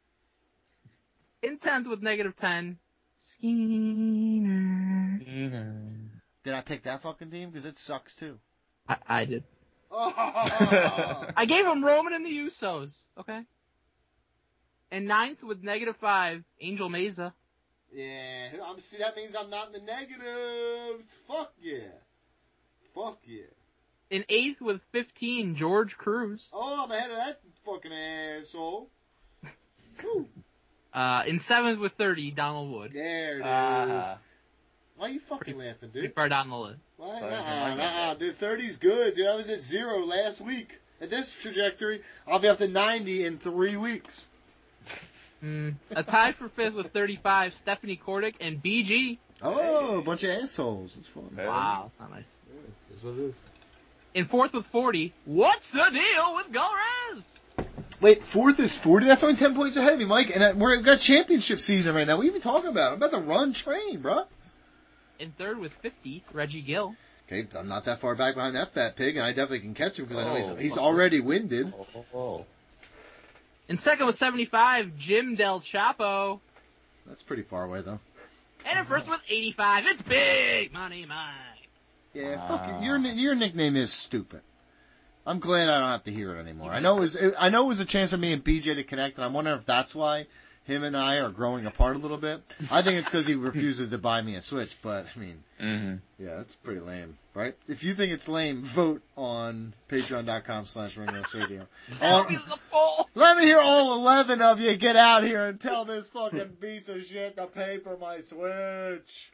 In tenth with negative ten, Skeener. Did I pick that fucking team? Because it sucks, too. I, I did. Oh. I gave him Roman and the Usos, okay? And ninth with negative five, Angel Mesa. Yeah, I'm, see, that means I'm not in the negatives. Fuck yeah. Fuck yeah. In eighth with fifteen, George Cruz. Oh, I'm ahead of that fucking asshole. Woo. Uh, in seventh with thirty, Donald Wood. There it is. Ah. Why are you fucking laughing, Pretty dude? far down the list. Why? Sorry, Nuh-uh, I nuh-uh, dude. thirty's good, dude. I was at zero last week. At this trajectory, I'll be up to ninety in three weeks. Mm. A tie for fifth with thirty-five, Stephanie Kordick and B G. Oh, a bunch of assholes. It's fun. Hey. Wow, that's not nice. This is what it is. In fourth with forty, what's the deal with Galrez? Wait, fourth is forty? That's only ten points ahead of me, Mike. And uh, we've got championship season right now. What are you even talking about? I'm about to run train, bro. In third with fifty, Reggie Gill. Okay, I'm not that far back behind that fat pig, and I definitely can catch him because I know Oh, he's, he's wow. already winded. Oh, oh, oh. In second with seventy-five, Jim Del Chapo. That's pretty far away, though. And in first with eighty-five, it's Big Money Mike. Yeah, Wow. fuck you. Your, your nickname is stupid. I'm glad I don't have to hear it anymore. I know it was, I know it was a chance for me and B J to connect, and I'm wondering if that's why him and I are growing apart a little bit. I think it's because he refuses to buy me a Switch, but, I mean, Mm-hmm. yeah, that's pretty lame, right? If you think it's lame, vote on patreon.com slash ringroastradio. Tell me the poll. Let me hear all eleven of you get out here and tell this fucking piece of shit to pay for my Switch.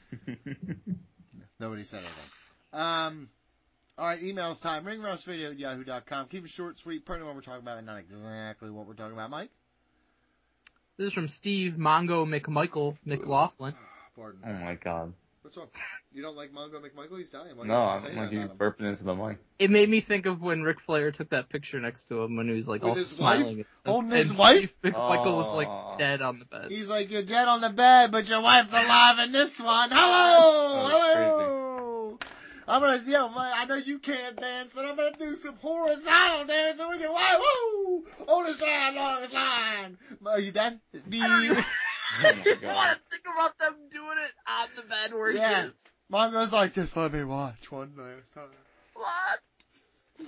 Nobody said anything. Um, all right, emails time. ringroastradio at yahoo dot com. Keep it short, sweet, pretty what we're talking about, and not exactly what we're talking about. Mike? This is from Steve Mongo McMichael McLaughlin. Pardon. Oh my god. What's up? You don't like Mongo McMichael? He's dying. Why No, are you I'm saying like that you about him? burping into the mic. It made me think of when Ric Flair took that picture next to him when he was like With all his smiling. wife? and, Holding and his wife? Steve McMichael was Aw. like dead on the bed. He's like, you're dead on the bed, but your wife's alive in this one. Hello! That Hello! I'm gonna, yo, my, I know you can't dance, but I'm gonna do some horizontal dancing with your wife. Woo! On this line, along this line. Are you dead? Be- I don't even Oh my I want god. to think about them doing it on the bed where Yeah. he is. Mongo's like, just let me watch one last time. What?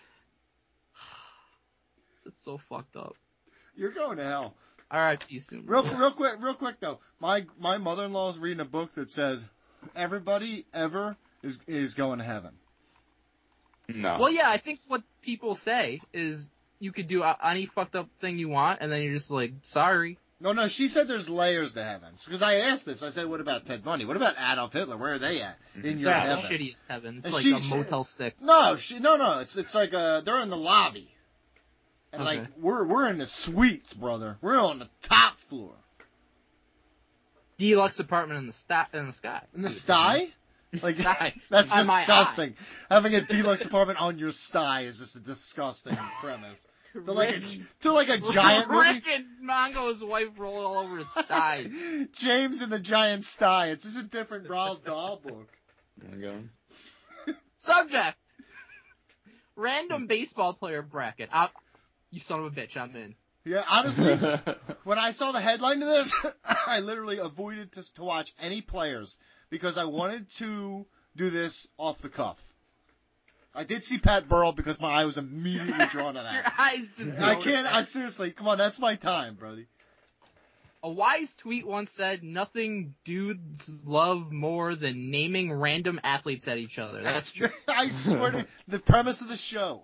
That's so fucked up. You're going to hell. All right, peace soon. Real, real quick, real quick though. My my mother-in-law is reading a book that says everybody ever is is going to heaven. No. Well, yeah, I think what people say is you could do a- any fucked up thing you want, and then you're just like, sorry. No, no, she said there's layers to heaven. Because I asked this, I said, what about Ted Bundy? What about Adolf Hitler? Where are they at in your Yeah, the heaven? shittiest heaven. It's And like she a said- Motel six. No, she, no, no. It's it's like uh, they're in the lobby, and Okay. like we're we're in the suites, brother. We're on the top floor Deluxe apartment in the sta- in the sky. in the sty. Like Sty. that's On my disgusting. Having a deluxe apartment on your sty is just a disgusting premise. To like a Rick- to like a giant movie. Rick and Mongo's wife roll all over his thighs. James and the Giant Sty. It's just a different Roald Dahl book. There you go. Subject: Random baseball player bracket. I, you son of a bitch, I'm in. Yeah, honestly, when I saw the headline to this, I literally avoided to, to watch any players because I wanted to do this off the cuff. I did see Pat Burrell because my eye was immediately drawn to Your that. eyes just. I go to can't, that. I seriously, come on, that's my time, brody. A wise tweet once said, "Nothing dudes love more than naming random athletes at each other." That's true. I swear to the premise of the show.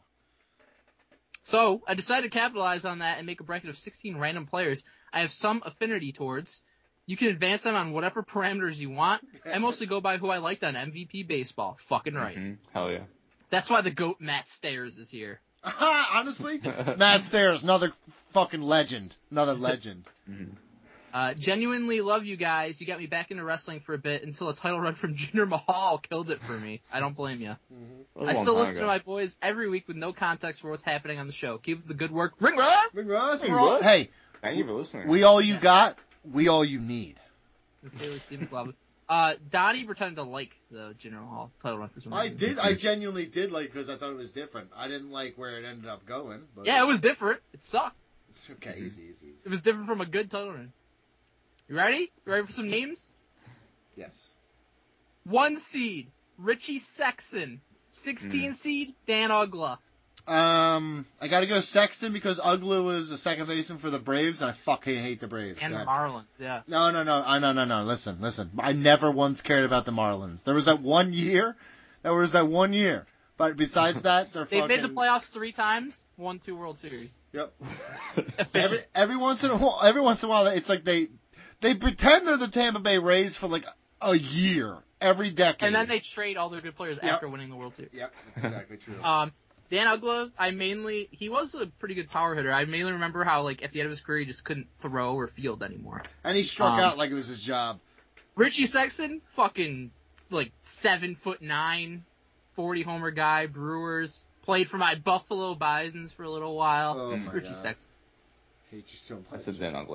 So I decided to capitalize on that and make a bracket of sixteen random players I have some affinity towards. You can advance them on whatever parameters you want. I mostly go by who I liked on M V P baseball. Fucking right. Mhm. Hell yeah. That's why the GOAT Matt Stairs is here. Honestly, Matt Stairs, another fucking legend. Another legend. Mhm. Uh, genuinely love you guys. You got me back into wrestling for a bit until a title run from Jinder Mahal killed it for me. I don't blame you. That was I a long still time listen ago. to my boys every week with no context for what's happening on the show. Keep up the good work. Ring Russ! Big Russ, Hey, we're all, Russ. hey, Thank you for listening. we all you got, we all you need. Sincerely, Steve McLovin. Uh, Donnie pretended to like the Jinder Mahal title run for some I reason. did, I genuinely did like because I thought it was different. I didn't like where it ended up going. But Yeah, it was different. It sucked. It's okay, easy, easy, easy. It was different from a good title run. You ready? You ready for some names? Yes. One seed, Richie Sexton. Sixteen Mm. seed, Dan Ugla. Um, I gotta go Sexton because Ugla was a second baseman for the Braves, and I fucking hate the Braves. And the God. Marlins, yeah. No, no, no, I no, no, no. Listen, listen. I never once cared about the Marlins. There was that one year. There was that one year. But besides that, they're They fucking. made the playoffs three times, won two World Series. Yep. Efficient. Every every once in a while, every once in a while, it's like they they pretend they're the Tampa Bay Rays for like a year every decade. And then they trade all their good players Yep. after winning the World Series. Yep, that's exactly true. Um, Dan Ugla, I mainly, he was a pretty good power hitter. I mainly remember how, like, at the end of his career, he just couldn't throw or field anymore. And he struck um, out like it was his job. Richie Sexton, fucking, like, seven foot nine, forty homer guy, Brewers. Played for my Buffalo Bisons for a little while. Oh my Richie God. Sexton. Hate you so much. That's a Dan Ugly.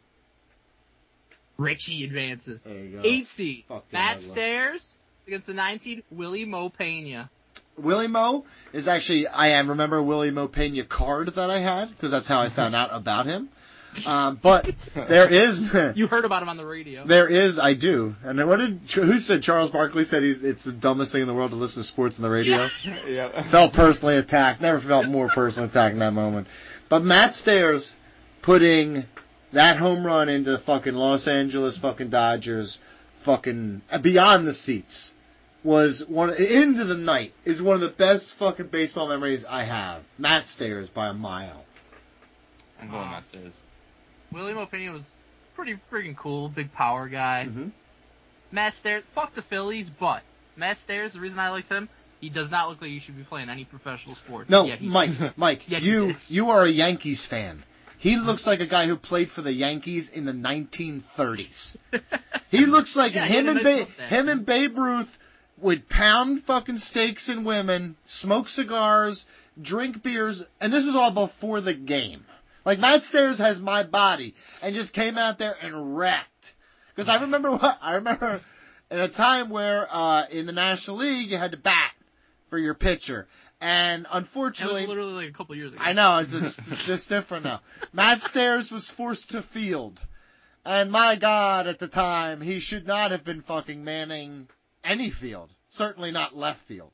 Richie advances. There you go. Eight seed. Fuck Dan Matt Ugly. Stairs against the nine seed, Willie Mo Pena. Willie Mo is actually, I am remember a Willie Mo Pena card that I had, because that's how I found out about him. Um, but there is, You heard about him on the radio. there is, I do. And then what did, who said Charles Barkley said he's, it's the dumbest thing in the world to listen to sports on the radio? Yeah. Felt personally attacked. Never felt more personally attacked in that moment. But Matt Stairs putting that home run into the fucking Los Angeles fucking Dodgers fucking beyond the seats was one into the night is one of the best fucking baseball memories I have. Matt Stairs by a mile. I'm going Uh, Matt Stairs. Willie Mo Pena was pretty freaking cool, big power guy. Mm-hmm. Matt Stairs, fuck the Phillies, but Matt Stairs, the reason I liked him, he does not look like you should be playing any professional sports. No, Yeah, he- Mike, Mike, Yeah, he you did. you are a Yankees fan. He looks like a guy who played for the Yankees in the nineteen thirties. He looks like Yeah, he him had a and nice ba- mustache. him and Babe Ruth would pound fucking steaks and women, smoke cigars, drink beers, and this was all before the game. Like Matt Stairs has my body and just came out there and wrecked. Because I remember what I remember in a time where uh in the National League you had to bat for your pitcher. And That was unfortunately, literally like a couple years ago. I know, it's just, it's just different now. Matt Stairs was forced to field. And my God, at the time, he should not have been fucking manning any field. Certainly not left field.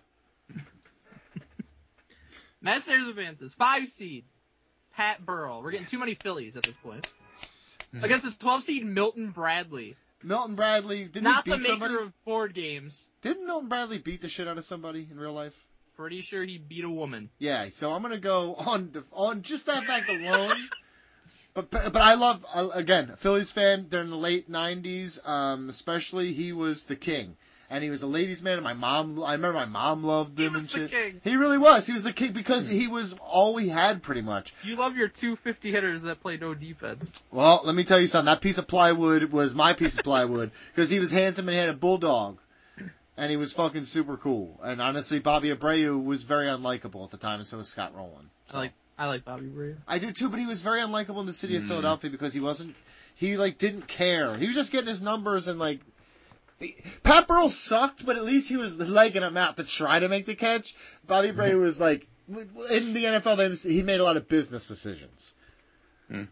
Matt Stairs advances. Five seed, Pat Burrell. We're getting too many Phillies at this point. Against this twelve seed, Milton Bradley. Milton Bradley, didn't Not he the beat maker somebody? of board games. Didn't Milton Bradley beat the shit out of somebody in real life? Pretty sure he beat a woman. Yeah, so I'm gonna go on the, on just that fact alone. But but I love uh, again Phillies fan during the late nineties, um, especially he was the king, and he was a ladies' man. And my mom, I remember my mom loved him He was and the shit. king. He really was. He was the king because he was all we had pretty much. You love your two fifty hitters that play no defense. Well, let me tell you something. That piece of plywood was my piece of plywood because he was handsome and he had a bulldog. And he was fucking super cool. And honestly, Bobby Abreu was very unlikable at the time, and so was Scott Rowland. So. I like I like Bobby Abreu. I do too, but he was very unlikable in the city of Mm. Philadelphia because he wasn't, he like didn't care. He was just getting his numbers and like, he- Pat Burrell sucked, but at least he was legging him out to try to make the catch. Bobby Abreu was like, in the N F L, they- he made a lot of business decisions. I'm,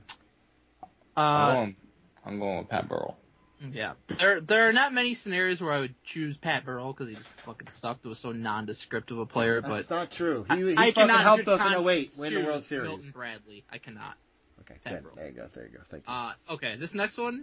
Uh, going, I'm going with Pat Burrell. yeah. There there are not many scenarios where I would choose Pat Burrell because he just fucking sucked. It was so nondescript of a player, but That's not true. I- He, he I fucking cannot helped good us in oh eight conscience win the World choose Series. Milton Bradley. I cannot. Okay, Pat good. Burrell. There you go, there you go. Thank you. Uh, okay, this next one,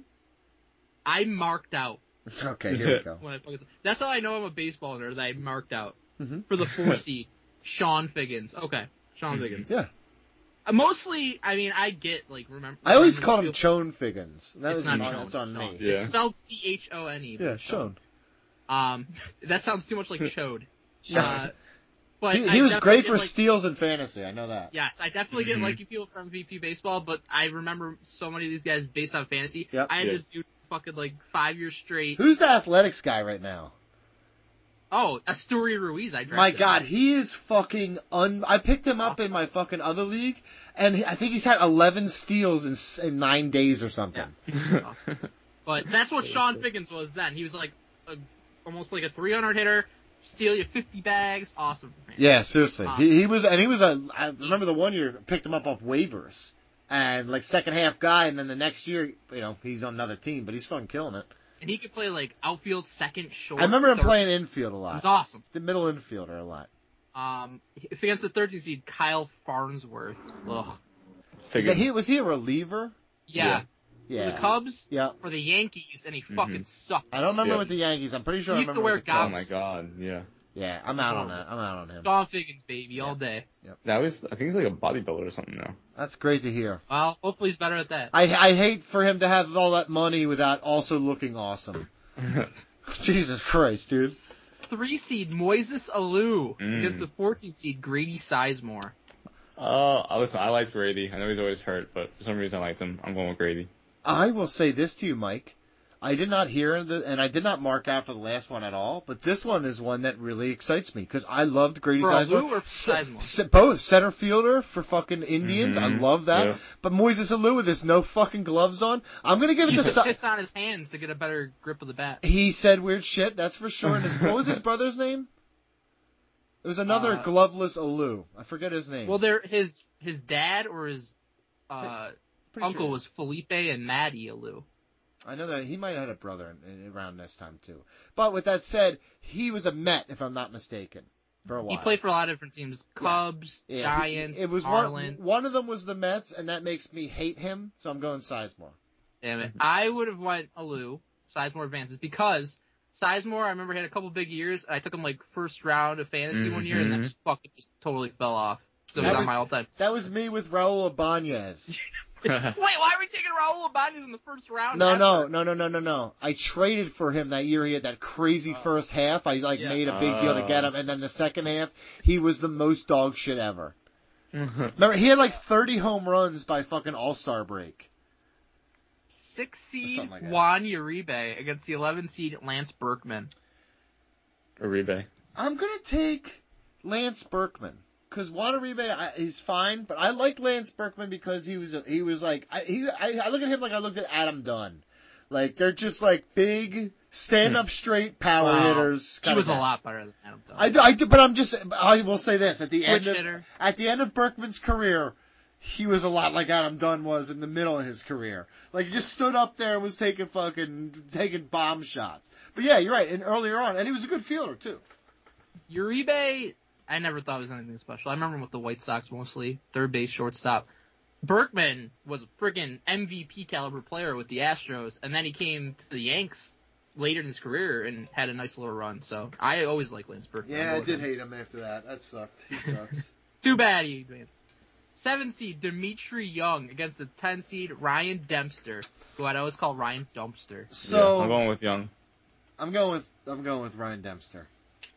I marked out. Okay, here we go. When I fucking, that's how I know I'm a baseball nerd. That I marked out Mhm. for the four seed, Sean Figgins. Okay, Sean Figgins. Yeah. Uh, mostly, I mean, I get like remember. I always remember called him feel- Chone Figgins. That It's was not on, Sean, that's on it's me. Sean. Yeah. It's spelled C H O N E. Yeah, Chone. Um, that sounds too much like chode. Yeah. Uh, but He, I he was definitely great get, for like, steals in fantasy. I know that. Yes, I definitely get Mhm. like you people from V P baseball, but I remember so many of these guys based on fantasy. Yep. I had Yeah. this dude fucking like five years straight. Who's the athletics guy right now? Oh, Asturi Ruiz. I drafted. My him. God, he is fucking un. I picked him up in my fucking other league, and he, I think he's had eleven steals in, s- in nine days or something. But that's what Sean Figgins was then. He was like a, almost like a three hundred hitter, steal you fifty bags. Awesome. Man. Yeah, seriously. Uh, he, he was, and he was a. I remember the one year I picked him up off waivers, and like second half guy, and then the next year, you know, he's on another team, but he's fucking killing it. And he could play like outfield, second, short. I remember him third. playing infield a He lot. was awesome. The middle infielder a lot. Um, if against the thirteen seed, Kyle Farnsworth. Ugh. Is that, Figgins. he was he a reliever? Yeah. Yeah. For the Cubs, Yeah. for the Yankees, and he fucking sucked. I don't remember Yeah. with the Yankees. I'm pretty sure He I used to remember wear with the goggles. Oh my God, yeah. Yeah, I'm out on that. I'm out on him. Sean Figgins, baby, all day. That was, I think he's like a bodybuilder or something now. That's great to hear. Well, hopefully he's better at that. I I hate for him to have all that money without also looking awesome. Jesus Christ, dude. Three seed Moises Alou Mm. against the fourteen seed Grady Sizemore. Uh, listen, I like Grady. I know he's always hurt, but for some reason I liked him. I'm going with Grady. I will say this to you, Mike. I did not hear the, and I did not mark out for the last one at all, but this one is one that really excites me because I loved Grady For Sizemore. Alou or for Sizemore? S- s- both center fielder for fucking Indians. Mm-hmm. I love that. Yeah. But Moises Alou with his no fucking gloves on, I'm gonna give it He to. should Si- piss on his hands to get a better grip of the bat. he said weird shit. That's for sure. And his, what was his brother's name? It was another Uh, gloveless Alou. I forget his name. Well, there his his dad or his uh, Pretty uncle sure. was Felipe and Maddie Alou. I know that he might have had a brother in, in, around this time too. But with that said, he was a Met, if I'm not mistaken, for a while. He played for a lot of different teams: Cubs, Yeah, Giants, he- it was Marlins. one, one of them was the Mets, and that makes me hate him. So I'm going Sizemore. Damn it! I would have went Alou. Sizemore advances because Sizemore. I remember he had a couple big years. I took him like first round of fantasy one year, and then he fucking just totally fell off. So it That was on was- my all time. That was me with Raul Ibanez. Wait, why are we taking Raul Ibanez in the first round? No, ever? no, no, no, no, no, no. I traded for him that year. He had that crazy first half. I like Yeah. made a big deal to get him, and then the second half, he was the most dog shit ever. Remember, he had like thirty home runs by fucking All-Star break. Six seed Something like that. Juan Uribe against the eleven seed Lance Berkman. Uribe. I'm gonna take Lance Berkman because Juan Uribe I, he's fine, but I like Lance Berkman because he was a, he was like I, he I, I look at him like I looked at Adam Dunn, like they're just like big stand up straight power Wow. hitters. He kinda was a guy. lot better than Adam Dunn. I, do- I do, but I'm just I will say this at the Switch end of hitter. at the end of Berkman's career. He was a lot like Adam Dunn was in the middle of his career. Like, he just stood up there and was taking fucking, taking bomb shots. But yeah, you're right, and earlier on, and he was a good fielder, too. Uribe, I never thought was anything special. I remember him with the White Sox mostly, third base, shortstop. Berkman was a friggin' M V P caliber player with the Astros, and then he came to the Yanks later in his career and had a nice little run. So I always liked Lance Berkman. Yeah, I with did him. hate him after that. That sucked. He sucks. Too bad he advanced. Seven seed Dimitri Young against the ten seed Ryan Dempster, who I'd always call Ryan Dumpster. So yeah, I'm going with Young. I'm going with I'm going with Ryan Dempster.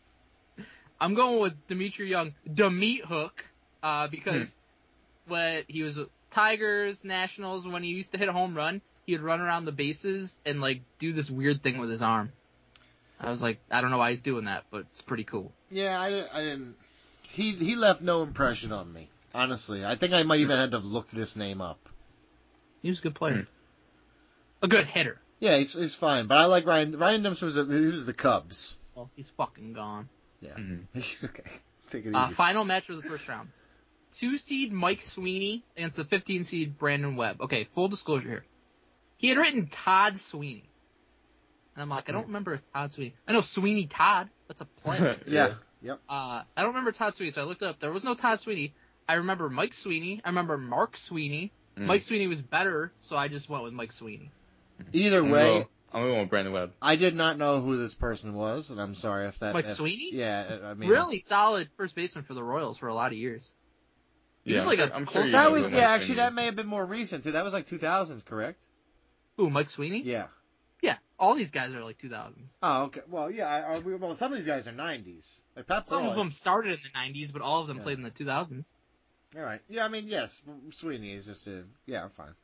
I'm going with Dimitri Young, the meat hook, uh, because when he was with Tigers, Nationals, when he used to hit a home run, he'd run around the bases and like do this weird thing with his arm. I was like, I don't know why he's doing that, but it's pretty cool. Yeah, I, I didn't. He he left no impression on me. Honestly, I think I might even have to look this name up. He was a good player, a good hitter. Yeah, he's he's fine, but I like Ryan. Ryan Dempster was a, he was the Cubs. Well, he's fucking gone. Yeah. Mhm. Okay. Take it easy. Uh, final match of the first round. Two seed Mike Sweeney against the fifteen seed Brandon Webb. Okay, full disclosure here. He had written Todd Sweeney. And I'm like, I don't remember Todd Sweeney. I know Sweeney Todd. That's a player. yeah. Yep. uh, I don't remember Todd Sweeney, so I looked up. There was no Todd Sweeney. I remember Mike Sweeney. I remember Mark Sweeney. Mm. Mike Sweeney was better, so I just went with Mike Sweeney. Either I'm way, going, I'm going with Brandon Webb. I did not know who this person was, and I'm sorry if that. Mike if, Sweeney? Yeah, I mean, Really solid first baseman for the Royals for a lot of years. He Yeah, was like I'm a sure- I'm close- sure you That know was who yeah. Mike Actually, Sweeney that is. may have been more recent too. That was like two thousands, correct? Ooh, Mike Sweeney? Yeah. Yeah, all these guys are like two thousands. Oh, okay. Well, yeah. I, I, well, some of these guys are nineties. Like Pat Some Peralta. of them started in the nineties, but all of them Yeah. played in the two thousands. All right. Yeah, I mean, yes. Sweeney is just a yeah. I'm fine.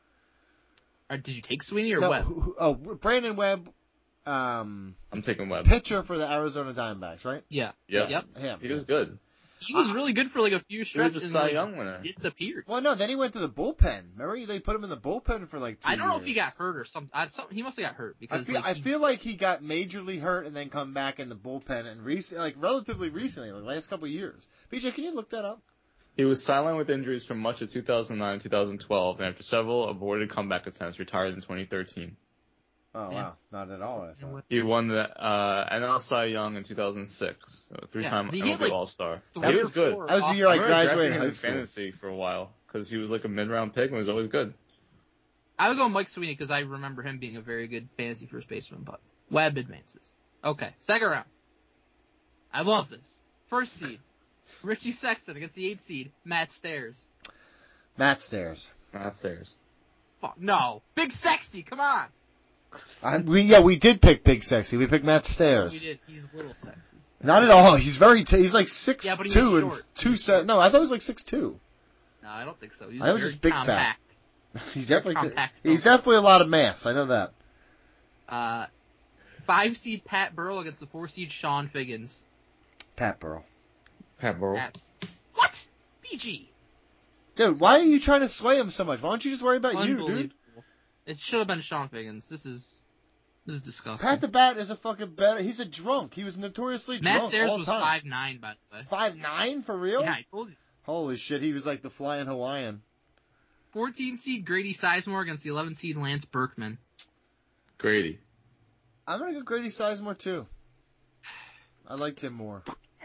Or did you take Sweeney or No, Webb? who- who- oh, Brandon Webb, um, I'm taking Webb. pitcher for the Arizona Diamondbacks, right? Yeah. Yeah. Yep. Him. He was good. He was really good for like a few He was stretches. a and, Cy like, Young winner. disappeared. Well, no. Then he went to the bullpen. Remember, they put him in the bullpen for like two I don't know if he years. got hurt or something. I, some, he must have got hurt I because feel, like, I he- feel like he got majorly hurt and then come back in the bullpen and rec- like relatively recently, like last couple of years. P J, can you look that up? He was sidelined with injuries from much of two thousand nine and two thousand twelve, and after several aborted comeback attempts, retired in twenty thirteen. Oh Yeah. wow, not at all. I thought. He won the uh, N L Cy Young in two thousand six, a three-time Yeah, he M L hit, B like, All-Star. three He or was good. four That was the off- year I I remember graduated drafting him high in school. fantasy for a while because he was like a mid-round pick and was always good. I would go Mike Sweeney because I remember him being a very good fantasy first baseman, but Webb advances. Okay, second round. I love this. First seed, Richie Sexton against the eighth seed, Matt Stairs. Matt Stairs. Not stairs. Fuck, no. Big Sexy, come on. I, we yeah we did pick Big Sexy. We picked Matt Stairs. We did. He's a little sexy. Not at all. He's very. T- he's like six Yeah, but he two was and short. two se- No, I thought he was like six two. No, I don't think so. He's I was very just big fat. compact. He's definitely. compact He's fellow. definitely a lot of mass. I know that. Uh, five seed Pat Burrell against the four seed Sean Figgins. Pat Burrell. Pat Burrell. Pat. What? B G. Dude, why are you trying to sway him so much? Why don't you just worry about you, dude? Unbelievable. It should have been Sean Figgins. This is this is disgusting. Pat the Bat is a fucking better. He's a drunk. He was notoriously Matt drunk Stairs all was the time. five nine, by the way. Five nine for real? Yeah, I told you. Holy shit, he was like the flying Hawaiian. fourteen seed Grady Sizemore against the eleven seed Lance Berkman. Grady. I'm gonna go Grady Sizemore too. I liked him more.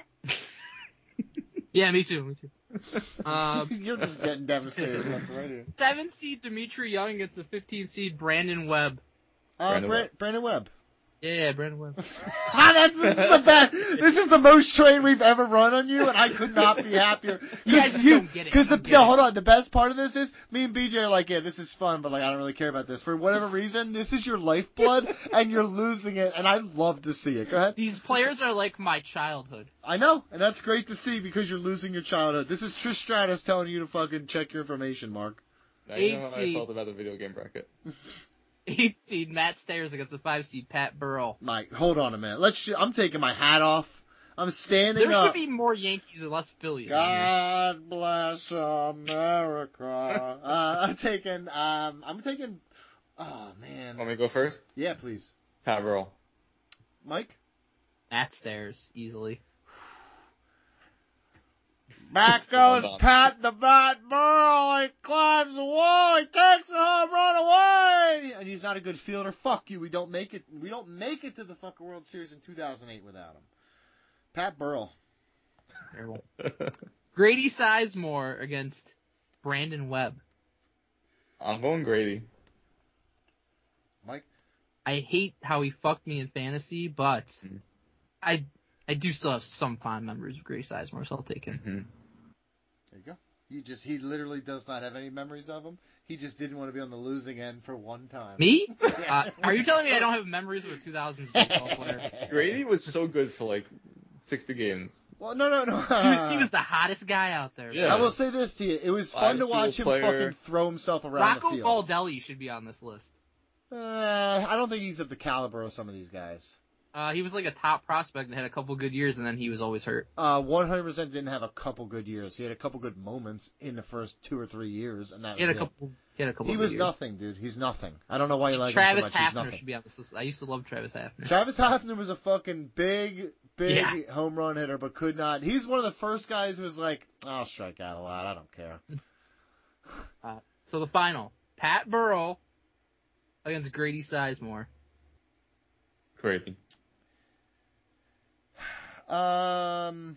Yeah, me too. Me too. Um, You're just getting devastated left and right here. seven seed Dimitri Young against the fifteen seed Brandon Webb. Uh, Brandon Bra- Webb. Brandon Webb. Yeah, yeah, Brandon Webb. Ah, that's the best. This is the most train we've ever run on you, and I could not be happier. You guys just don't get it. Because You the don't get no, it. hold on. The best part of this is me and B J are like, yeah, this is fun, but like I don't really care about this for whatever reason. This is your lifeblood, and you're losing it, and I love to see it. Go ahead. These players are like my childhood. I know, and that's great to see because you're losing your childhood. This is Trish Stratus telling you to fucking check your information, Mark. Now you know how I eight felt about the video game bracket. eight seed Matt Stairs against the five seed Pat Burrell. Mike, hold on a minute. Let's. Sh- I'm taking my hat off. I'm standing There up. should be more Yankees and less Phillies. in here. God bless America. uh, I'm taking. Um, I'm taking. Oh man. Want me to go first? Yeah, please, Pat Burrell. Mike. Matt Stairs, easily. Back goes Pat the Bat Burrell. He climbs the wall. He takes a home run away. And he's not a good fielder. Fuck you. We don't make it. We don't make it to the fucking World Series in two thousand eight without him. Pat Burrell. Terrible. Grady Sizemore against Brandon Webb. I'm going Grady. Mike. I hate how he fucked me in fantasy, but Mhm. I I do still have some fond memories of Grady Sizemore, so I'll take him. Mm-hmm. There you go. You just. He literally does not have any memories of him. He just didn't want to be on the losing end for one time. Me? Uh, are you telling me I don't have memories of a two thousands baseball player? Grady was so good for like sixty games. Well, no, no, no. He was, he was the hottest guy out there. Yeah. I will say this to you. It was fun to Five-tool watch him player. fucking throw himself around Rocco the field. Baldelli should be on this list. Uh, I don't think he's of the caliber of some of these guys. Uh, he was like a top prospect and had a couple good years, and then he was always hurt. Uh, one hundred percent didn't have a couple good years. He had a couple good moments in the first two or three years, and that He was had a it. couple. He had a couple. He good was years. nothing, dude. He's nothing. I don't know why you like Travis him so much. He's Hafner nothing. should be on this list. I used to love Travis Hafner. Travis Hafner was a fucking big, big Yeah. home run hitter, but could not. He's one of the first guys who was like, I'll strike out a lot. I don't care. Uh, so the final: Pat Burrell against Grady Sizemore. Grady. Um,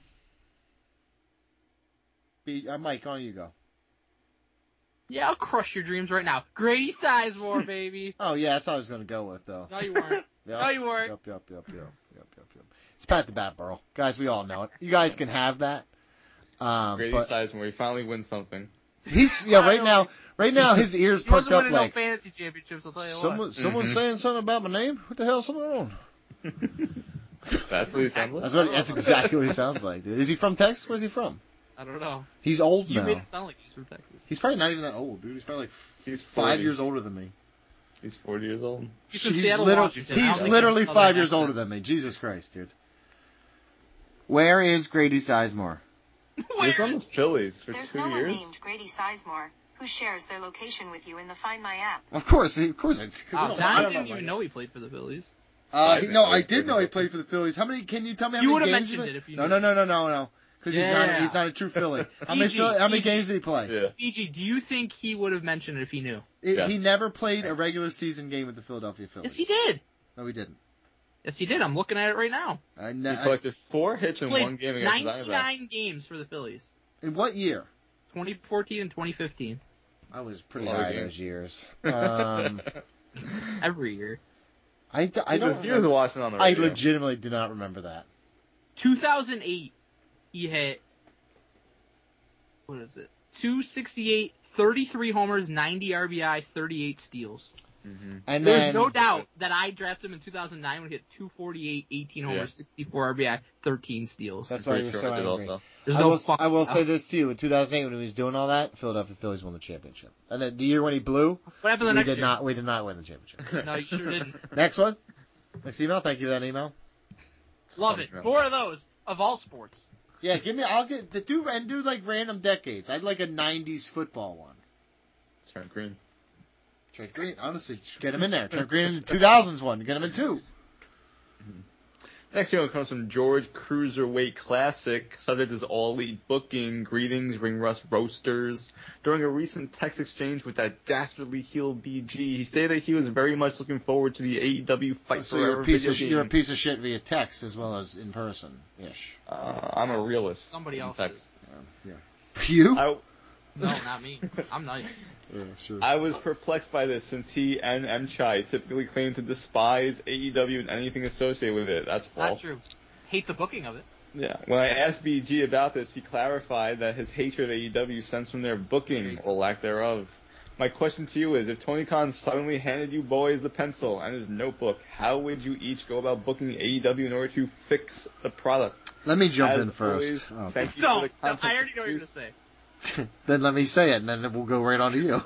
B, uh, Mike, on you go. Yeah, I'll crush your dreams right now. Grady Sizemore, baby. Oh yeah, that's what I was gonna go with though. No, you weren't. Yep. No, you weren't. Yep, yep, yep, yep, yep, yep, yep. It's Pat the Bat Burrell. Guys, we all know it. You guys can have that. Um, Grady but Sizemore. He finally wins something. he's yeah. Right now, right now, his ears He perked wasn't up winning no like fantasy championships. I'll tell you someone. what. Someone's Mhm. saying something about my name. What the hell's going on? That's what he sounds like. That's what. That's exactly what he sounds like, dude. Is he from Texas? Where's he from? I don't know. He's old You made now. it sound like he's from Texas. He's probably not even that old, dude. He's probably like He's five forty. years older than me. He's forty years old. He's from He's Seattle, literally, Washington. I don't he's think literally that's five Southern years older accent. than me. Jesus Christ, dude. Where is Grady Sizemore? He Where was on the is- Phillies for There's two no one years. named Grady Sizemore who shares their location with you in the Find My app. Of course, of course. It's, we Oh, don't- Don I don't didn't know even my- know he played for the Phillies. Uh, he, no, I I did did know know he that. played for the Phillies. How many? Can you tell me how You many would've games? he mentioned played? it if you no, knew. no, no, no, no, no. Because he's not. Yeah. He's not a true Philly. How many? P G, Philly, how many P G. games did he play? Yeah. B G, do you think he would have mentioned it if he knew? It- Yes. He never played a regular season game with the Philadelphia Phillies. Yes, he did. No, he didn't. Yes, he did. I'm looking at it right now. I He ne- I, collected four hits in Played one game against the Diamondbacks. ninety-nine games for the Phillies. in what year? twenty fourteen and twenty fifteen. I was pretty A lot of high games. those years. Um, Every year. I, d- I He don't. was, he was watching on the I radio. legitimately do not remember that. two thousand eight, he hit, what is it? two sixty-eight, thirty-three homers, ninety R B I, thirty-eight steals. Mm-hmm. And There's then no doubt that I drafted him in two thousand nine when he hit two forty-eight, eighteen homers, Yeah. sixty-four R B I, thirteen steals. that's why he was Pretty so sure I did angry. also. There's I no will, fucking I will doubt. say this to you: in two thousand eight, when he was doing all that, Philadelphia Phillies won the championship. And then the year when he blew, What happened the we next did year? not, we did not win the championship. No, you sure didn't. Next one, next email. Thank you for that email. Love it. More of those of all sports. Yeah, give me. I'll get to do and do like random decades. I'd like a nineties football one. Trent Green. Trent Green, honestly, just get him in there. Trent Green in the two thousands one, get him in two. Next email comes from George, Cruiserweight Classic. Subject is All Elite Booking. Greetings, Ring Rust Roasters. During a recent text exchange with that dastardly heel B G, he stated he was very much looking forward to the A E W Fight So you're Forever a piece video of game. you're a piece of shit via text as well as in person, ish. Uh, I'm a realist. Somebody in else text. is. Yeah. You? I, No, not me. I'm nice. Yeah, sure. I was perplexed by this since he and M. Chai typically claim to despise A E W and anything associated with it. That's Not false. true. Hate the booking of it. Yeah. When I asked B G about this, he clarified that his hatred of A E W stems from their booking, or lack thereof. My question to you is, if Tony Khan suddenly handed you boys the pencil and his notebook, how would you each go about booking A E W in order to fix the product? Let me jump As in first. always, Oh. thank you for Don't. the No, content I already know what you're produced. going to say. Then let me say it, and then we'll go right on to you.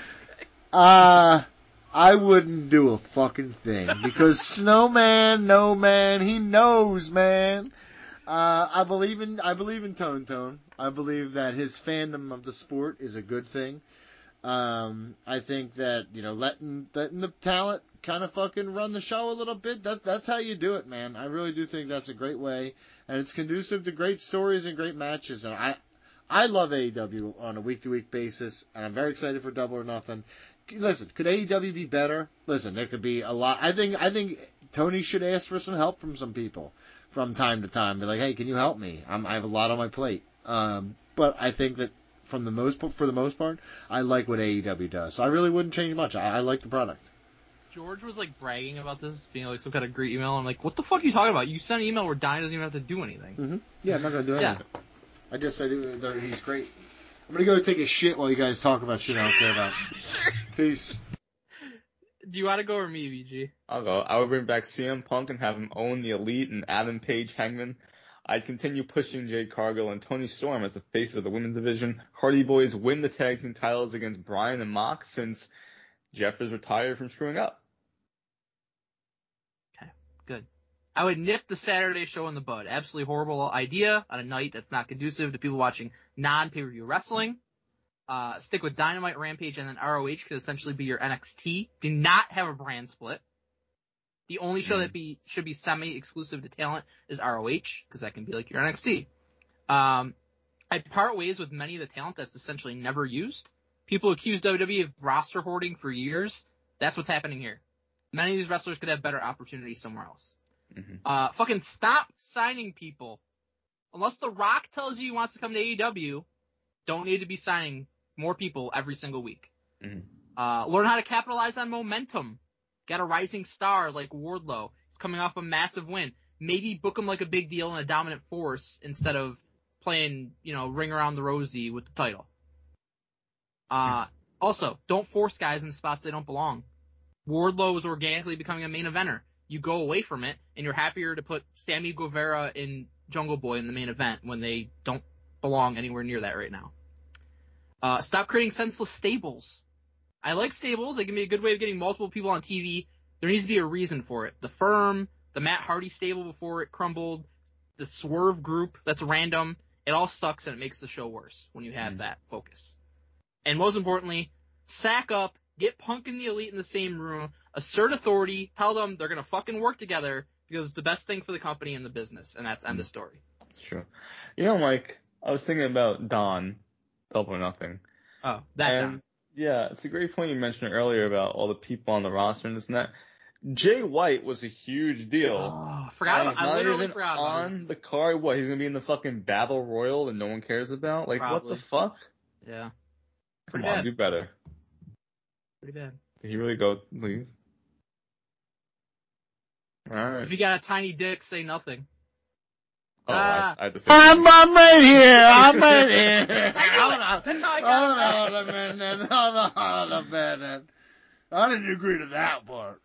Uh, I wouldn't do a fucking thing because Snowman, no man, he knows, man. Uh, I believe in I believe in Tone Tone. I believe that his fandom of the sport is a good thing. Um, I think that you know letting letting the talent kind of fucking run the show a little bit. That's that's how you do it, man. I really do think that's a great way, and it's conducive to great stories and great matches. And I. I love A E W on a week-to-week basis, and I'm very excited for Double or Nothing. Listen, could A E W be better? Listen, there could be a lot. I think I think Tony should ask for some help from some people from time to time. Be like, hey, can you help me? I'm, I have a lot on my plate. Um, but I think that from the most for the most part, I like what A E W does. So I really wouldn't change much. I, I like the product. George was like bragging about this, being like some kind of great email. I'm like, what the fuck are you talking about? You sent an email where Donnie doesn't even have to do anything. Mm-hmm. Yeah, I'm not gonna do Yeah. anything. I just said that he's great. I'm gonna go take a shit while you guys talk about shit I don't care about. Sure. Peace. Do you want to go or me, B G? I'll go. I would bring back C M Punk and have him own the Elite and Adam Page Hangman. I'd continue pushing Jade Cargill and Tony Storm as the face of the women's division. Hardy Boys win the tag team titles against Bryan and Mox since Jeff is retired from screwing up. Okay, good. I would nip the Saturday show in the bud. Absolutely horrible idea on a night that's not conducive to people watching non-pay-per-view wrestling. Uh, stick with Dynamite, Rampage, and then R O H could essentially be your N X T. Do not have a brand split. The only show that be should be semi-exclusive to talent is R O H, because that can be like your N X T. Um, I'd part ways with many of the talent that's essentially never used. People accuse W W E of roster hoarding for years. That's what's happening here. Many of these wrestlers could have better opportunities somewhere else. Mm-hmm. Uh, fucking stop signing people. Unless The Rock tells you he wants to come to A E W, don't need to be signing more people every single week. Mm-hmm. Uh, learn how to capitalize on momentum. Got a rising star like Wardlow. He's coming off a massive win. Maybe book him like a big deal and a dominant force instead of playing, you know, ring around the rosy with the title. Uh, also, don't force guys in spots they don't belong. Wardlow is organically becoming a main eventer. You go away from it, and you're happier to put Sammy Guevara and Jungle Boy in the main event when they don't belong anywhere near that right now. Uh, stop creating senseless stables. I like stables. They can be a good way of getting multiple people on T V. There needs to be a reason for it. The Firm, the Matt Hardy stable before it crumbled, the Swerve group that's random. It all sucks and it makes the show worse when you have mm. that focus. And most importantly, sack up, get Punk and the Elite in the same room, assert authority, tell them they're going to fucking work together because it's the best thing for the company and the business, and that's end of story. That's true. You know, Mike, I was thinking about Don, Double or Nothing. Oh, that and, Don. Yeah, it's a great point you mentioned earlier about all the people on the roster and this and that. Jay White was a huge deal. Oh, forgot about, he's not I literally even forgot about on it. the card. What, he's going to be in the fucking Battle Royal that no one cares about? Like, Probably. what the fuck? Yeah. Come Pretty on, bad. do better. Pretty bad. Did he really go leave? Alright. If you got a tiny dick, say nothing. Oh, Ah. I, I had to say I'm, I'm right here. I'm right here. I knew it. Hold on. That's how I got Hold on a minute. Hold on a minute. I didn't agree to that part.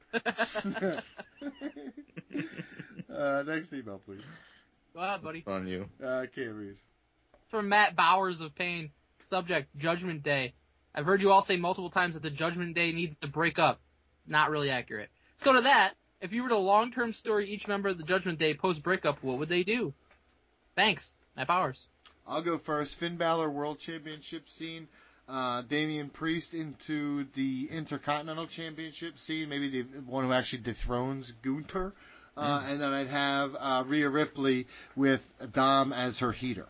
uh, next email, please. Go ahead, buddy. It's on you. Uh, I can't read. From Matt Bowers of Pain. Subject, Judgment Day. I've heard you all say multiple times that the Judgment Day needs to break up. Not really accurate. So to that, if you were to long-term story each member of the Judgment Day post-breakup, what would they do? Thanks, Matt Bowers. I'll go first. Finn Balor World Championship scene. Uh, Damian Priest into the Intercontinental Championship scene. Maybe the one who actually dethrones Gunther. Uh, mm. And then I'd have uh, Rhea Ripley with Dom as her heater.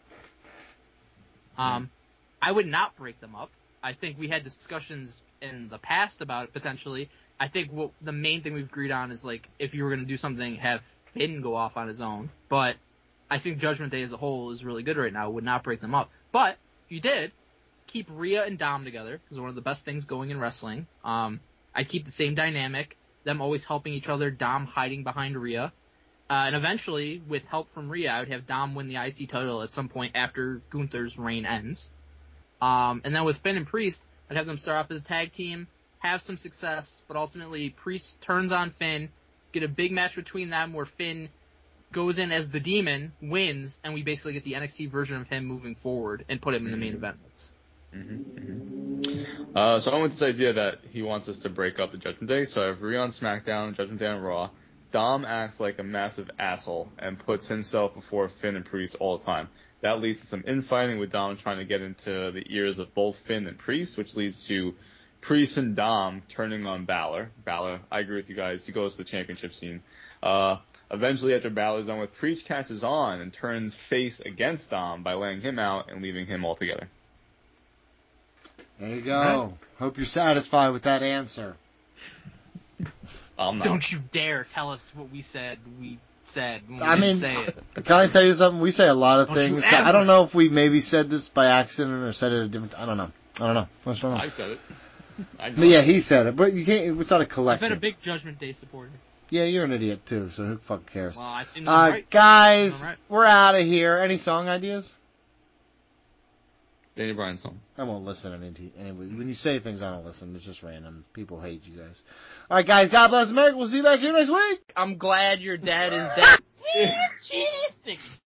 Um, I would not break them up. I think we had discussions in the past about it potentially. I think what the main thing we've agreed on is, like, if you were going to do something, have Finn go off on his own. But I think Judgment Day as a whole is really good right now. Would not break them up. But if you did, keep Rhea and Dom together, because one of the best things going in wrestling. Um, I'd keep the same dynamic, them always helping each other, Dom hiding behind Rhea. Uh, and eventually, with help from Rhea, I would have Dom win the I C title at some point after Gunther's reign ends. Um, and then with Finn and Priest, I'd have them start off as a tag team, have some success, but ultimately Priest turns on Finn, get a big match between them where Finn goes in as the Demon, wins, and we basically get the N X T version of him moving forward and put him in the main event. Mm-hmm, mm-hmm. Uh, so I went with this idea that he wants us to break up the Judgment Day. So I have Rhea on SmackDown, Judgment Day on Raw. Dom acts like a massive asshole and puts himself before Finn and Priest all the time. That leads to some infighting with Dom trying to get into the ears of both Finn and Priest, which leads to Priest and Dom turning on Balor. Balor, I agree with you guys. He goes to the championship scene. Uh, eventually, after Balor's done with, Priest catches on and turns face against Dom by laying him out and leaving him altogether. There you go. Right. Hope you're satisfied with that answer. I'm not. Don't you dare tell us what we said. We said. When we I mean, say it. Can I tell you something? We say a lot of don't things. ever... I don't know if we maybe said this by accident or said it a different. I don't know. I don't know. What's wrong? I said it. I but yeah, he said it. But you can't. It's not a collective. I've been a big Judgment Day supporter. Yeah, you're an idiot too. So who fucking cares? Well, I seem uh, right. Guys, right. we're out of here. Any song ideas? Danny Bryan song. I won't listen any, anyway. When you say things, I don't listen. It's just random. People hate you guys. All right, guys. God bless America. We'll see you back here next week. I'm glad your dad is dead.